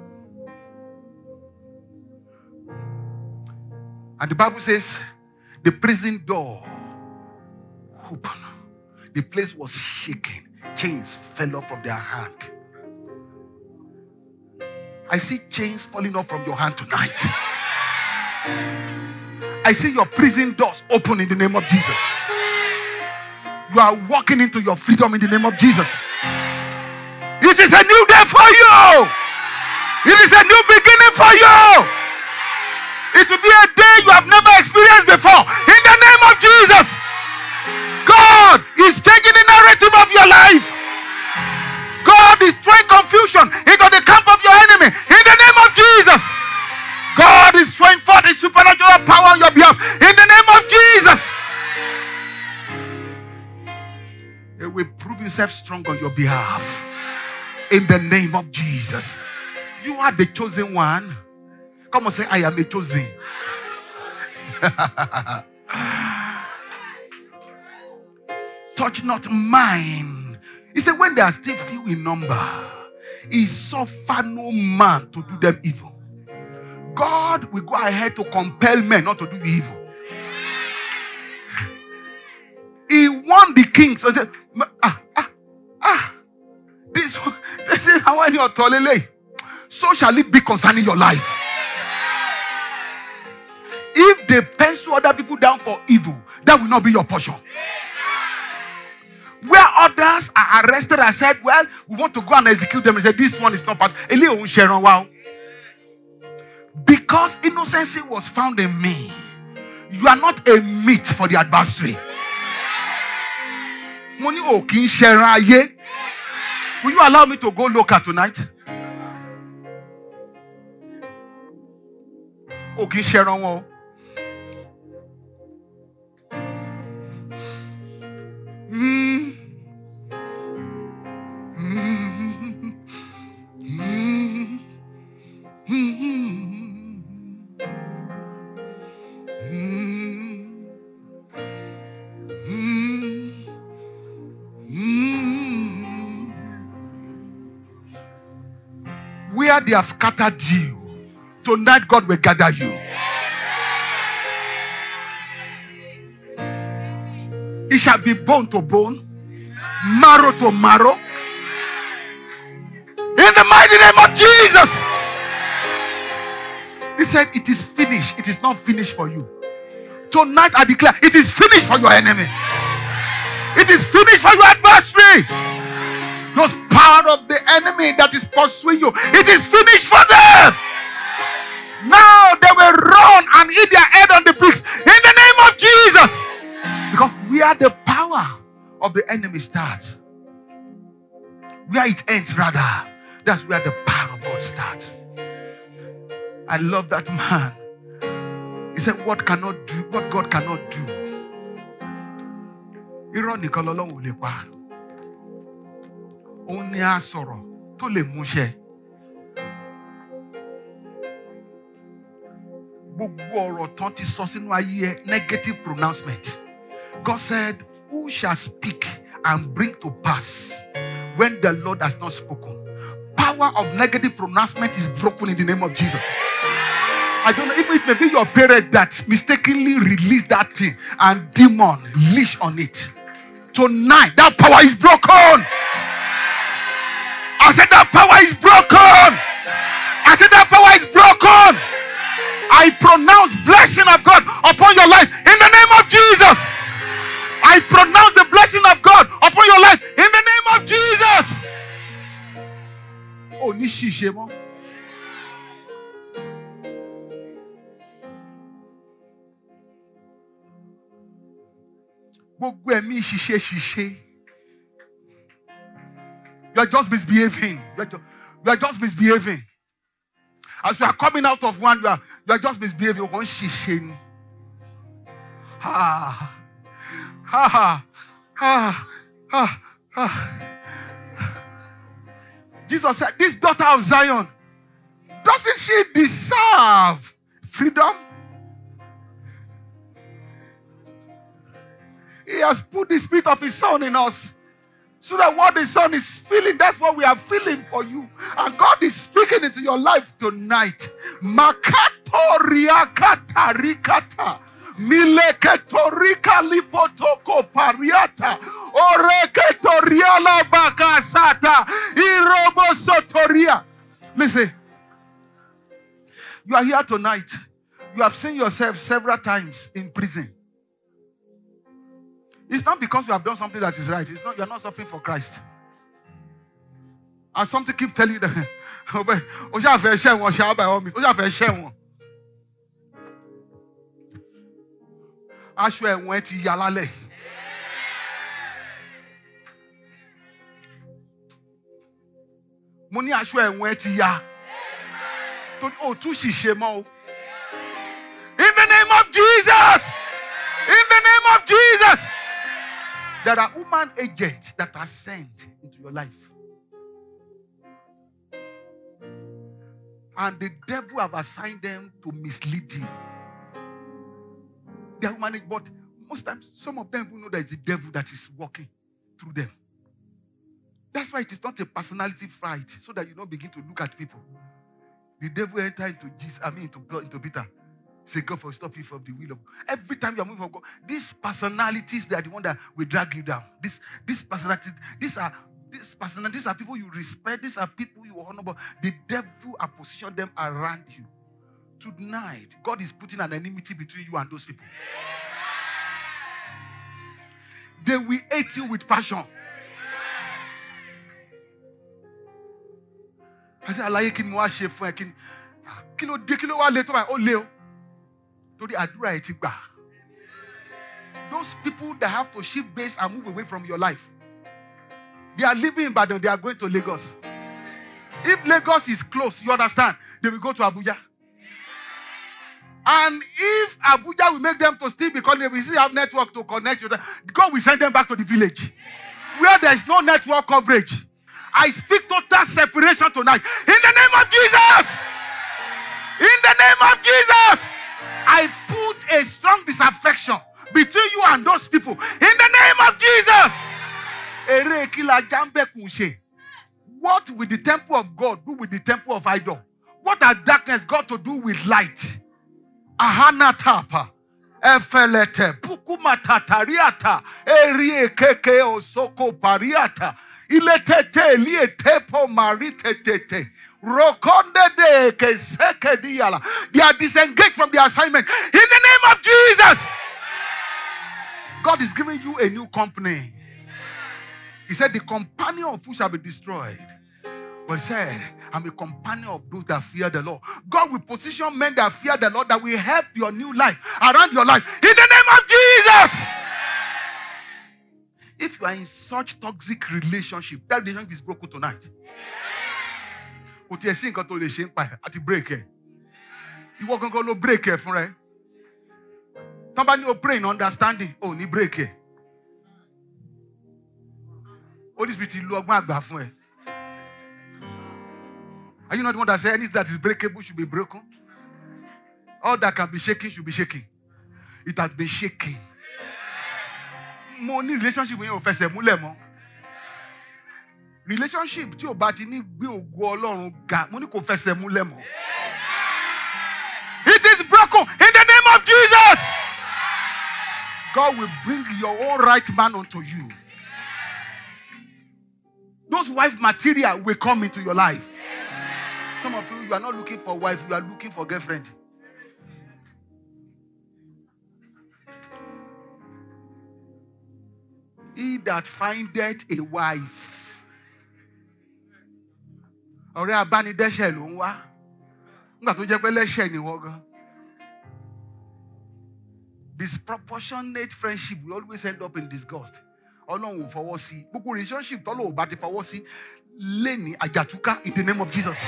Speaker 3: And the Bible says, the prison door opened. The place was shaking. Chains fell off from their hand. I see chains falling off from your hand tonight. I see your prison doors open in the name of Jesus. You are walking into your freedom in the name of Jesus. It is a new day for you. It is a new beginning for you. It will be a day you have never experienced before. In the name of Jesus. God is changing the narrative of your life. God is throwing confusion into the camp of your enemy. In the name of Jesus. God is showing forth his supernatural power on your behalf. In the name of Jesus. He will prove himself strong on your behalf. In the name of Jesus. You are the chosen one. Come on, say, I am a chosen. Touch not mine. He said, when they are still few in number, he suffer no man to do them evil. God will go ahead to compel men not to do evil. He warned the kings and said, ah, ah, ah, this, this is how I know. So shall it be concerning your life. If they pencil other people down for evil, that will not be your portion. Where others are arrested and said, well, we want to go and execute them, and said, this one is not bad. Because innocency was found in me, you are not a meat for the adversary. Will you allow me to go local tonight? Okay, Sharon. Mm. Mm. Mm. Mm. Mm. Where they have scattered you, tonight God will gather you. It shall be bone to bone, marrow to marrow. In the mighty name of Jesus. He said, it is finished. It is not finished for you. Tonight I declare, it is finished for your enemy. It is finished for your adversary. Those power of the enemy that is pursuing you, it is finished for them. Now they will run and eat their head on the bricks. In the name of Jesus. Because where the power of the enemy starts, where it ends rather, that's where the power of God starts. I love that man. He said, what cannot do, what God cannot do. Ironical along with the only a sorrow to le mushe. Negative pronouncement. God said, who shall speak and bring to pass when the Lord has not spoken? Power of negative pronouncement is broken in the name of Jesus. I don't know, even it may be your parent that mistakenly released that thing and demon leash on it. Tonight, that power is broken. I said that power is broken. I said that power is broken. I pronounce blessing of God upon your life in the name of Jesus. I pronounce the blessing of God upon your life in the name of Jesus. Oh, Nishi Shemo. You are just misbehaving. You are just, you are just misbehaving. As you are coming out of one, you are, you are just misbehaving. Ah. Ha ha ha ha. Jesus said, this daughter of Zion, doesn't she deserve freedom? He has put the spirit of his son in us. So that what the son is feeling, that's what we are feeling for you. And God is speaking into your life tonight. Makato riakata rikata. Mileketo rika lipotoko pariata. Oreketo riala bakasata. Irobo sotoria. Listen. You are here tonight. You have seen yourself several times in prison. It's not because you have done something that is right. It's not, you are not suffering for Christ. And something keep telling you that aṣọ ẹ̀wọ̀n ti ya lálẹ́. Mo ní aṣọ ẹ̀wọ̀n ti ya. Torí o tún ṣìṣe mọ́ o. In the name of Jesus. In the name of Jesus. There are human agents that are sent into your life. And the devil have assigned them to mislead you. They are human agents, but most times some of them will know that it's the devil that is working through them. That's why it is not a personality fight, so that you don't begin to look at people. The devil enter into Jesus, I mean into, into Peter. Say, God, for stop you from the will of God. Every time you are moving from God, these personalities, they are the one that will drag you down. This, these personalities, these are these personalities are people you respect. These are people you honor. But the devil has positioned them around you. Tonight, God is putting an enmity between you and those people. They will hate you with passion. I say, Allah, kí ni mo wá ṣe fún ẹ, kí ni kí ló dé, kí ló wá lé tó báyìí, ó lé o. Torí àdúrà ẹ ti gbà. Those people that have to shift base and move away from your life, they are living in Ibadan, they are going to Lagos. If Lagos is close, you understand, they will go to Abuja. And if Abuja will make them to steal because they will still have network to connect with them, God will send them back to the village where there is no network coverage. I speak total separation tonight. In the name of Jesus! In the name of Jesus! I put a strong disaffection between you and those people. In the name of Jesus! What will the temple of God do with the temple of idol? What has darkness got to do with light? Ahana tapa. Efelete. Pukumatatariata. Eriekeke osoko pariata. Iletete lietepo maritetete. Rokonde ke sekediala. They are disengaged from the assignment. In the name of Jesus. God is giving you a new company. He said, the companion of who shall be destroyed. But he said, I'm a companion of those that fear the Lord. God will position men that fear the Lord that will help your new life around your life. In the name of Jesus. If you are in such toxic relationship, that relationship is broken tonight. What you are seeing to the shame at the break. You walk on go break here, friend. Somebody will pray in understanding. Oh, ni break here. Holy Spirit, you look back back for. Are you not the one that says anything that is breakable should be broken? All that can be shaken should be shaken. It has been shaken. Mo ní relationship yẹn ò fẹsẹ̀ múlẹ̀ mọ́. Relationship tí o bá ti ní gbé ògo Ọlọ́run ga, mo ní kò fẹsẹ̀ múlẹ̀ mọ́. It is broken in the name of Jesus. God will bring your own right man unto you. Those wife material will come into your life. Some of you, you are not looking for wife, you are looking for girlfriend. He that findeth a wife. Ọ̀rẹ́ abánidẹ́ṣẹ̀ ló ń wá. Nígbà tó jẹ́ pé lẹ́ṣẹ̀ ni wọ́n gan. Disproportionate friendship will always end up in disgust. Ọlọ́run ò fọwọ́ sí. Gbogbo relationship tọ́lọ́ ò bá ti fọwọ́ sí. Lẹ́ni àjàtúká in the name of Jesus.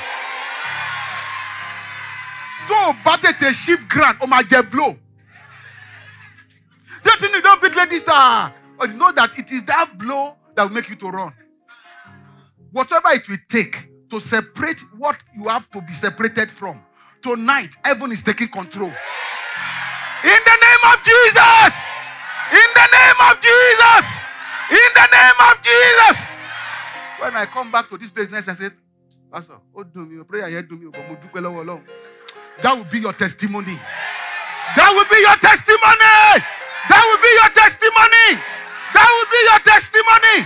Speaker 3: Tó o bá tètè shift ground, o máa jẹ blow. That thing you don't beat play this star. But know that it is that blow that will make you to run. Whatever it will take to separate what you have to be separated from. Tonight, heaven is taking control. In the name of Jesus! In the name of Jesus! In the name of Jesus! When I come back to this business, I said, Pastor, oh, do me, prayer here, do me, that will be your testimony. That will be your testimony. That will be your testimony. That will be your testimony.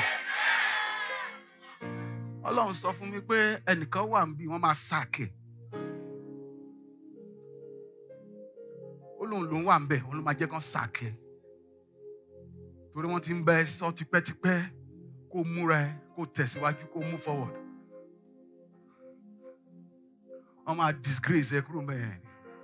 Speaker 3: Ọlọ́run sọ fún mi pé ẹnìkan wà níbí wọ́n máa sàkè. Ọlọ́run ló ń wà níbẹ̀, òun ló máa jẹ́ kán sàkè. Torí wọ́n ti ń bẹ sọ tipẹ́tipẹ́ kó múra ẹ, kó tẹ̀síwájú, kó move forward. Wọ́n máa disgrace ẹ kúrò mẹ́rin.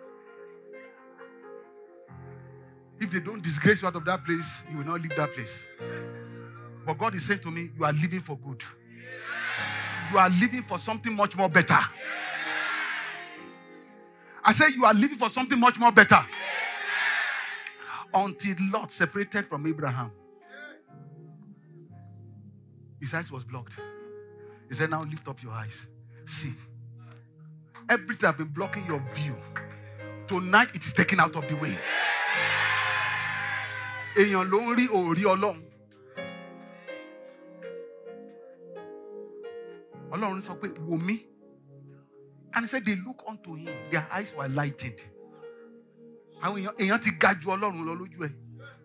Speaker 3: If they don't disgrace you out of that place, you will not leave that place. But God is saying to me, you are living for good. You are living for something much more better. I say you are living for something much more better. Until Lot separated from Abraham, his eyes was blocked. He said, now lift up your eyes. See. Everything that has been blocking your view, tonight it is taken out of the way. Èèyàn ló ń rí òrí Ọlọ́run. Ọlọ́run sọ pé wò mí. And he said they look unto him. Their eyes were lightened. Àwọn èèyàn èèyàn ti ga ju Ọlọ́run lọ lójú ẹ̀.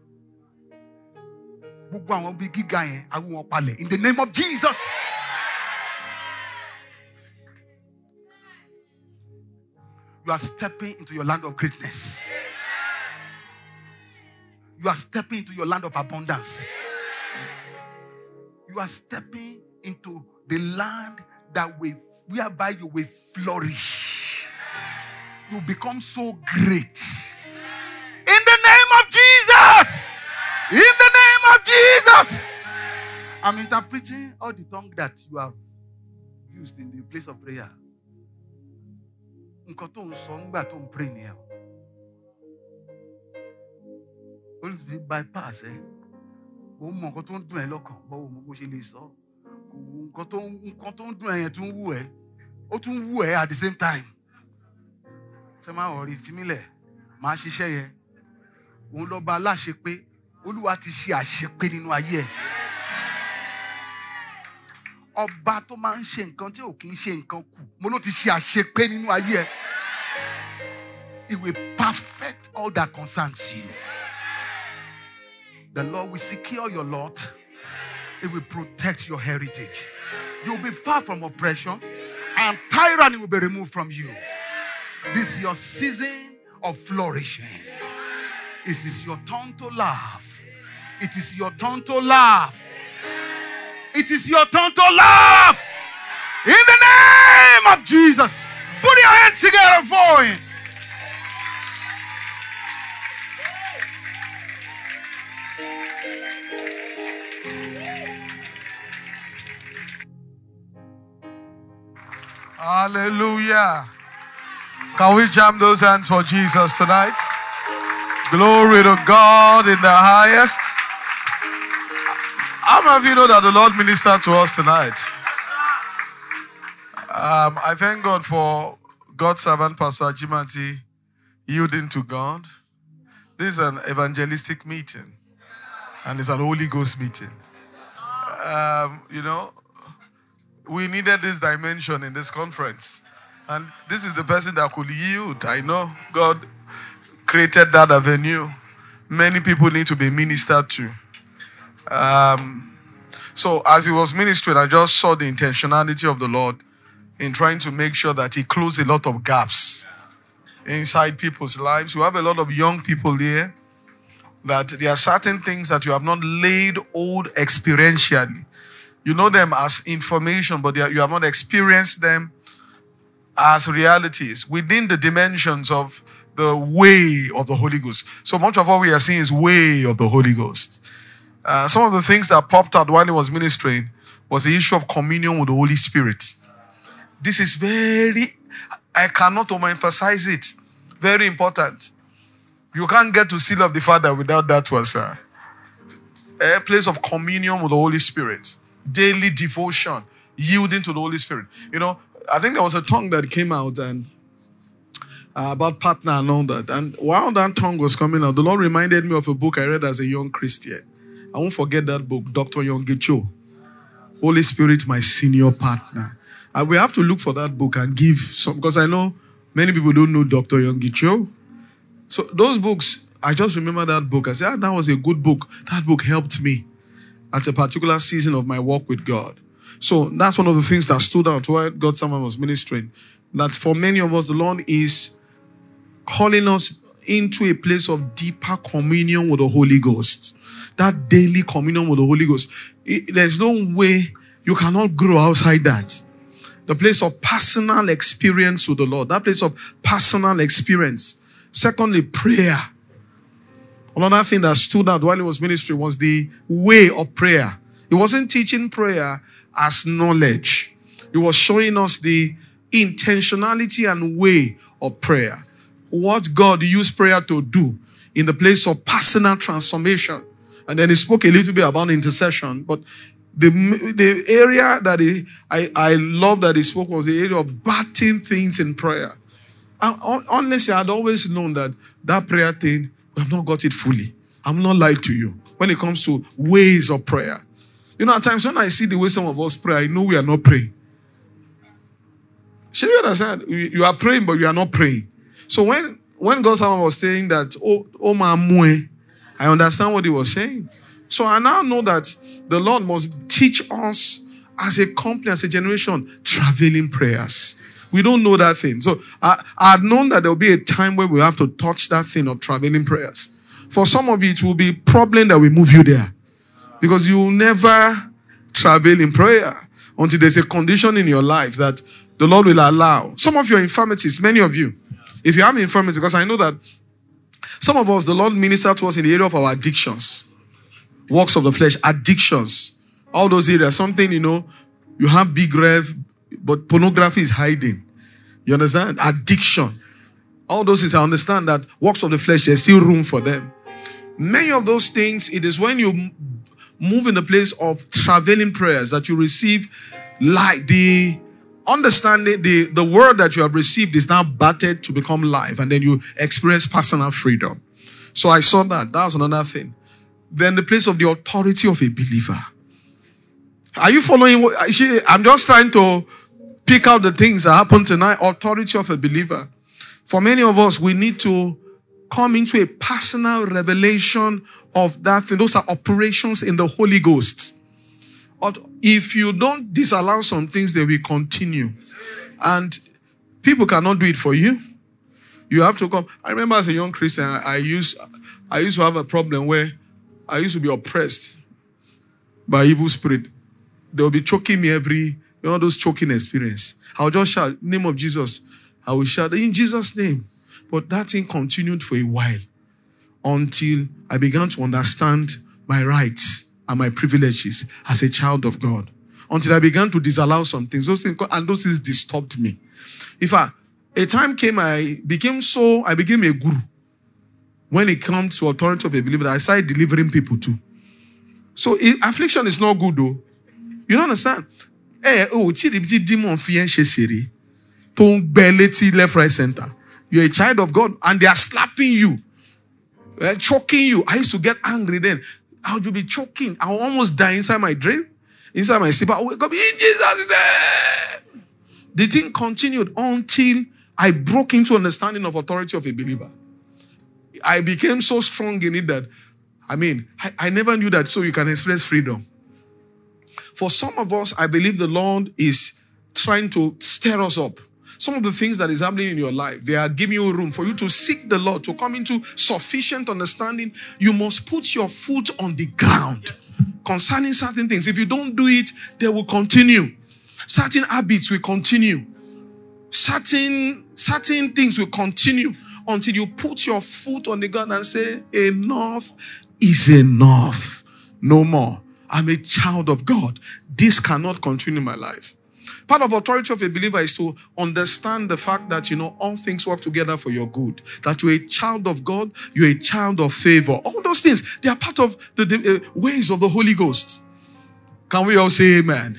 Speaker 3: Gbogbo àwọn bí gíga yẹn àwọn wọn palẹ̀. In the name of Jesus. You are stepping into your land of greatness. You are stepping into your land of abundance. You are stepping into the land that will, whereby you will flourish. You become so great. In the name of Jesus! In the name of Jesus! I'm interpreting all the tongue that you have used in the place of prayer. Nǹkan tó ń sọ nígbà tó ń pray nìyẹn. Holy Spirit bypass ẹ. Ó mọ nǹkan tó ń dùn ẹ́ lọ́kàn, báwo mo ṣe lè sọ. Nǹkan tó nǹkan tó ń dùn ẹ́ yẹn tún wù ẹ́. Ó tún wù ẹ́ at the same time. Ṣé máa wọ̀ rí fímílẹ̀? Máa ṣiṣẹ́ yẹn. Òun lọ bá aláṣẹ pé Olúwa ti ṣe àṣepé nínú ayé ẹ̀. Ọba tó máa ń ṣe nǹkan tí ò kì í ṣe nǹkan kù. Mo ló ti ṣe àṣepé nínú ayé ẹ̀. It will perfect all that concerns you. The Lord will secure your lot. It will protect your heritage. You will be far from oppression, and tyranny will be removed from you. This is your season of flourishing. It is your turn to laugh. It is your turn to laugh. It is your turn to laugh. In the name of Jesus. Put your hands together for him.
Speaker 5: Hallelujah. Can we jam those hands for Jesus tonight? Glory to God in the highest. How many of you know that the Lord ministered to us tonight? Um, I thank God for God's servant, Pastor Ajimanti, yielding to God. This is an evangelistic meeting, and it's an Holy Ghost meeting. Um, you know, we needed this dimension in this conference, and this is the person that could yield. I know God created that avenue. Many people need to be ministered to. Um, so as he was ministering, I just saw the intentionality of the Lord in trying to make sure that he closed a lot of gaps inside people's lives. We have a lot of young people here that there are certain things that you have not laid hold experientially. You know them as information, but are, you have not experienced them as realities within the dimensions of the way of the Holy Ghost. So much of what we are seeing is way of the Holy Ghost. Uh, some of the things that popped out while he was ministering was the issue of communion with the Holy Spirit. This is very, I cannot overemphasize it, very important. You can't get to seal of the Father without that one, sir. a place of communion with the Holy Spirit, daily devotion, yielding to the Holy Spirit. You know, I think there was a tongue that came out and uh, about partner and all that. And while that tongue was coming out, the Lord reminded me of a book I read as a young Christian. I won't forget that book, Doctor Yonggi Cho, Holy Spirit, my senior partner. And we have to look for that book and give some, because I know many people don't know Doctor Yonggi Cho. So those books, I just remember that book. I said, ah, that was a good book. That book helped me at a particular season of my walk with God. So that's one of the things that stood out while God's servant was ministering. That for many of us, the Lord is calling us into a place of deeper communion with the Holy Ghost. That daily communion with the Holy Ghost. It, there's no way you cannot grow outside that. The place of personal experience with the Lord. That place of personal experience. Secondly, prayer. Another thing that stood out while he was ministering was the way of prayer. He wasn't teaching prayer as knowledge. He was showing us the intentionality and way of prayer. What God used prayer to do in the place of personal transformation. And then he spoke a little bit about intercession. But the, the area that he, I, I love that he spoke was the area of batting things in prayer. And honestly, I had always known that that prayer thing, we have not got it fully. I'm not lying to you. When it comes to ways of prayer. You know, at times when I see the way some of us pray, I know we are not praying. Should you understand? You are praying, but you are not praying. So when, when God's servant was saying that, oh, oh my mue, I understand what he was saying. So I now know that the Lord must teach us as a company, as a generation, traveling prayers. We don't know that thing. So I, I had known that there will be a time where we have to touch that thing of traveling prayers. For some of you, it will be a problem that will move you there. Because you will never travel in prayer until there's a condition in your life that the Lord will allow. Some of your infirmities, many of you, if you have infirmities, because I know that some of us, the Lord ministered to us in the area of our addictions. Works of the flesh, addictions. All those areas. Something, you know, you have big rev, but pornography is hiding. You understand? Addiction. All those things, I understand that works of the flesh, there's still room for them. Many of those things, it is when you move in the place of traveling prayers that you receive like the understanding, the, the word that you have received is now battered to become life, and then you experience personal freedom. So I saw that. That was another thing. Then the place of the authority of a believer. Are you following? What, I'm just trying to pick out the things that happened tonight. Authority of a believer. For many of us, we need to come into a personal revelation of that thing. Those are operations in the Holy Ghost. If you don't disallow some things, they will continue. And people cannot do it for you. You have to come. I remember as a young Christian, I used, I used to have a problem where I used to be oppressed by evil spirit. They will be choking me every, you know, those choking experience. I'll just shout, name of Jesus. I will shout, in Jesus' name. But that thing continued for a while until I began to understand my rights and my privileges as a child of God. Until I began to disallow some things. Those things, and those things disturbed me. In fact, a time came, I became so, I became a guru. When it comes to authority of a believer, I started delivering people too. So it, affliction is not good though. You don't understand? Eh, oh, demon fear left, right, center. You're a child of God and they are slapping you, uh, choking you. I used to get angry then. How would you be choking? I will almost die inside my dream, inside my sleep. I wake up in Jesus' name. The thing continued until I broke into understanding of authority of a believer. I became so strong in it that, I mean, I, I never knew that so you can express freedom. For some of us, I believe the Lord is trying to stir us up. Some of the things that is happening in your life, they are giving you room for you to seek the Lord, to come into sufficient understanding. You must put your foot on the ground concerning certain things. If you don't do it, they will continue. Certain habits will continue. Certain, certain things will continue until you put your foot on the ground and say, enough is enough. No more. I'm a child of God. This cannot continue in my life. Part of authority of a believer is to understand the fact that, you know, all things work together for your good. That you're a child of God, you're a child of favor. All those things, they are part of the, the uh, ways of the Holy Ghost. Can we all say amen?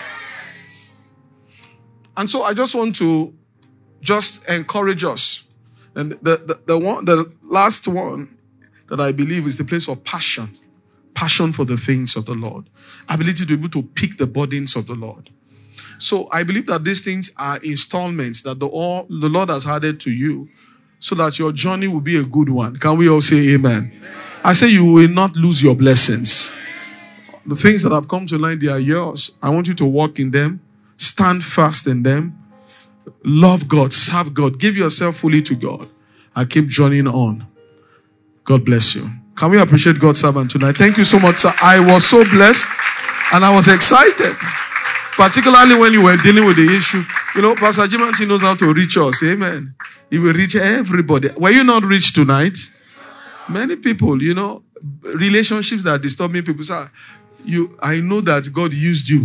Speaker 5: And so I just want to just encourage us. And the, the, the one, the last one that I believe is the place of passion. Passion for the things of the Lord. Ability to be able to pick the burdens of the Lord. So I believe that these things are installments that the, all, the Lord has added to you so that your journey will be a good one. Can we all say amen? Amen. I say you will not lose your blessings. The things that have come to light, they are yours. I want you to walk in them. Stand fast in them. Love God. Serve God. Give yourself fully to God. And keep journeying on. God bless you. Can we appreciate God's servant tonight? Thank you so much, sir. I was so blessed and I was excited. Particularly when you were dealing with the issue. You know, Pastor Jimanti knows how to reach us. Amen. He will reach everybody. Were you not reached tonight? Many people, you know, relationships that are disturbing people. Sir, you, I know that God used you.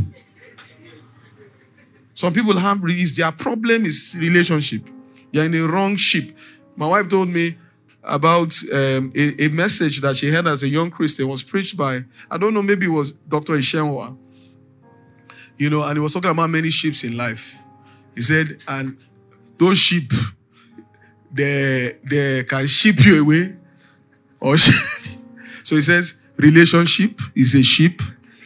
Speaker 5: Some people have, their problem is relationship. You're in a wrong ship. My wife told me about um, a, a message that she heard as a young Christian was preached by, I don't know, maybe it was Doctor Ishenwa. You know, and he was talking about many ships in life. He said, and those sheep, they, they can ship you away. Or so he says, relationship is a ship.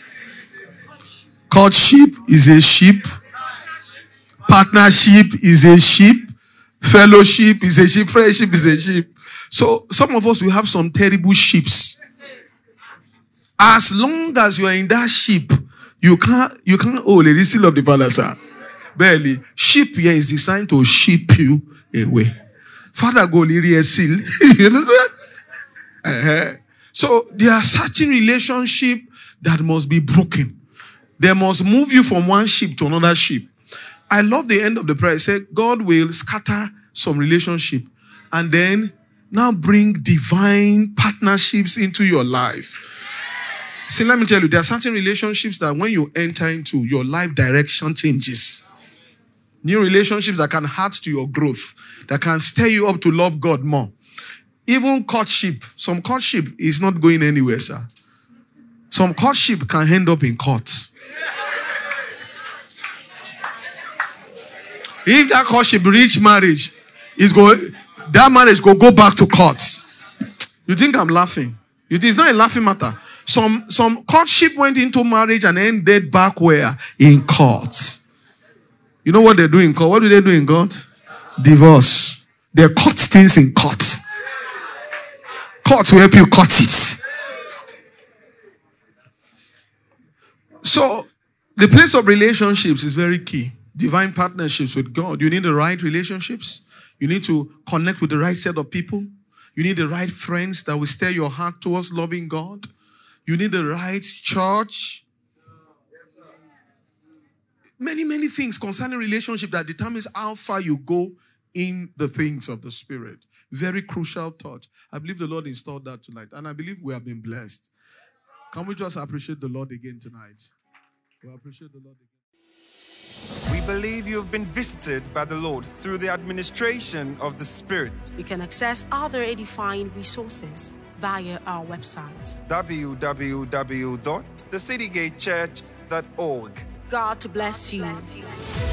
Speaker 5: Courtship is a ship. Partnership is a ship. Fellowship is a ship. Friendship is a ship. So some of us will have some terrible ships. As long as you are in that ship, you can't, you can't, oh, lady, seal of the Father, sir. Barely. Ship here is designed to ship you away. Father, go, lady, seal. You understand? Uh-huh. So there are certain relationships that must be broken. They must move you from one ship to another ship. I love the end of the prayer. It said, God will scatter some relationship and then now bring divine partnerships into your life. See, let me tell you, there are certain relationships that when you enter into, your life direction changes. New relationships that can add to your growth, that can stir you up to love God more. Even courtship, some courtship is not going anywhere, sir. Some courtship can end up in court. If that courtship reach marriage, is go that marriage go go back to court. You think I'm laughing? It is not a laughing matter. Some some courtship went into marriage and ended back where? In court. You know what they do in court? What do they do in court? Divorce. They cut things in court. Court will help you cut it. So, the place of relationships is very key. Divine partnerships with God. You need the right relationships. You need to connect with the right set of people. You need the right friends that will stir your heart towards loving God. You need the right church. Many, many things concerning relationship that determines how far you go in the things of the Spirit. Very crucial thought. I believe the Lord installed that tonight. And I believe we have been blessed. Can we just appreciate the Lord again tonight? We appreciate the Lord again.
Speaker 1: We believe you have been visited by the Lord through the administration of the Spirit.
Speaker 2: You can access other edifying resources via our website.
Speaker 1: w w w dot the city gate church dot org.
Speaker 2: God bless you.